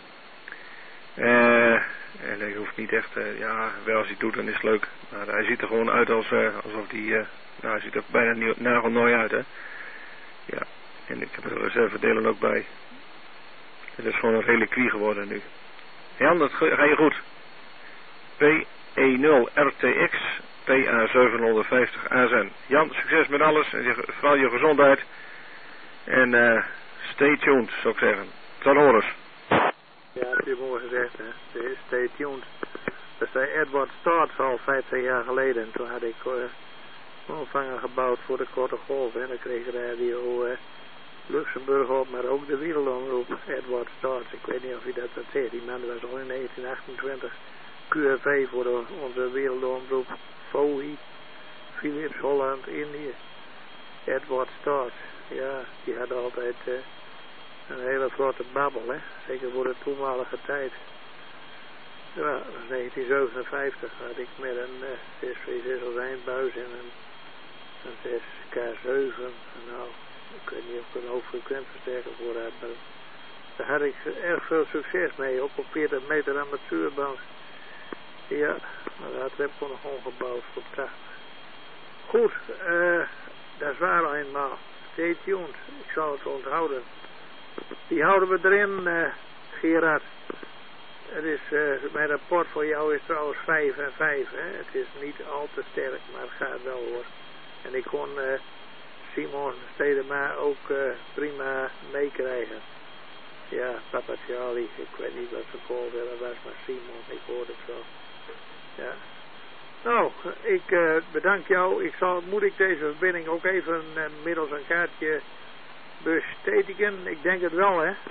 Uh, en hij hoeft niet echt, uh, ja, wel als hij het doet dan is het leuk. Maar hij ziet er gewoon uit als, uh, alsof hij, uh, nou hij ziet er bijna nieuw, nagelnooi uit hè. Ja, en ik heb er reservedelen ook bij. Het is gewoon een reliquie geworden nu. Jan, dat ga je goed. P E nul R T X P A zevenhonderdvijftig A S N. Jan, succes met alles en vooral je gezondheid. En uh, stay tuned, zou ik zeggen. Tot horens. Ja, dat heb je mooi gezegd, hè. Stay tuned. Dat zei Edward Starts al vijftig jaar geleden. En toen had ik uh, een ontvanger gebouwd voor de korte golf. En dan kreeg de radio uh, Luxemburg op, maar ook de wereldomroep. Edward Starts, ik weet niet of je dat dat zegt. Die man was al in negentien achtentwintig Q R V voor de, onze wereldomroep. V O I, Philips, Holland, Indië. Edward Starts, ja, die had altijd uh, een hele grote babbel, hè. Zeker voor de toenmalige tijd. Ja, dat was negentien zevenenvijftig, had ik met een uh, zes V zes als eindbuis en een, een zes K zeven. Nou, ik weet niet of ik een hoogfrequentversterker voor had, maar daar had ik erg veel succes mee, ook op veertig meter amateurband. Ja, maar dat heb ik nog ongebouwd voor tachtig. Goed, uh, dat is waar eenmaal. Stay tuned, ik zal het onthouden. Die houden we erin, uh, Gerard. Het is, uh, mijn rapport voor jou is trouwens vijf en vijf, hè. Het is niet al te sterk, maar het gaat wel hoor. En ik kon uh, Simon Stedema ook uh, prima meekrijgen. Ja, Papa Charlie, ik weet niet wat zijn call willen was, maar Simon, ik hoorde het zo. Ja. Nou, ik uh, bedank jou. Ik zal, moet ik deze verbinding ook even uh, middels een kaartje bestedigen? Ik denk het wel, hè?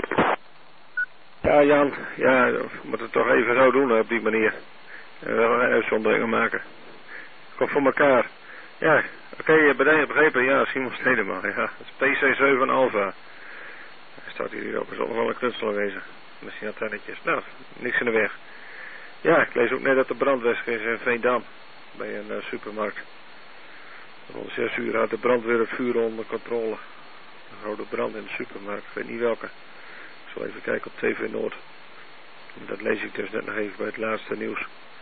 Ja, Jan, ja, we moeten het toch even zo doen op die manier. En wel een uitzonderingen maken. Komt voor elkaar. Ja, oké, okay, begrepen, ja, Simon Stedema, ja. Dat is P C zeven Alpha. Hij staat hier ook, er zal nog wel een knutsel wezen. Misschien antennetjes. Nou, niks in de weg. Ja, ik lees ook net dat de brandweer is in Veendam. Bij een uh, supermarkt. Rond zes uur had de brandweer het vuur onder controle. Een rode brand in de supermarkt, ik weet niet welke. Ik zal even kijken op T V Noord. Dat lees ik dus net nog even bij het laatste nieuws.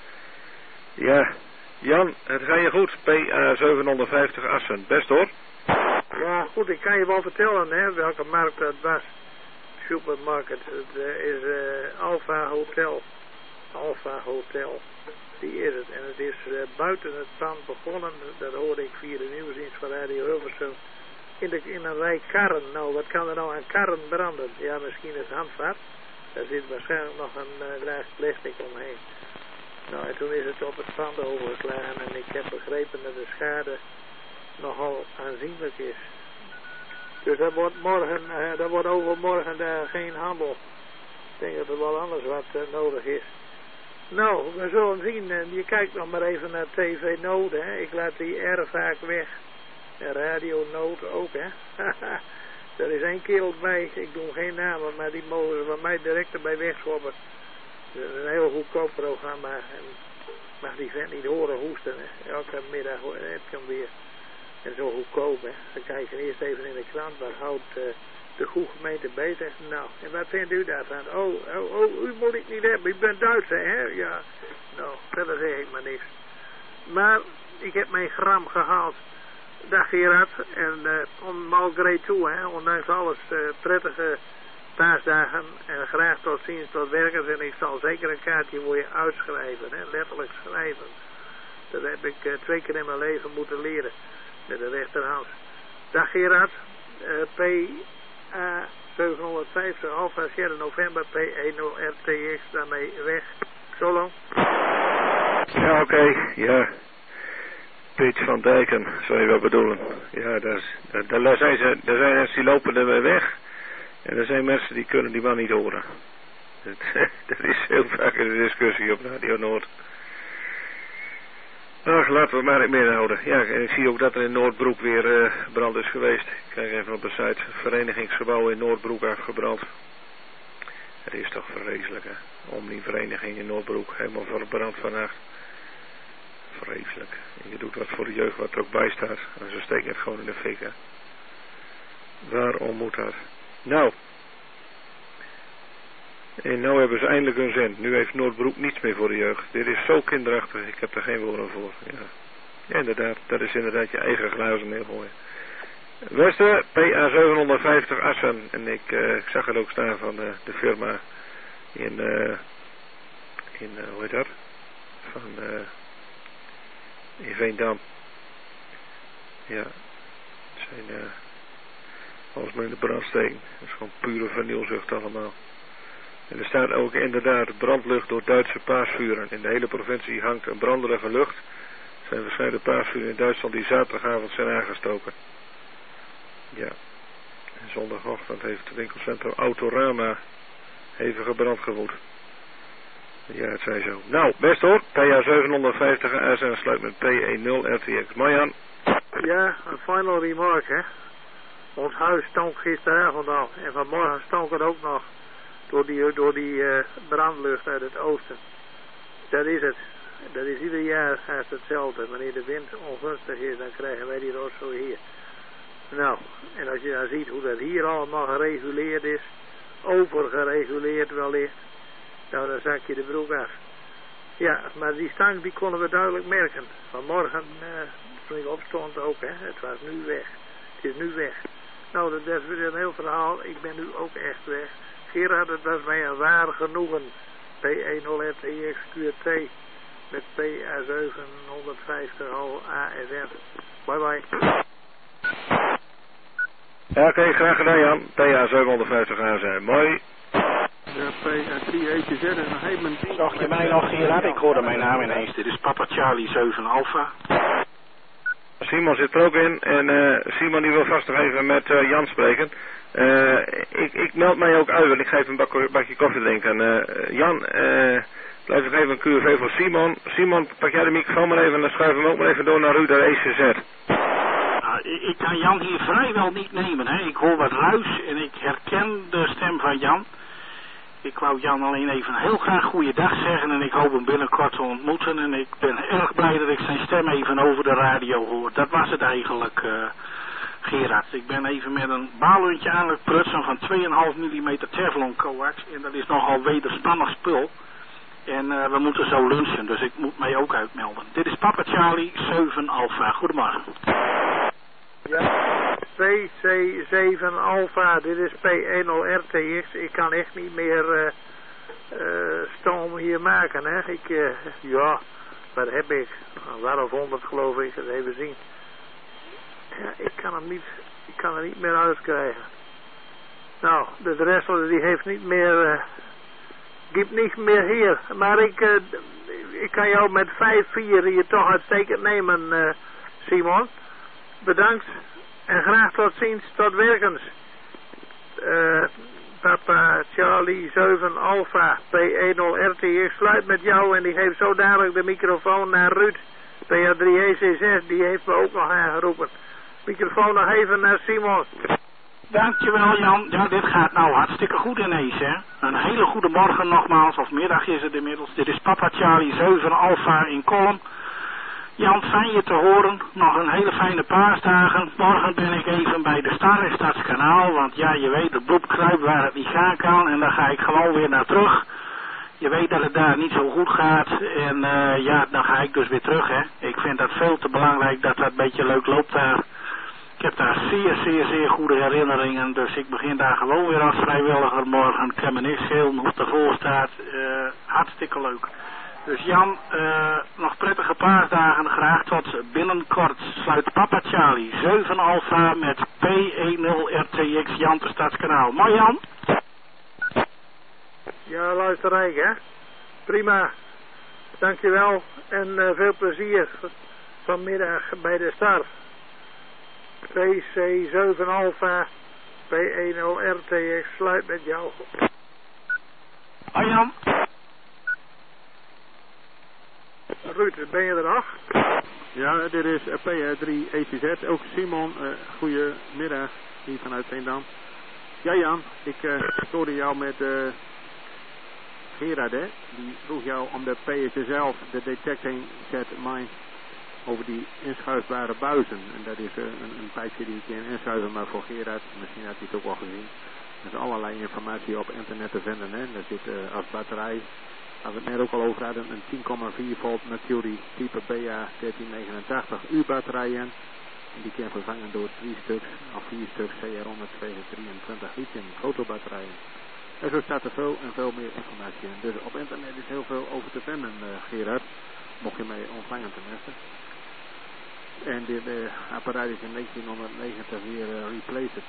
Ja, Jan, het gaat je goed. P A zevenhonderdvijftig Assen. Best hoor. Ja, goed, ik kan je wel vertellen hè, welke markt dat was. Supermarket. Het uh, is uh, Alpha Hotel. Alpha Hotel. Die is het. En het is uh, buiten het pand begonnen. Dat hoorde ik via de nieuwsdienst van Radio Hilversum. In, de, in een rij karren. Nou, wat kan er nou aan karren branden? Ja, misschien het handvat. Daar zit waarschijnlijk nog een uh, laag plastic omheen. Nou, en toen is het op het pand overgeslagen. En ik heb begrepen dat de schade nogal aanzienlijk is. Dus dat wordt morgen, uh, dat wordt overmorgen uh, geen handel. Ik denk dat er wel anders wat uh, nodig is. Nou, we zullen zien. Uh, je kijkt nog maar even naar T V Noord, hè. Ik laat die R vaak weg. En Radio Noord ook, hè. Er is één kerel bij, ik doe geen namen, maar die mogen van mij direct erbij wegschoppen. Dat is een heel goedkoop programma. En mag die vent niet horen hoesten, hè. Elke middag heb je hem weer. En zo goedkoop, hè. Dan kijk je eerst even in de krant, waar houdt uh, de goede gemeente beter. Nou, en wat vindt u daarvan? Oh, oh, oh, u moet ik niet hebben, u bent Duitser, hè? Ja. Nou, verder zeg ik maar niks. Maar ik heb mijn gram gehaald. Dag Gerard, en uh, on malgré toe, hè, ondanks alles, uh, prettige paasdagen en graag tot ziens tot werkers. En ik zal zeker een kaartje voor je uitschrijven, hè, letterlijk schrijven. Dat heb ik uh, twee keer in mijn leven moeten leren, met de rechterhand. Dag Gerard, uh, P A zevenhonderdvijftig Alpha Sierra November P E nul R T X, daarmee weg. Zo lang. Ja, oké, okay. Ja. Piet van Dijken, zou je wel bedoelen. Ja, daar, daar, daar zijn ze, daar zijn mensen die lopen er weer weg. En er zijn mensen die kunnen die man niet horen. Dat, dat is heel vaak een discussie op Radio Noord. Ach, laten we het maar in midden houden. Ja, en ik zie ook dat er in Noordbroek weer uh, brand is geweest. Ik kijk even op de site. Verenigingsgebouw in Noordbroek afgebrand. Het is toch vreselijk, hè. Omni-vereniging in Noordbroek. Helemaal verbrand vannacht. Vreselijk. En je doet wat voor de jeugd wat er ook bij staat. En ze steken het gewoon in de fik, hè. Waarom moet dat? Nou. En nou hebben ze eindelijk hun zin. Nu heeft Noordbroek niets meer voor de jeugd. Dit is zo kinderachtig. Ik heb er geen woorden voor. Ja. Ja, inderdaad. Dat is inderdaad je eigen glazen neergooien. Westen, P A zevenhonderdvijftig Assen. En ik, uh, ik zag het ook staan van uh, de firma in, uh, in uh, hoe heet dat? Van, uh, in Veendam. Ja. Het zijn, uh, alles maar in de brand steken. Dat is gewoon pure vernielzucht allemaal. En er staat ook inderdaad brandlucht door Duitse paasvuren. In de hele provincie hangt een branderige lucht. Er zijn verschillende paasvuren in Duitsland die zaterdagavond zijn aangestoken. Ja. En zondagochtend heeft het winkelcentrum Autorama hevige brand gewoed. Ja, het zij zo. Nou, best hoor. P A zevenhonderdvijftig A S en sluit met P nul R T X. Marjan. Ja, een final remark, hè. Ons huis stonk gisteravond al. En vanmorgen stonk het ook nog. Door die, door die uh, brandlucht uit het oosten. Dat is het. Dat is ieder jaar haast hetzelfde. Wanneer de wind ongunstig is, dan krijgen wij die rosso hier. Nou, en als je dan ziet hoe dat hier allemaal gereguleerd is, overgereguleerd wellicht, nou dan zak je de broek af. Ja, maar die stank die konden we duidelijk merken. Vanmorgen, uh, toen ik opstond ook, hè, het was nu weg. Het is nu weg. Nou, dat is weer een heel verhaal. Ik ben nu ook echt weg. Gerard, het was mij een waar genoegen. P nul R T X Q R T met P A zevenhonderdvijftig al A S N. Bye bye. Ja, oké, okay, graag gedaan Jan. P A zevenhonderdvijftig A S N. Mooi. Ja, P A drie E T Z en nog even... Zag je mij nog, Gerard? Ik hoorde mijn naam ineens. Dit is Papa Charlie zeven Alpha. Simon zit er ook in. En uh, Simon die wil vast nog even met uh, Jan spreken. Uh, ik, ik meld mij ook uit, want ik ga even een bak, bakje koffie drinken. Uh, Jan, uh, blijf nog even een Q V voor Simon. Simon, pak jij de microfoon maar even en dan schuif hem ook maar even door naar Ruud E C Z. Nou, ik kan Jan hier vrijwel niet nemen, hè. Ik hoor wat ruis en ik herken de stem van Jan. Ik wou Jan alleen even heel graag goeiedag zeggen en ik hoop hem binnenkort te ontmoeten. En ik ben erg blij dat ik zijn stem even over de radio hoor. Dat was het eigenlijk... Uh, Gerard, ik ben even met een baluntje aan het prutsen van twee komma vijf millimeter Teflon coax en dat is nogal wederstandig spul. En uh, we moeten zo lunchen, dus ik moet mij ook uitmelden. Dit is Papa Charlie zeven Alpha. Goedemorgen. Ja, P C zeven Alpha, dit is P nul R T X. Ik kan echt niet meer uh, uh, stoom hier maken, hè. Ik, uh, ja, wat heb ik? Een war of honderd geloof ik, dat even zien. Ja, ik kan hem niet, ik kan er niet meer uitkrijgen. Nou, de Dressel die heeft niet meer, uh, gibt niet meer hier. Maar ik, uh, ik kan jou met vijf vier hier toch uitstekend nemen, uh, Simon. Bedankt en graag tot ziens, tot werkens. Uh, Papa Charlie zeven Alpha, P nul R T X sluit met jou en die geeft zo dadelijk de microfoon naar Ruud. P A drie E C zes, die heeft me ook nog aangeroepen. Microfoon nog even naar Simon. Dankjewel Jan. Ja, dit gaat nou hartstikke goed ineens, hè. Een hele goede morgen nogmaals, of middag is het inmiddels. Dit is Papa Charlie zeven Alpha in Kolm. Jan, fijn je te horen. Nog een hele fijne paasdagen. Morgen ben ik even bij de Star in Stadskanaal, want ja, je weet, het bloed kruipt waar het niet gaan kan. En dan ga ik gewoon weer naar terug. Je weet dat het daar niet zo goed gaat. En uh, ja, dan ga ik dus weer terug, hè. Ik vind dat veel te belangrijk dat dat een beetje leuk loopt daar. Ik heb daar zeer, zeer, zeer goede herinneringen. Dus ik begin daar gewoon weer als vrijwilliger morgen. Ik kan me niks schelen hoe het ervoor staat. Uh, hartstikke leuk. Dus Jan, uh, nog prettige paasdagen. Graag tot binnenkort. Sluit Papa Charlie zeven Alpha met P nul R T X Jan te Stadskanaal. Mooi Jan? Ja, luister Rijk, hè. Prima. Dankjewel. En uh, veel plezier vanmiddag bij de Star. P C zeven Alpha, P nul R T X, sluit met jou. Hoi Jan. Ruud, ben je er nog? Ja, dit is P R drie E C Z. Ook Simon, uh, goedemiddag hier vanuit Veendam. Ja Jan, ik uh, stoorde jou met uh, Gerard, hè. Die vroeg jou om de P S zelf, de detecting set mine, over die inschuifbare buizen. En dat is uh, een, een pijpje die je kan inschuiven, maar voor Gerard, misschien had hij het ook al gezien. Er is allerlei informatie op internet te vinden, hè. Daar zit uh, als batterij, waar we het net ook al over hadden, een tien komma vier volt Mercury type B A dertien negenentachtig uur batterijen. En die kan vervangen door drie stuks of vier stuks C R honderdtweehonderddrieëntwintig lithium fotobatterijen. En zo staat er veel en veel meer informatie in. Dus op internet is heel veel over te vinden, uh, Gerard. Mocht je mij ontvangen tenminste. En dit uh, apparaat is in negentienhonderdnegentig weer uh, replaced.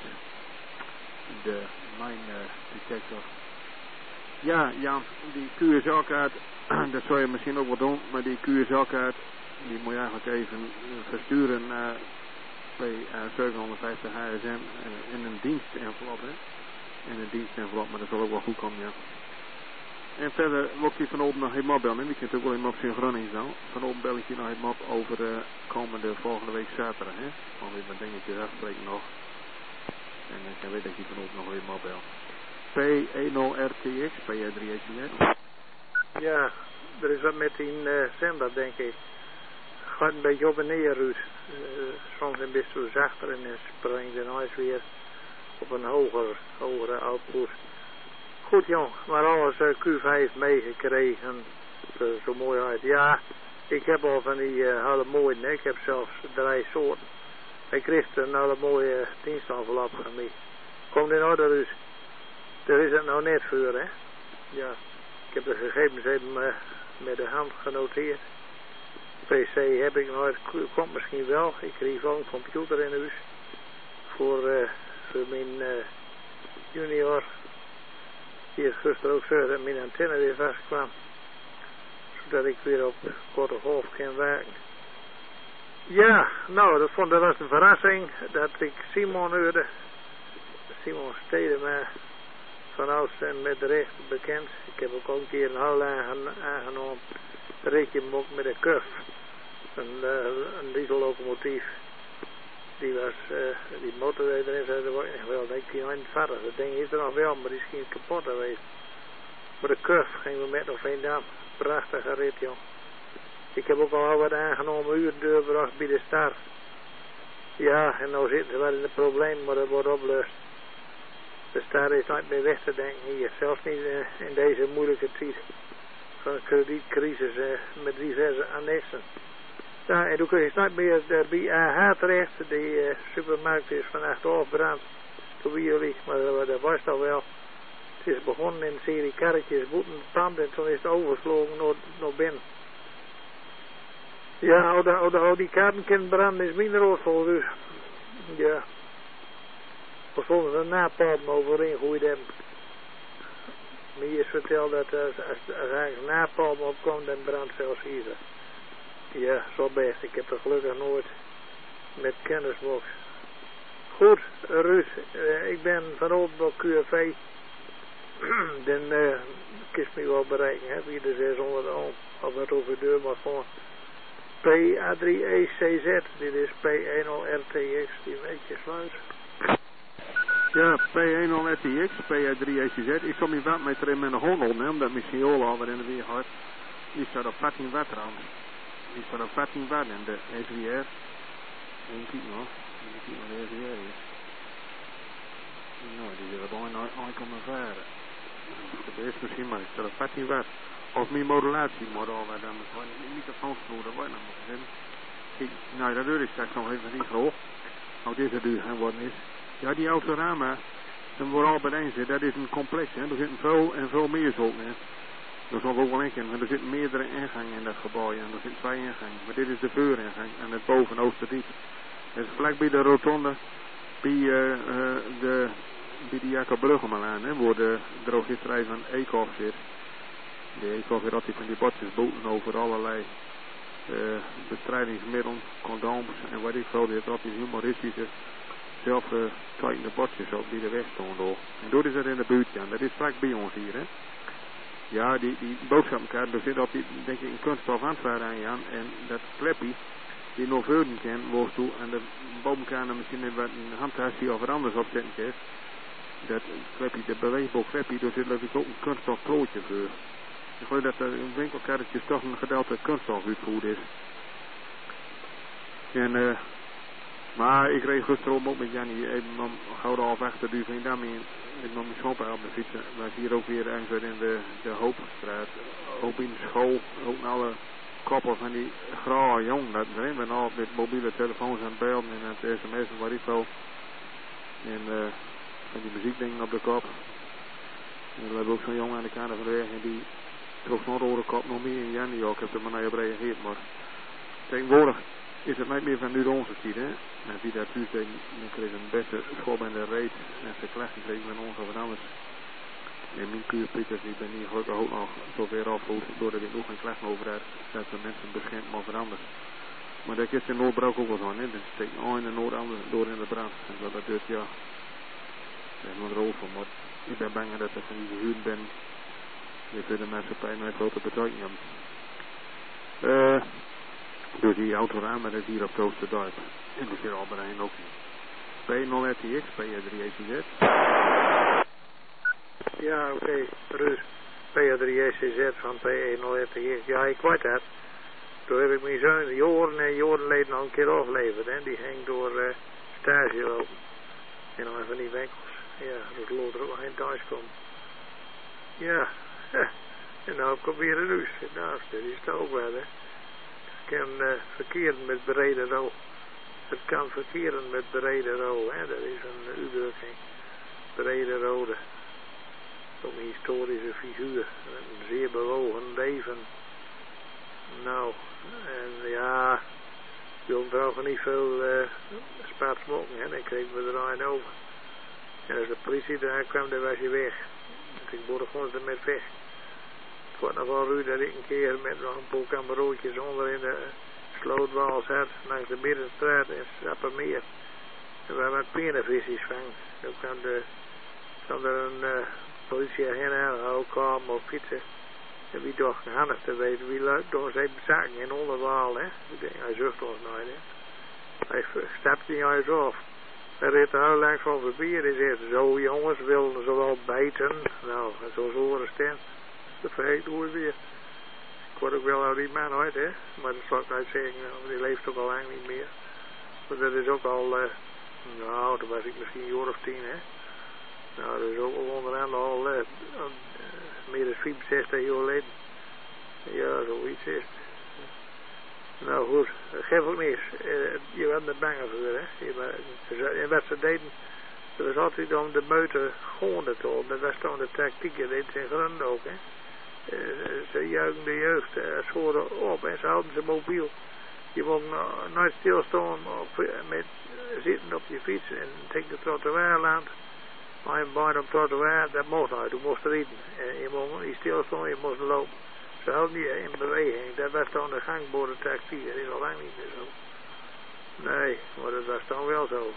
De mine uh, detector. Ja, Jan, die Q S L-kaart, dat zou je misschien ook wel doen, maar die Q S L-kaart, die moet je eigenlijk even uh, versturen naar P zevenhonderdvijftig H S M uh, in een dienstenvelop, hè. In een dienstenvelop, maar dat zal ook wel goed komen, ja. En verder wil ik je van open nog helemaal bellen, die kunt ook wel helemaal op synchronie zo. Van open bel ik je nog helemaal op over de komende volgende week zaterdag, hè. Want weer mijn dingetjes afspreken nog. En ik kan weten dat je van open nog helemaal bel. P nul R T X, P R drie E C Z. Ja, er is wat met die uh, zender, denk ik. Gaat een beetje op en neer, Ruud. Uh, soms een beetje zo zachter en dan springt dan alles weer op een hoger, hogere output. Goed jong, maar alles uh, Q vijf meegekregen. Uh, zo mooi uit. Ja, ik heb al van die uh, hele mooie, nee, ik heb zelfs drie soorten. Ik kreeg een hele mooie uh, dienstenvelop van mij. Komt in orde, dus. Daar is het nou net voor, hè. Ja, ik heb de gegevens even uh, met de hand genoteerd. P C heb ik nog, het komt misschien wel. Ik kreeg wel een computer in huis. Voor, uh, voor mijn uh, junior. Die gisteren ook zo dat mijn antenne weer vastkwam. Zodat ik weer op korte golf kan werken. Ja, nou, dat vond ik was een verrassing. Dat ik Simon hoorde. Simon Stedema. Van ouds en met recht bekend. Ik heb ook al een keer een hal aangenomen. Een ritje ook met een curve. Een, uh, een diesellocomotief. Die was, uh, die motor die erin zat, dat was echt wel, denk ik, niet vader. Dat ding is er nog wel, maar die is geen kapot geweest. Maar de curve gingen we met nog Veendam. Prachtige rit, joh. Ik heb ook al wat aangenomen uur doorgebracht bij de start. Ja, en nou zitten ze wel in het probleem, maar dat wordt opgelost. De start is nooit meer weg te denken hier. Zelfs niet uh, in deze moeilijke tijd van een kredietcrisis uh, met diverse annexen. Ja, en toen kun je nooit meer uh, bij A H terecht. Die uh, supermarkt is vannacht afbrand. Toen bij jullie, maar uh, dat was toch wel. Het is begonnen in een serie karretjes, boeten, pand en toen is het overvlogen naar, naar binnen. Ja, hoe, de, hoe, de, hoe die kaarten kunnen branden is minder roodvol, dus ja. We vonden een napalm overheen gooid hebben. Mij is verteld dat als, als, als er een napalm opkomt, dan brandt zelfs hier. Ja, zo best. Ik heb er gelukkig nooit met kennisbox. Goed, Ruud, uh, ik ben van Oldenburg Q F V. Dan uh, kist me wel bereiken, hè, wie de zeshonderd ohm, of het over de deur maar gewoon. P A drie E C Z, dit is P nul R T X, die een beetje sluit. Ja, P nul R T X, P A drie E C Z. Ik kom hier wat met erin met een hondel, hè, omdat mijn siool alweer in de weer gaat. Die staat op veertien watt trouwens. Die staat op veertien watt en de S V R. En kijk nog, kijk nog de S V R is. Nou, die zit er bijna één komma vijf. Dat is misschien maar, die staat op veertien watt. Of mijn modulatiemodel, waar dan gewoon de microfoonsvloer wordt dan moeten zijn. Kijk, nou dat deur is straks nog even niet hoog. Nou, deze duur gaan worden is. Ja, die Autorama, dan wordt al bij eens, dat is een complex, hè. Er zitten veel en veel meer zoeken, hè. Dat zal ook wel in kennen, maar er zitten meerdere ingangen in dat gebouw, en er zitten twee ingangen. Maar dit is de veuringang, en het boven Oosterdiep. Het is vlak bij de rotonde, bij, uh, uh, de, bij de Jacob Bruggeman, hè, waar de drogisterij van Eekhoff zit. De Eekhoff heeft altijd van die bordjes boeten over allerlei uh, bestrijdingsmiddelen, condooms en wat ik veel, die heeft altijd humoristische zelf uh, tweede bordjes op die de weg stonden. En door is dat in de buurt, ja. Dat is vlak bij ons hier, hè. Ja, die, die boodschappenkaart bezit op die, denk ik, een kunststof handvaart aan Jan. En dat klepje, die nog veuden kan, woord toe. En de bovenkant misschien even wat een handtasje of wat anders opzetten kan. Dat klepje, de beweegbaar klepje, daar zit ook een kunststof klootje voor. Ik geloof dat er in winkelkaartjes toch een gedeelte kunststof uitvoerd is. En, eh, uh, maar ik reed gisteren ook met Jannie, even om gouden half achter de Veendam in. Ik nam mijn schoonpa op de fietsen. Maar hier ook weer ergens in de, de Hoopstraat. Ook in de school, ook alle koppen van die grauwe jong. Dat erin ben al met mobiele telefoons aan het belden en aan het sms'en waar ik zo. En uh, van die muziekdingen op de kop. En we hebben ook zo'n jongen aan de kant van de weg en die trok zo'n rode kop nog meer in Jannie ook. Ik heb er maar naar op reageerd, maar tegenwoordig is het niet meer van nu de onze tijd, hè. En wie dat thuis deed, dan kreeg een beste school bij de reet en ze klachten kreeg met ons of wat anders. En mijn kuurpieters, die ben hier gelukkig ook nog zover afgevoerd, doordat ik nog geen klachten over had, dat de mensen beschermd maar wat anders. Maar dat is in Noordbroek ook wel zo, hè. Dan steekt een en Noord ander door in de brand. En dat dat doet, ja, dat is mijn rol van, maar ik ben bang dat ik van die gehuurd ben. Je vindt de maatschappij nooit wel te betekenen hebben. Eh... Door die autorama dat is hier op Toosterdorp. En dat is er al bijna ook niet. P nul R T X, P drie E C Z. Ja, oké. Okay. Rus. P drie E C Z van P nul R T X. Ja, ik weet het. Toen heb ik mijn zoon jaren en jaren geleden al een keer afgeleverd. Hè. Die ging door uh, stage lopen. En dan van die winkels. Ja, dat loopt er ook geen thuis komt. Ja. En nou heb ik weer een ruis. Nou, dat is het ook wel, hè. Het kan uh, verkeren met brede rol. Het kan verkeren met brede rol, hè. Dat is een uitdrukking. Brede rode. Een historische figuur. Een zeer bewogen leven. Nou, en ja, je ontbrouwen niet veel uh, spaatsmokken, hè. Dan kregen we er een over. En als de politie daar kwam, dan was je weg. Ik boorde gewoon er met weg. Ik word nog wel ruw dat ik een keer met nog een poel kamberootjes onder in de slootwal zat, langs de Middenstraat in Sappermeer. En we hebben pinnenvisjes vangen. Toen kwam, de, kwam er een uh, politieagent aan, ook kwam op fietsen. En wie dacht handig te weten, wie leuk door zijn zaken in onderwaal, hè. Ik denk, hij zucht ons nooit, hè. Hij stapte niet eens af. Hij reed er heel langs van voorbij en zegt, zo jongens, wilden ze wel bijten. Nou, zo zo horen staan. Dat vergeet hoe het weer. Ik word ook wel uit die man uit, hè. Maar dat zal ik niet zeggen, die leeft ook al lang niet meer. Maar dat is ook al, uh, nou, toen was ik misschien een jaar of tien, hè. Nou, dat is ook al onderaan al uh, uh, meer dan vierenzestig jaar geleden. Ja, zoiets is het. Nou goed, dat geeft ook niks. Uh, je bent er bang voor, hè. Je, en wat ze deden, dat was altijd om de meute gewoon te houden. Dat was dan de tactiek, dat deed ze in Grund ook, hè. Uh, ze juichen de jeugd uh, schoren op en ze houden ze mobiel. Je moet uh, nooit stilstaan op, uh, met uh, zitten op je fiets en tegen de trottoirland. Maar een baan op trottoir, dat mocht nooit. Je moest rijden. Uh, je mocht niet stilstaan, je moest lopen. Ze houden niet in beweging. Dat was dan de gangbare tactiek. Dat is al lang niet meer zo. Nee, maar dat was dan wel zo.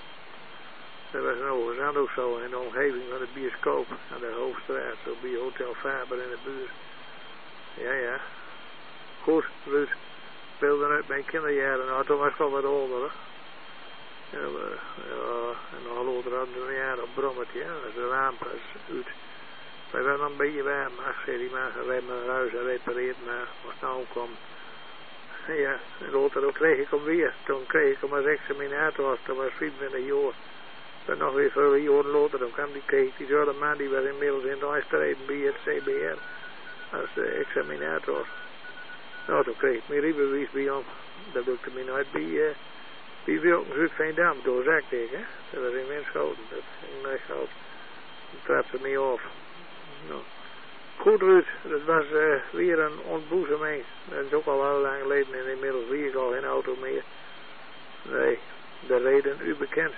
Dat was in Overzand ook zo, in de omgeving van de bioscoop aan de Hoofdstraat, zo bij Hotel Faber in de buurt. Ja, ja. Goed, Ruud. Speelde uit mijn kinderjaren, nou toen was ik al wat ouder. Ja, ja, en dan hadden we er een jaar op Brommetje, dat is de raampas uit. Wij waren dan een beetje warm, ach, zei die man, wij hebben een huis gerepareerd, maar als het nou kwam. Ja, en later kreeg ik hem weer. Toen kreeg ik hem als examinator, toen was vierentwintig jaar. En nog weer veel jaren later, dan kwam die kreeg diezelfde man, die was inmiddels in de uitstreden bij het C B R als uh, examinator. Nou, toen kreeg ik mijn rijbewijs bij hem. Dat lukte me nooit bij, uh, bij Wilkenshoek Veendam, door zakte ik, hè. Dat was in Winschoten, dat ging nooit goud. Dat trad ze mee af. Nou. Goed, Ruud, dat was uh, weer een ontboezeming. Dat is ook al heel lang geleden en inmiddels zie ik al geen auto meer. Nee, de reden u bekend.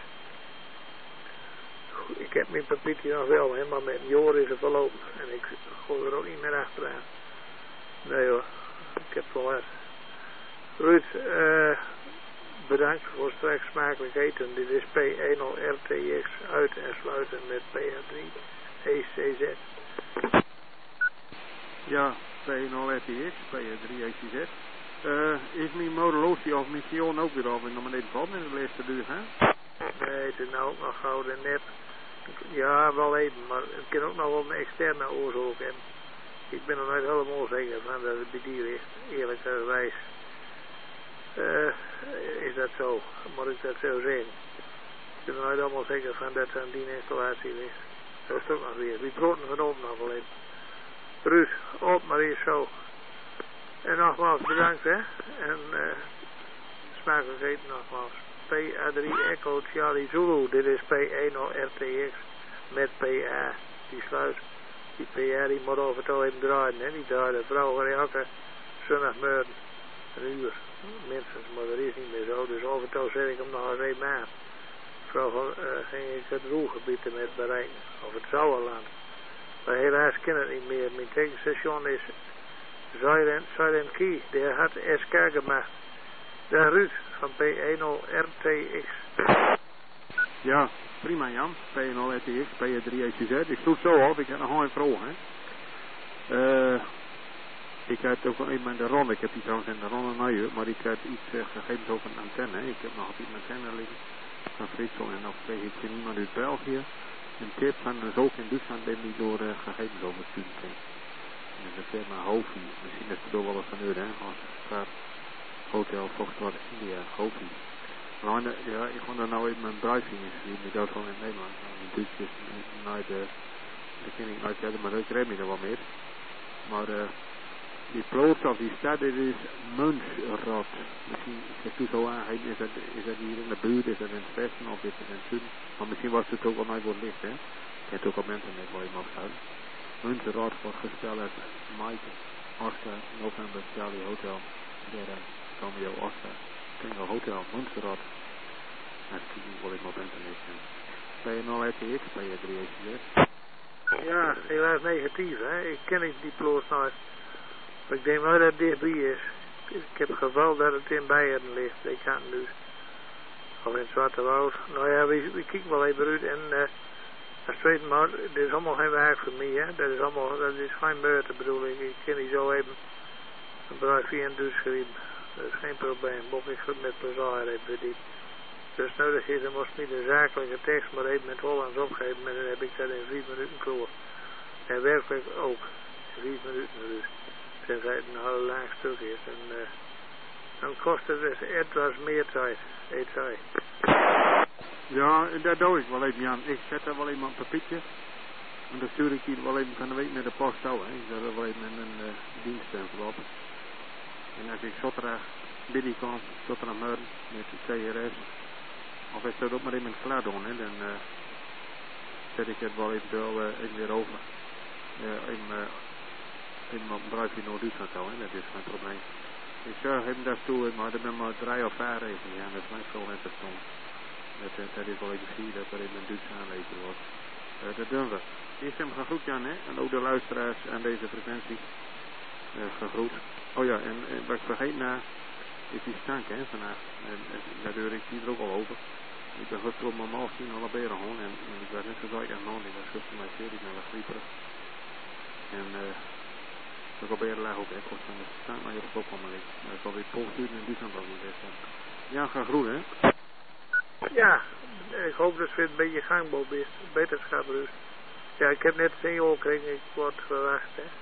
Ik heb mijn papiertje nog wel, hè, maar met een jaar is het verlopen. En ik gooi er ook niet meer achteraan. Nee hoor, ik heb wel wat. Ruud, uh, bedankt voor straks smakelijk eten. Dit is P nul R T X uit en sluiten met P H drie E C Z. Ja, P nul R T X, P drie E C Z. Uh, is mijn modulatie of mijn Sion ook weer al naar beneden valt in de laatste duur, hè? Nee, het is nou ook nog gouden net. Ja, wel even, maar het kan ook nog wel een externe oorzaak hebben. Ik ben er nooit helemaal zeker van dat het bij die ligt, eerlijkerwijs. Uh, is dat zo? Moet ik dat zo zeggen? Ik ben er nooit helemaal zeker van dat het aan die installatie ligt. Dat is het ook nog weer. Die proten van op nog wel even. Ruud, op maar eens zo. En nogmaals bedankt, hè. En uh, smakelijk eten nogmaals. P A drie Echo Charlie Zulu. Dit is P nul R T X met P A. Die sluit. Die P A die moet over het al even draaien, hè. Die draaien vrouwen elke zondagmorgen. Een uur. Minstens, maar dat is niet meer zo. Dus over het al zet ik hem nog eens even aan. Vroeger uh, ging ik het roergebied met bereiken. Of het Zouwerland. Maar helaas ken het niet meer. Mijn tekenstation is Silent, Silent Key. Die had S K gemaakt. Daar Ruud van P nul R T X. Ja, prima Jan. P nul R T X, P drie E C Z. Ik doe het zo op. Ik heb nog een vraag, hè. Uh, ik had ook wel even de ronde. Ik heb die trouwens in de ronde naar maar ik had iets uh, gegevens over een antenne. Ik heb nog op iets antenne liggen. Van Fritsel en nog kreeg ik niemand uit België. Een tip van een zoek in Duitsland die niet door uh, gegevens oversturen kan. En dat is maar Hofi. Misschien is het door wel eens van u, hè. Als het gaat Hotel Vochtwaard India, Hofi. Maar ja, ik vond er nou even mijn driving is. Die met dat gewoon in Nederland. Nou, in Duitsland is naar de... Dat ken ik nooit verder, maar ik red me er wel mee. Maar uh, die plots of die stad, dit is Münsterrad. Misschien is het zo aan, is dat, is dat hier in de buurt, is dat in het westen of is het in het zuiden? Maar misschien was het ook al nooit wat licht, hè? Je hebt ook al mensen met waar je mag staan. Münsterrad wordt gesteld uit Mike, Oscar, November, Charlie Hotel, Sierra, Romeo, Oscar, Tango Hotel, Münsterrad. Dat zie je wel even op internet. P nul R T X, P drie E C Z. Ja, helaas negatief, hè? Ik ken niet die plots nooit. Maar ik denk wel dat het dichtbij is. Ik heb het geval dat het in Beieren ligt. Ik kan het nu. Of in het Zwarte Woud. Nou ja, we, we kijken wel even uit. En uh, als het weten, maar dit is allemaal geen werk voor mij, hè. Dat is allemaal, dat is geen beurten bedoel ik. Ik kan niet zo even een bedrijf via een Duits schrijven. Dat is geen probleem. Mocht ik goed met plezier even die. Dus nodig is, dan moest niet de zakelijke tekst maar even met Hollands opgeven. En dan heb ik dat in vier minuten klaar. En werkelijk ook. In vier minuten dus. Tenzij het een heel laag stuk is. En uh, dan kost het dus etwas meer tijd. Eet Ja, dat doe ik wel even, Jan. Ik zet er wel even een papiertje. En dan stuur ik hier wel even van de week naar de post toe. Ik zet er wel even een uh, dienststempel op. En als ik zaterdag binnen kom, zaterdagmorgen met de C R S. Of ik zou dat maar even klaar doen, hè, dan uh, zet ik het wel eventueel uh, even weer over. Uh, even, uh, even op een bruidje Noord-Duitsland houden, dat is geen probleem. Ik zou hem daar toe, maar er ben maar drie of vier even, ja, dat is mij veel interessant. Dat, uh, dat is wel even zie dat er even een Duits aanleveren wordt. Uh, dat doen we. Eerst hem gegroet, Jan, hè, en ook de luisteraars aan deze frequentie. Uh, gegroet. Oh ja, en, en wat ik vergeet na, is die stank, hè, vandaag. En, en daar deur ik hier ook al over. Ik ben gisteren op mijn maal zien alle beren gewoon en, en ik werd net zo dat ik aan hand, ik was gisteren mijn serie naar de grieperig. En eh, uh, ik op beren laag ook, hè, kost van de stank maar je op opkomen liggen. Maar ik zal weer polsturen in Duitsland ook niet best. Ja, ga groen, hè. Ja, ik hoop dat het een beetje gangbaar is. Beterschap dus. Ja, ik heb net een jaar gekregen, ik word verwacht, hè.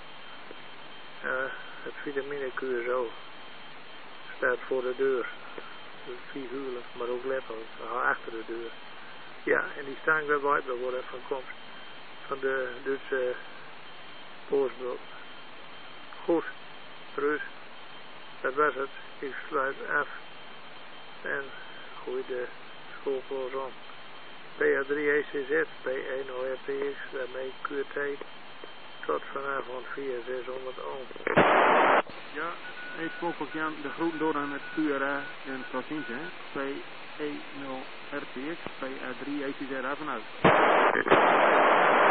Uh, het vitaminekuur zo staat voor de deur. Figuurlijk, maar ook letterlijk. Achter de deur. Ja, en die staan weer buiten worden van komst van de Duitse postbus. Goed, rust. Dat was het. Ik sluit af. En gooi de schoolkloos om. P A drie E C Z, P nul R T X, daarmee Q T. Tot vanavond vier zeshonderd ohm. Ja, ik spook ook Jan de groeten door aan het Q R A en tot ziens, hè. P nul R T X, P A drie E C Z, af en uit.